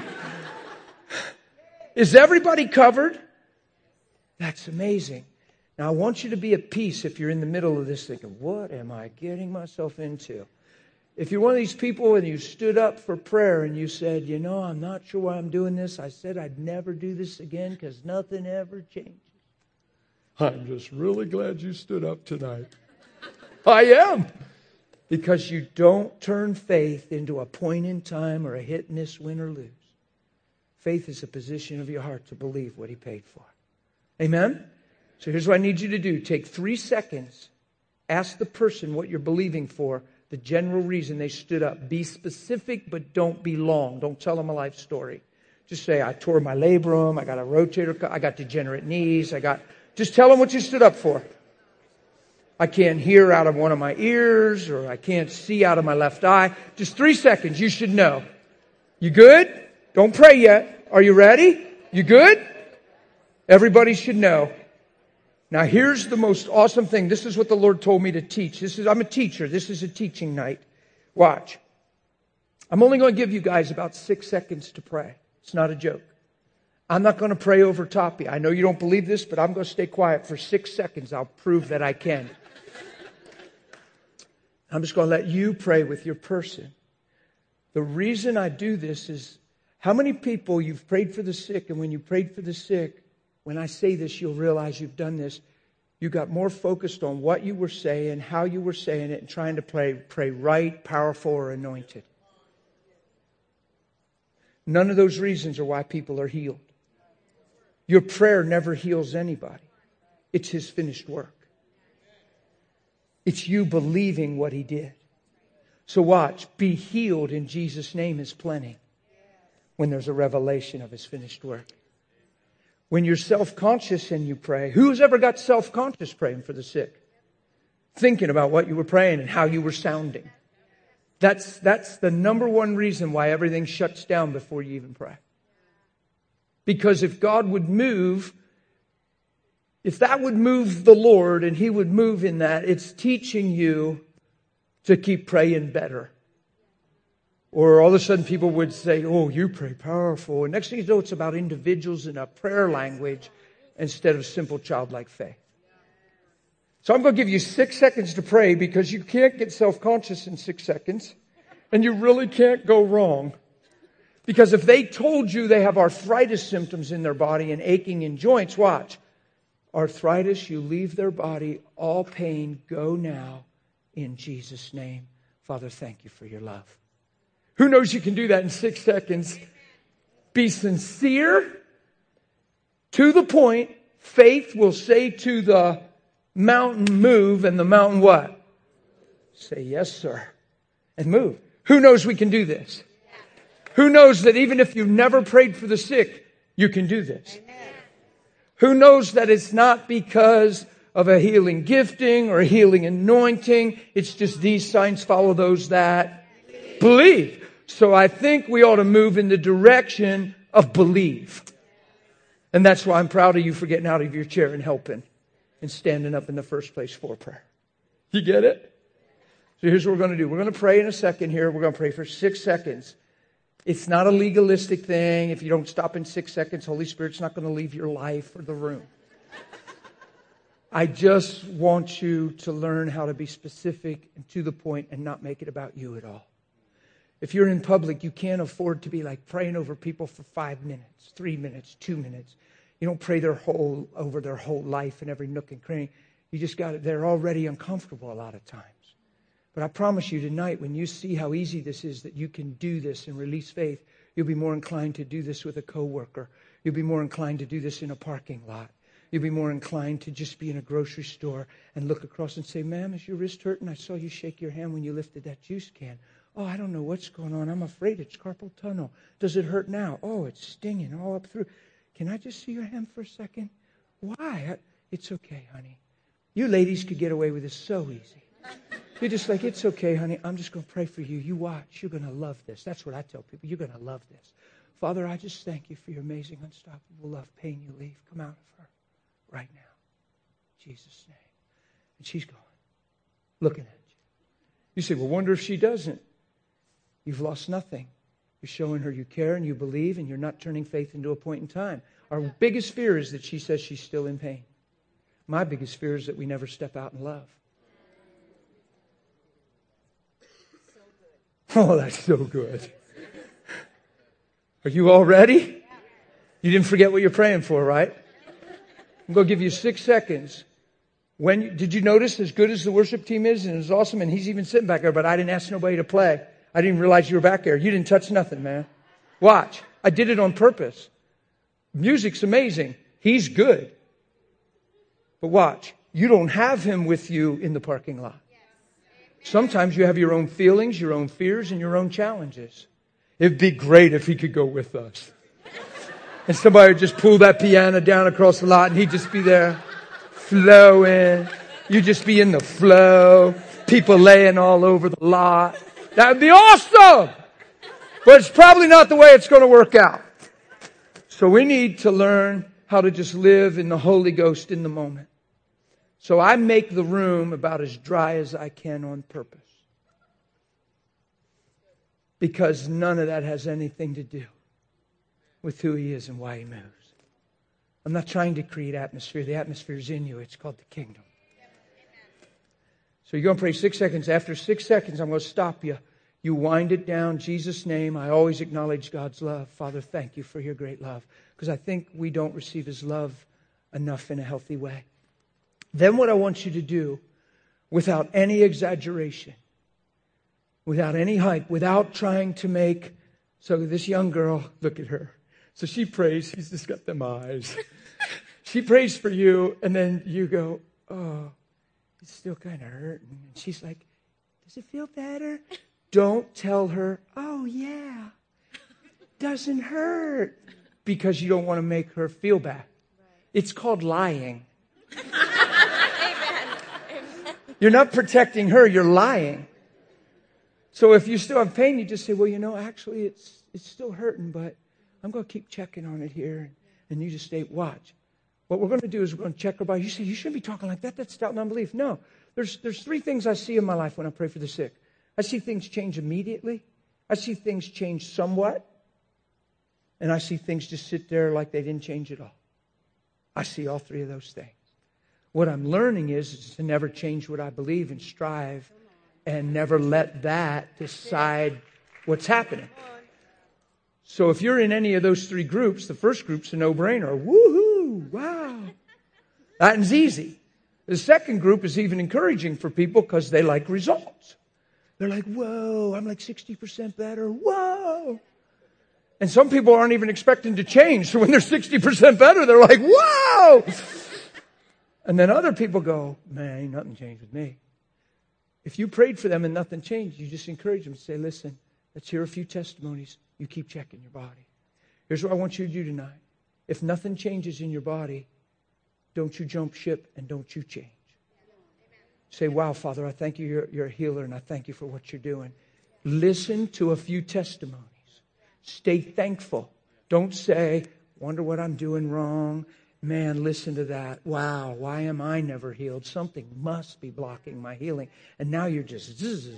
Is everybody covered? That's amazing. Now, I want you to be at peace if you're in the middle of this thinking, what am I getting myself into? If you're one of these people and you stood up for prayer and you said, I'm not sure why I'm doing this. I said I'd never do this again because nothing ever changes. I'm just really glad you stood up tonight. I am. Because you don't turn faith into a point in time or a hit and miss, win or lose. Faith is a position of your heart to believe what He paid for. Amen? So here's what I need you to do. Take 3 seconds. Ask the person what you're believing for, the general reason they stood up. Be specific, but don't be long. Don't tell them a life story. Just say, I tore my labrum, I got a rotator cuff, I got degenerate knees, just tell them what you stood up for. I can't hear out of one of my ears, or I can't see out of my left eye. Just 3 seconds, you should know. You good? Don't pray yet. Are you ready? You good? Everybody should know. Now here's the most awesome thing. This is what the Lord told me to teach. I'm a teacher. This is a teaching night. Watch. I'm only going to give you guys about 6 seconds to pray. It's not a joke. I'm not going to pray over top of you. I know you don't believe this, but I'm going to stay quiet for 6 seconds. I'll prove that I can. I'm just going to let you pray with your person. The reason I do this is, how many people you've prayed for the sick, and when you prayed for the sick, when I say this, you'll realize you've done this. You got more focused on what you were saying, how you were saying it, and trying to pray right, powerful, or anointed. None of those reasons are why people are healed. Your prayer never heals anybody. It's His finished work. It's you believing what He did. So watch. Be healed in Jesus' name is plenty when there's a revelation of His finished work. When you're self-conscious and you pray, who's ever got self-conscious praying for the sick? Thinking about what you were praying and how you were sounding. That's the number one reason why everything shuts down before you even pray. Because if God would move, if that would move the Lord and He would move in that, it's teaching you to keep praying better. Or all of a sudden people would say, oh, you pray powerful. And next thing you know, it's about individuals in a prayer language instead of simple childlike faith. So I'm going to give you 6 seconds to pray because you can't get self-conscious in 6 seconds. And you really can't go wrong. Because if they told you they have arthritis symptoms in their body and aching in joints, watch. Arthritis, you leave their body, all pain, go now in Jesus' name. Father, thank you for your love. Who knows you can do that in 6 seconds? Be sincere, to the point. Faith will say to the mountain, move, and the mountain what? Say, yes, sir, and move. Who knows we can do this? Who knows that even if you never prayed for the sick, you can do this? Who knows that it's not because of a healing gifting or a healing anointing? It's just these signs follow those that believe. So I think we ought to move in the direction of believe. And that's why I'm proud of you for getting out of your chair and helping and standing up in the first place for prayer. You get it? So here's what we're going to do. We're going to pray in a second here. We're going to pray for 6 seconds. It's not a legalistic thing. If you don't stop in 6 seconds, Holy Spirit's not going to leave your life or the room. I just want you to learn how to be specific and to the point and not make it about you at all. If you're in public, you can't afford to be like praying over people for 5 minutes, 3 minutes, 2 minutes. You don't pray over their whole life and every nook and cranny. You just got it. They're already uncomfortable a lot of times. But I promise you tonight, when you see how easy this is, that you can do this and release faith, you'll be more inclined to do this with a coworker. You'll be more inclined to do this in a parking lot. You'll be more inclined to just be in a grocery store and look across and say, ma'am, is your wrist hurting? I saw you shake your hand when you lifted that juice can. Oh, I don't know what's going on. I'm afraid it's carpal tunnel. Does it hurt now? Oh, it's stinging all up through. Can I just see your hand for a second? Why? It's okay, honey. You ladies could get away with this so easy. You're just like, it's okay, honey. I'm just going to pray for you. You watch. You're going to love this. That's what I tell people. You're going to love this. Father, I just thank you for your amazing, unstoppable love. Pain, you leave. Come out of her right now. In Jesus' name. And she's going, looking at you. You say, well, wonder if she doesn't. You've lost nothing. You're showing her you care and you believe, and you're not turning faith into a point in time. Our biggest fear is that she says she's still in pain. My biggest fear is that we never step out in love. Oh, that's so good. Are you all ready? You didn't forget what you're praying for, right? I'm going to give you 6 seconds. Did you notice, as good as the worship team is, and it's awesome, and he's even sitting back there, but I didn't ask nobody to play. I didn't realize you were back there. You didn't touch nothing, man. Watch. I did it on purpose. Music's amazing. He's good. But watch. You don't have him with you in the parking lot. Sometimes you have your own feelings, your own fears, and your own challenges. It'd be great if he could go with us. And somebody would just pull that piano down across the lot and he'd just be there flowing. You'd just be in the flow. People laying all over the lot. That would be awesome. But it's probably not the way it's going to work out. So we need to learn how to just live in the Holy Ghost in the moment. So I make the room about as dry as I can on purpose. Because none of that has anything to do with who He is and why He moves. I'm not trying to create atmosphere. The atmosphere is in you. It's called the kingdom. So you're going to pray 6 seconds. After 6 seconds, I'm going to stop you. You wind it down. Jesus' name. I always acknowledge God's love. Father, thank you for your great love. Because I think we don't receive His love enough in a healthy way. Then what I want you to do, without any exaggeration, without any hype, without trying to make... So this young girl, look at her. So she prays. She's just got them eyes. She prays for you, and then you go, oh, it's still kind of hurting. And she's like, does it feel better? Don't tell her, oh, yeah, doesn't hurt. Because you don't want to make her feel bad. It's called lying. You're not protecting her, you're lying. So if you still have pain, you just say, well, actually it's still hurting, but I'm going to keep checking on it here. And you just stay, watch. What we're going to do is we're going to check her body. You say, you shouldn't be talking like that. That's doubt and unbelief. No, there's 3 things I see in my life when I pray for the sick. I see things change immediately. I see things change somewhat. And I see things just sit there like they didn't change at all. I see all 3 of those things. What I'm learning is to never change what I believe and strive and never let that decide what's happening. So if you're in any of those 3 groups, the first group's a no-brainer. Woohoo! Wow! That one's easy. The second group is even encouraging for people because they like results. They're like, whoa, I'm like 60% better. Whoa! And some people aren't even expecting to change. So when they're 60% better, they're like, whoa! And then other people go, man, ain't nothing changed with me. If you prayed for them and nothing changed, you just encourage them to say, listen, let's hear a few testimonies. You keep checking your body. Here's what I want you to do tonight. If nothing changes in your body, don't you jump ship and don't you change. Say, wow, Father, I thank you. You're a healer, and I thank you for what you're doing. Listen to a few testimonies. Stay thankful. Don't say, wonder what I'm doing wrong. Man, listen to that. Wow, why am I never healed? Something must be blocking my healing. And now you're just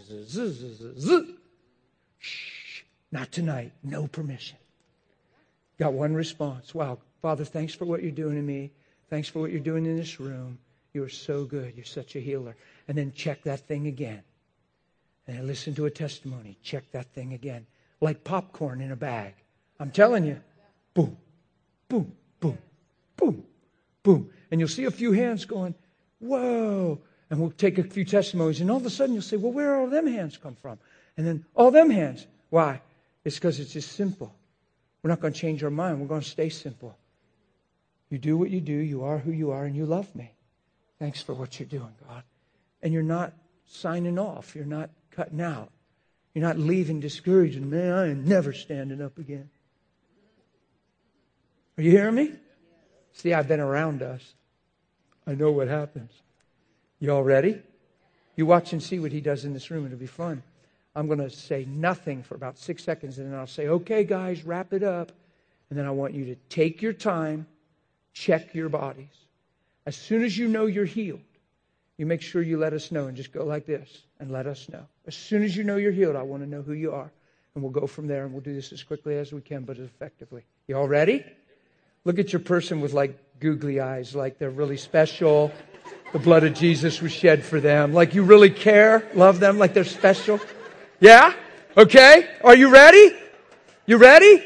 shh, not tonight. No permission. Got one response. Wow, Father, thanks for what you're doing in me. Thanks for what you're doing in this room. You are so good. You're such a healer. And then check that thing again. And then listen to a testimony. Check that thing again. Like popcorn in a bag. I'm telling you. Boom, boom, boom. Boom, boom. And you'll see a few hands going, whoa. And we'll take a few testimonies. And all of a sudden you'll say, well, where all them hands come from? And then all them hands. Why? It's because it's just simple. We're not going to change our mind. We're going to stay simple. You do what you do. You are who you are. And you love me. Thanks for what you're doing, God. And you're not signing off. You're not cutting out. You're not leaving discouraged. Man, I am never standing up again. Are you hearing me? See, I've been around us. I know what happens. You all ready? You watch and see what he does in this room. It'll be fun. I'm going to say nothing for about 6 seconds, and then I'll say, okay, guys, wrap it up. And then I want you to take your time, check your bodies. As soon as you know you're healed, you make sure you let us know and just go like this and let us know. As soon as you know you're healed, I want to know who you are. And we'll go from there, and we'll do this as quickly as we can, but as effectively. You all ready? Look at your person with like googly eyes, like they're really special. The blood of Jesus was shed for them. Like you really care, love them, like they're special. Yeah? Okay. Are you ready? You ready?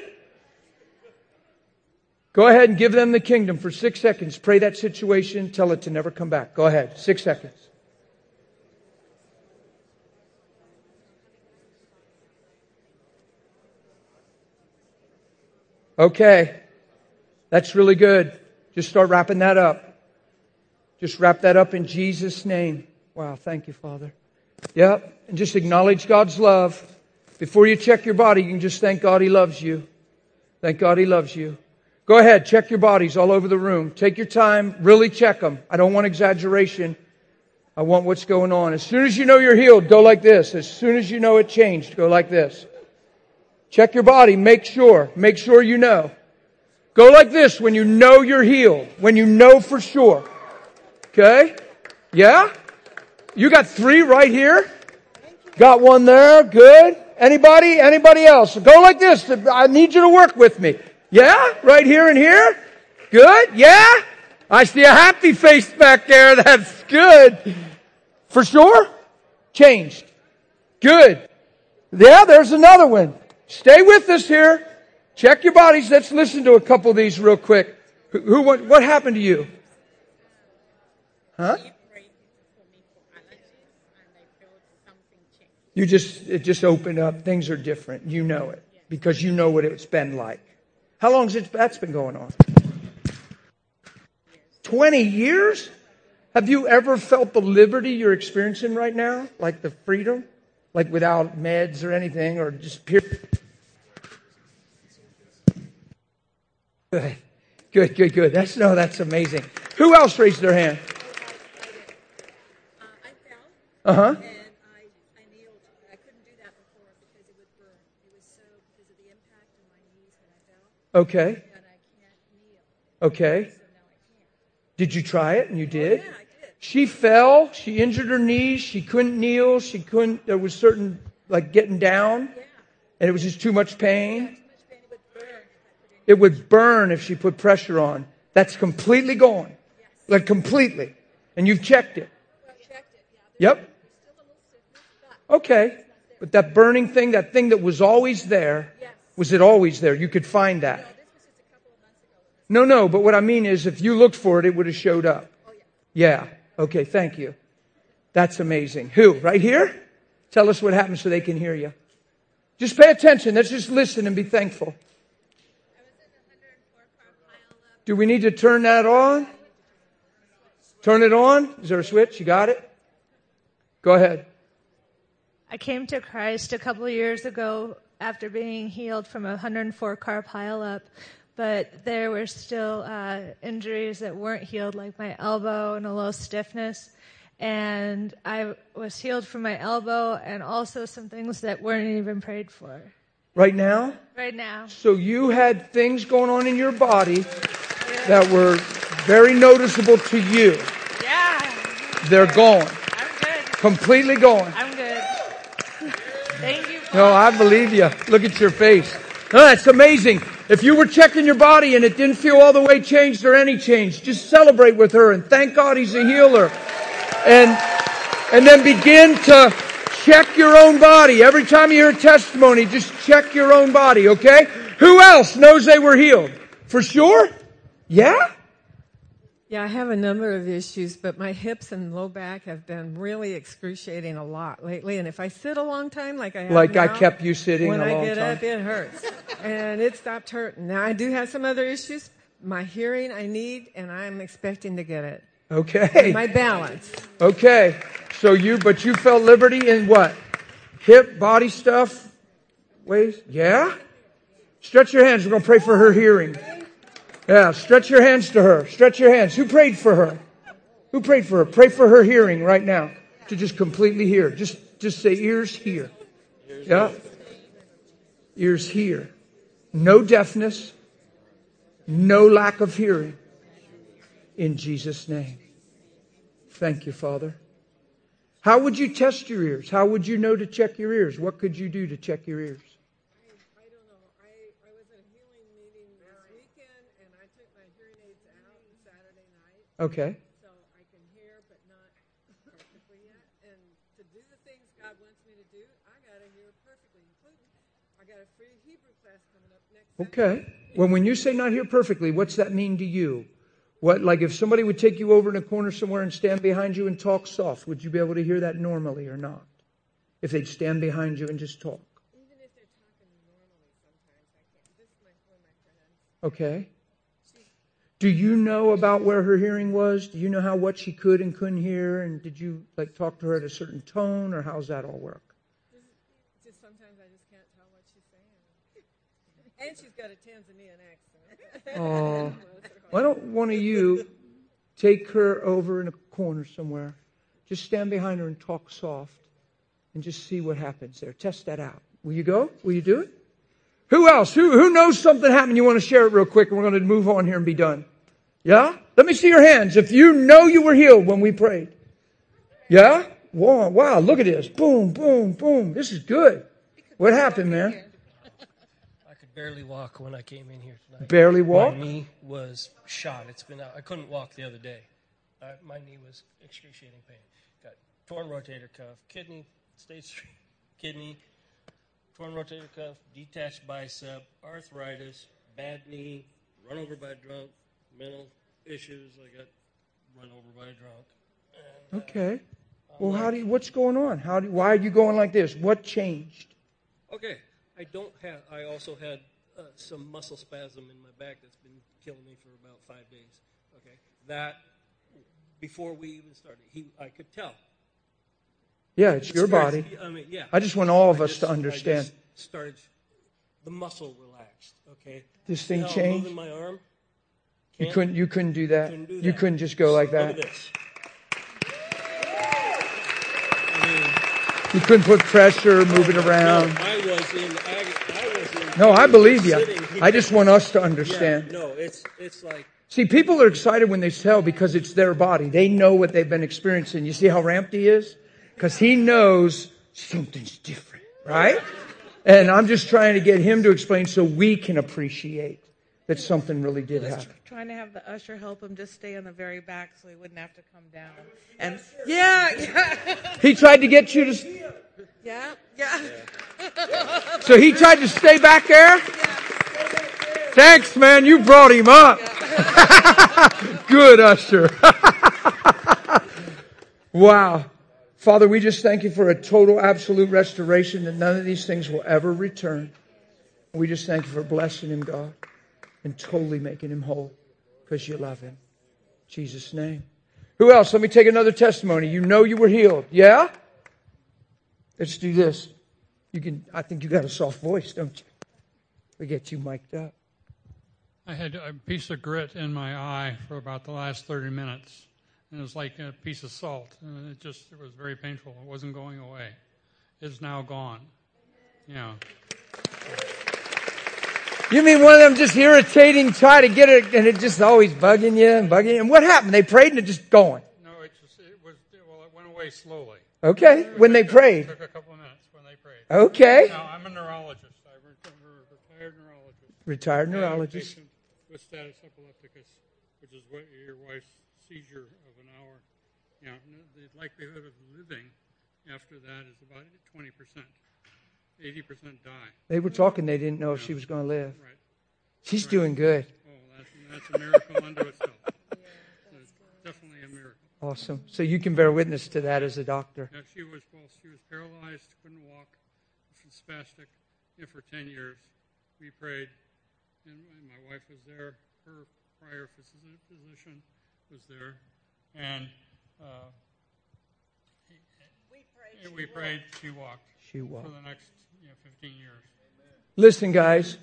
Go ahead and give them the kingdom for 6 seconds. Pray that situation. Tell it to never come back. Go ahead. 6 seconds. Okay. That's really good. Just start wrapping that up. Just wrap that up in Jesus' name. Wow. Thank you, Father. Yep. And just acknowledge God's love. Before you check your body, you can just thank God He loves you. Thank God He loves you. Go ahead. Check your bodies all over the room. Take your time. Really check them. I don't want exaggeration. I want what's going on. As soon as you know you're healed, go like this. As soon as you know it changed, go like this. Check your body. Make sure. Make sure you know. Go like this when you know you're healed. When you know for sure. Okay? Yeah? You got 3 right here? Got 1 there. Good. Anybody? Anybody else? Go like this. I need you to work with me. Yeah? Right here and here? Good. Yeah? I see a happy face back there. That's good. For sure? Changed. Good. Yeah, there's another one. Stay with us here. Check your bodies. Let's listen to a couple of these real quick. What happened to you? Huh? It just opened up. Things are different. You know it. Because you know what it's been like. How long has that's been going on? 20 years? Have you ever felt the liberty you're experiencing right now? Like the freedom? Like without meds or anything? Or just pure? Good. That's amazing. Who else raised their hand? I fell. Uh-huh. And I kneeled. I couldn't do that before because it would burn. It was so because of the impact on my knees when I fell. Okay. That I can't kneel. Okay. So now I can't. Did you try it? And you did? Oh, yeah, I did. She fell. She injured her knees. She couldn't kneel. There was certain, like getting down. Yeah. And it was just too much pain. Too much pain. It would burn if I put any. It would burn if she put pressure on. That's completely gone. Yes. Like completely. And you've checked it. Well, I checked it. Yeah. Yep. There's still a little sickness, but Okay. But that burning thing, that thing that was always there, yes. was it always there? You could find that. No, this was just a couple of months ago. No, but what I mean is if you looked for it, it would have showed up. Oh, yeah. Yeah. Okay, thank you. That's amazing. Who? Right here? Tell us what happened so they can hear you. Just pay attention. Let's just listen and be thankful. I was in a 104-car pile up. Do we need to turn that on? Turn it on? Is there a switch? You got it? Go ahead. I came to Christ a couple of years ago after being healed from a 104-car pileup, but there were still injuries that weren't healed, like my elbow and a little stiffness. And I was healed from my elbow and also some things that weren't even prayed for. Right now? Right now. So you had things going on in your body that were very noticeable to you. Yeah. They're gone. I'm good. Completely gone. I'm good. Thank you. No, I believe you. Look at your face. No, that's amazing. If you were checking your body and it didn't feel all the way changed or any change, just celebrate with her and thank God He's a healer. And then begin to check your own body. Every time you hear a testimony, just check your own body, okay? Who else knows they were healed? For sure? Yeah? Yeah, I have a number of issues, but my hips and low back have been really excruciating a lot lately. And if I sit a long time, like I have Like now, I kept you sitting when a I long get time. up, it hurts. And it stopped hurting. Now, I do have some other issues. My hearing I need, and I'm expecting to get it. Okay. My balance. Okay. But you felt liberty in what? Hip, body stuff? Ways? Yeah? Stretch your hands. We're going to pray for her hearing. Yeah, stretch your hands to her. Stretch your hands. Who prayed for her? Who prayed for her? Pray for her hearing right now. To just completely hear. Just say ears here. Yeah. Ears here. No deafness. No lack of hearing. In Jesus' name. Thank you, Father. How would you test your ears? How would you know to check your ears? What could you do to check your ears? I don't know. I was at a healing meeting this weekend, and I took my hearing aids out Saturday night. Okay. So I can hear, but not perfectly yet. And to do the things God wants me to do, I got to hear perfectly, including I got a free Hebrew class coming up next Saturday. Okay. Well, when you say not hear perfectly, what's that mean to you? What, like if somebody would take you over in a corner somewhere and stand behind you and talk soft, would you be able to hear that normally or not? If they'd stand behind you and just talk. Even if they're talking normally, sometimes I can't. This is one of my friends. Okay. Do you know about where her hearing was? Do you know what she could and couldn't hear? And did you like talk to her at a certain tone, or how's that all work? Just sometimes I just can't tell what she's saying. And she's got a Tanzanian accent. Oh. Why don't one of you take her over in a corner somewhere? Just stand behind her and talk soft and just see what happens there. Test that out. Will you go? Will you do it? Who else? Who knows something happened? You want to share it real quick and we're going to move on here and be done. Yeah? Let me see your hands. If you know you were healed when we prayed. Yeah? Wow, look at this. Boom, boom, boom. This is good. What happened, man? Barely walk when I came in here tonight. Barely walk? My knee was shot. It's been out. I couldn't walk the other day. My knee was excruciating pain. Got torn rotator cuff, stage 3 kidney, torn rotator cuff, detached bicep, arthritis, bad knee, run over by a drunk, mental issues. I got run over by a drunk. And, okay. Well, what's going on? Why are you going like this? What changed? Okay. I also had some muscle spasm in my back that's been killing me for about 5 days. Okay. That, before we even started, I could tell. Yeah, it's your body. Yeah. I just want all of us to understand. The muscle relaxed. Okay. This thing changed? Moving my arm. You couldn't do that. Couldn't do that. You couldn't just go like that. Look at this. You couldn't put pressure, move it around. No, I was in. No, I believe you. I just want us to understand. Yeah, no, it's like. See, people are excited when they sell because it's their body. They know what they've been experiencing. You see how ramped he is? Because he knows something's different, right? And I'm just trying to get him to explain so we can appreciate that something really did happen. Trying to have the usher help him just stay on the very back so he wouldn't have to come down. And yeah. He tried to get you to. Yeah. So he tried to stay back there? Thanks, man. You brought him up. Good, usher. Wow. Father, we just thank you for a total, absolute restoration, that none of these things will ever return. We just thank you for blessing him, God, and totally making him whole because you love him. In Jesus' name. Who else? Let me take another testimony. You know you were healed. Yeah? Let's do this. I think you got a soft voice, don't you? We get you mic'd up. I had a piece of grit in my eye for about the last 30 minutes. And it was like a piece of salt. And it was very painful. It wasn't going away. It's now gone. Yeah. You mean one of them just irritating, try to get it, and it just always bugging you. And what happened? They prayed and it just gone. No, it went away slowly. Okay, when they prayed. It took a couple of minutes when they prayed. Okay. Now, I'm a neurologist. I'm a retired neurologist. Retired neurologist. Patient with status epilepticus, which is what your wife's seizure of an hour. You know, the likelihood of living after that is about 20%. 80% die. They were talking, they didn't know if she was going to live. Right. She's doing good. Oh, that's a miracle unto itself. It's definitely a miracle. Awesome. So you can bear witness to that as a doctor. Yeah, she was paralyzed, couldn't walk, spastic, for 10 years. We prayed, and my wife was there. Her prior physician was there, and we prayed. She walked. She walked for the next 15 years. Listen, guys.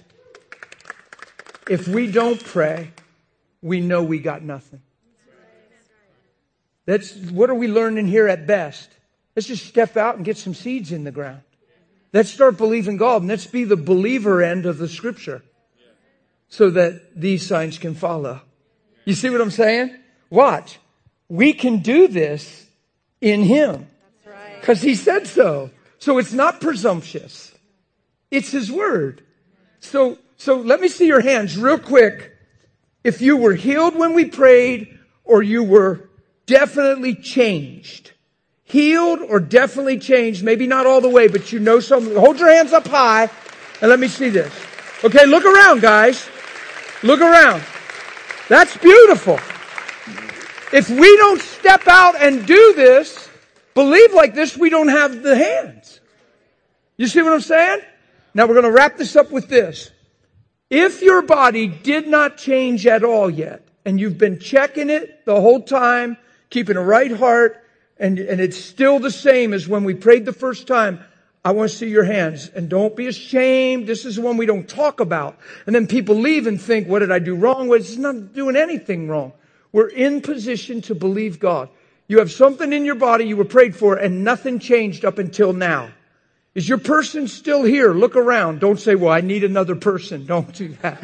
If we don't pray, we know we got nothing. What are we learning here at best? Let's just step out and get some seeds in the ground. Let's start believing God, and let's be the believer end of the Scripture so that these signs can follow. You see what I'm saying? Watch. We can do this in Him because He said so. So it's not presumptuous. It's His Word. So let me see your hands real quick. If you were healed when we prayed, or you were definitely changed. Healed or definitely changed. Maybe not all the way, but you know something. Hold your hands up high and let me see this. Okay, look around, guys. Look around. That's beautiful. If we don't step out and do this, believe like this, we don't have the hands. You see what I'm saying? Now we're going to wrap this up with this. If your body did not change at all yet, and you've been checking it the whole time, keeping a right heart, and it's still the same as when we prayed the first time, I want to see your hands. And don't be ashamed. This is one we don't talk about. And then people leave and think, what did I do wrong? Well, it's not doing anything wrong. We're in position to believe God. You have something in your body you were prayed for and nothing changed up until now. Is your person still here? Look around. Don't say, well, I need another person. Don't do that.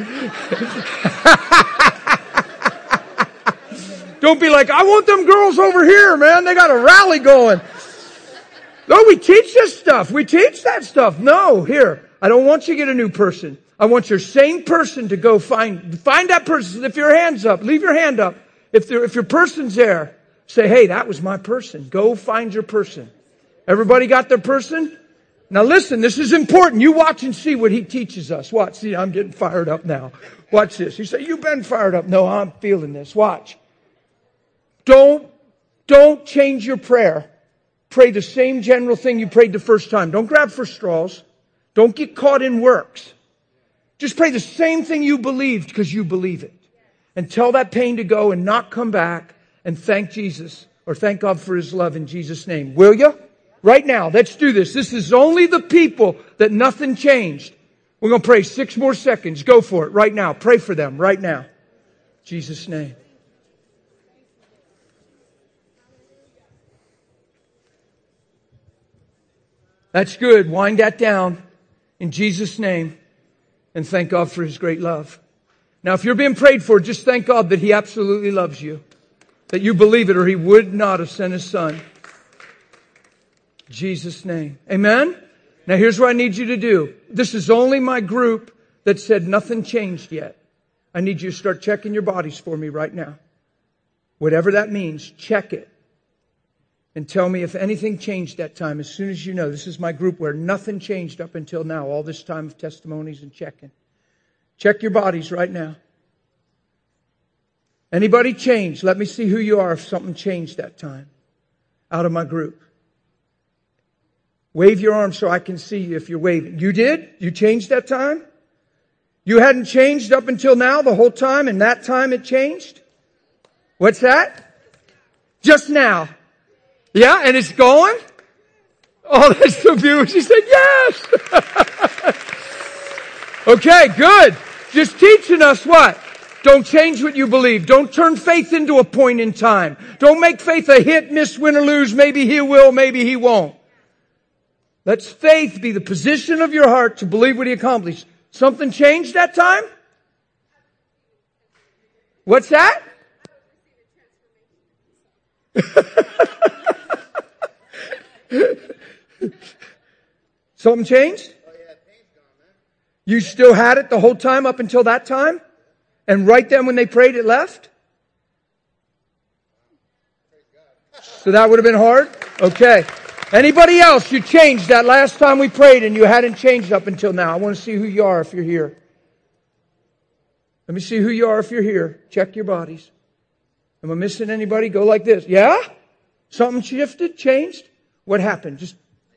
Don't be like, I want them girls over here, man. They got a rally going. No, we teach this stuff. We teach that stuff. No, here. I don't want you to get a new person. I want your same person to go find that person. If your hand's up, leave your hand up. If your person's there, say, hey, that was my person. Go find your person. Everybody got their person? Now listen, this is important. You watch and see what he teaches us. Watch. See, I'm getting fired up now. Watch this. You say, you've been fired up. No, I'm feeling this. Watch. Don't change your prayer. Pray the same general thing you prayed the first time. Don't grab for straws. Don't get caught in works. Just pray the same thing you believed because you believe it. And tell that pain to go and not come back, and thank Jesus or thank God for His love in Jesus' name. Will you? Right now, let's do this. This is only the people that nothing changed. We're going to pray 6 more seconds. Go for it right now. Pray for them right now. Jesus' name. That's good. Wind that down in Jesus' name and thank God for His great love. Now, if you're being prayed for, just thank God that He absolutely loves you, that you believe it, or He would not have sent His Son. In Jesus' name. Amen? Now, here's what I need you to do. This is only my group that said nothing changed yet. I need you to start checking your bodies for me right now. Whatever that means, check it. And tell me if anything changed that time as soon as you know. This is my group where nothing changed up until now. All this time of testimonies and checking. Check your bodies right now. Anybody changed? Let me see who you are if something changed that time. Out of my group. Wave your arm so I can see you if you're waving. You did? You changed that time? You hadn't changed up until now the whole time, and that time it changed? What's that? Just now. Yeah, and it's going? Oh, that's so beautiful. She said yes. Okay, good. Just teaching us what? Don't change what you believe. Don't turn faith into a point in time. Don't make faith a hit, miss, win, or lose. Maybe He will, maybe He won't. Let faith be the position of your heart to believe what He accomplished. Something changed that time? What's that? Something changed? You still had it the whole time up until that time? And right then when they prayed, it left? So that would have been hard? Okay. Anybody else, you changed that last time we prayed and you hadn't changed up until now? I want to see who you are if you're here. Let me see who you are if you're here. Check your bodies. Am I missing anybody? Go like this. Yeah? Something shifted, changed? What happened? Just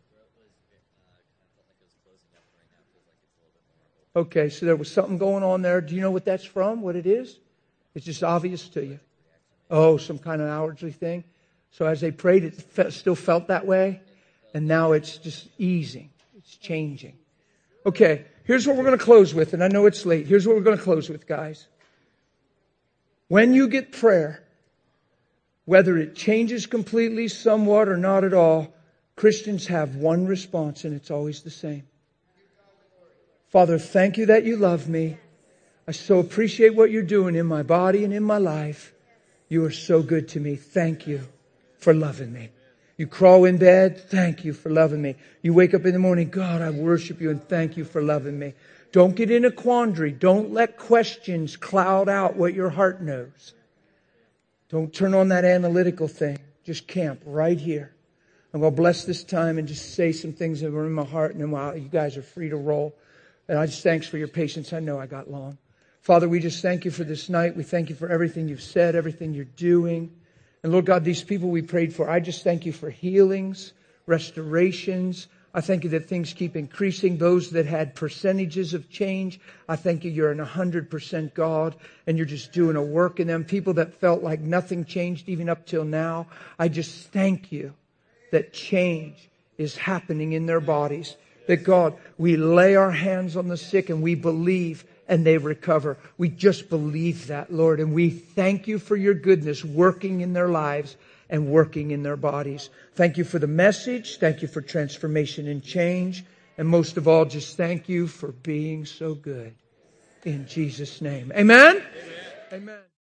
okay, so there was something going on there. Do you know what that's from? What it is? It's just obvious to you. Oh, some kind of allergy thing. So as they prayed, it still felt that way. And now it's just easing. It's changing. Okay, here's what we're going to close with. And I know it's late. Here's what we're going to close with, guys. When you get prayer, Whether it changes completely, somewhat, or not at all, Christians have one response, and it's always the same. Father, thank you that you love me. I so appreciate what you're doing in my body and in my life. You are so good to me. Thank you for loving me. You crawl in bed, thank you for loving me. You wake up in the morning, God, I worship you and thank you for loving me. Don't get in a quandary. Don't let questions cloud out what your heart knows. Don't turn on that analytical thing. Just camp right here. I'm going to bless this time and just say some things that were in my heart, and then while you guys are free to roll. And I just thanks for your patience. I know I got long. Father, we just thank you for this night. We thank you for everything you've said, everything you're doing. And Lord God, these people we prayed for, I just thank you for healings, restorations. I thank you that things keep increasing. Those that had percentages of change, I thank you you're an 100% God and you're just doing a work in them. People that felt like nothing changed even up till now, I just thank you that change is happening in their bodies. That God, we lay our hands on the sick and we believe and they recover. We just believe that, Lord. And we thank you for your goodness working in their lives and working in their bodies. Thank you for the message. Thank you for transformation and change. And most of all, just thank you for being so good. In Jesus' name. Amen? Amen. Amen.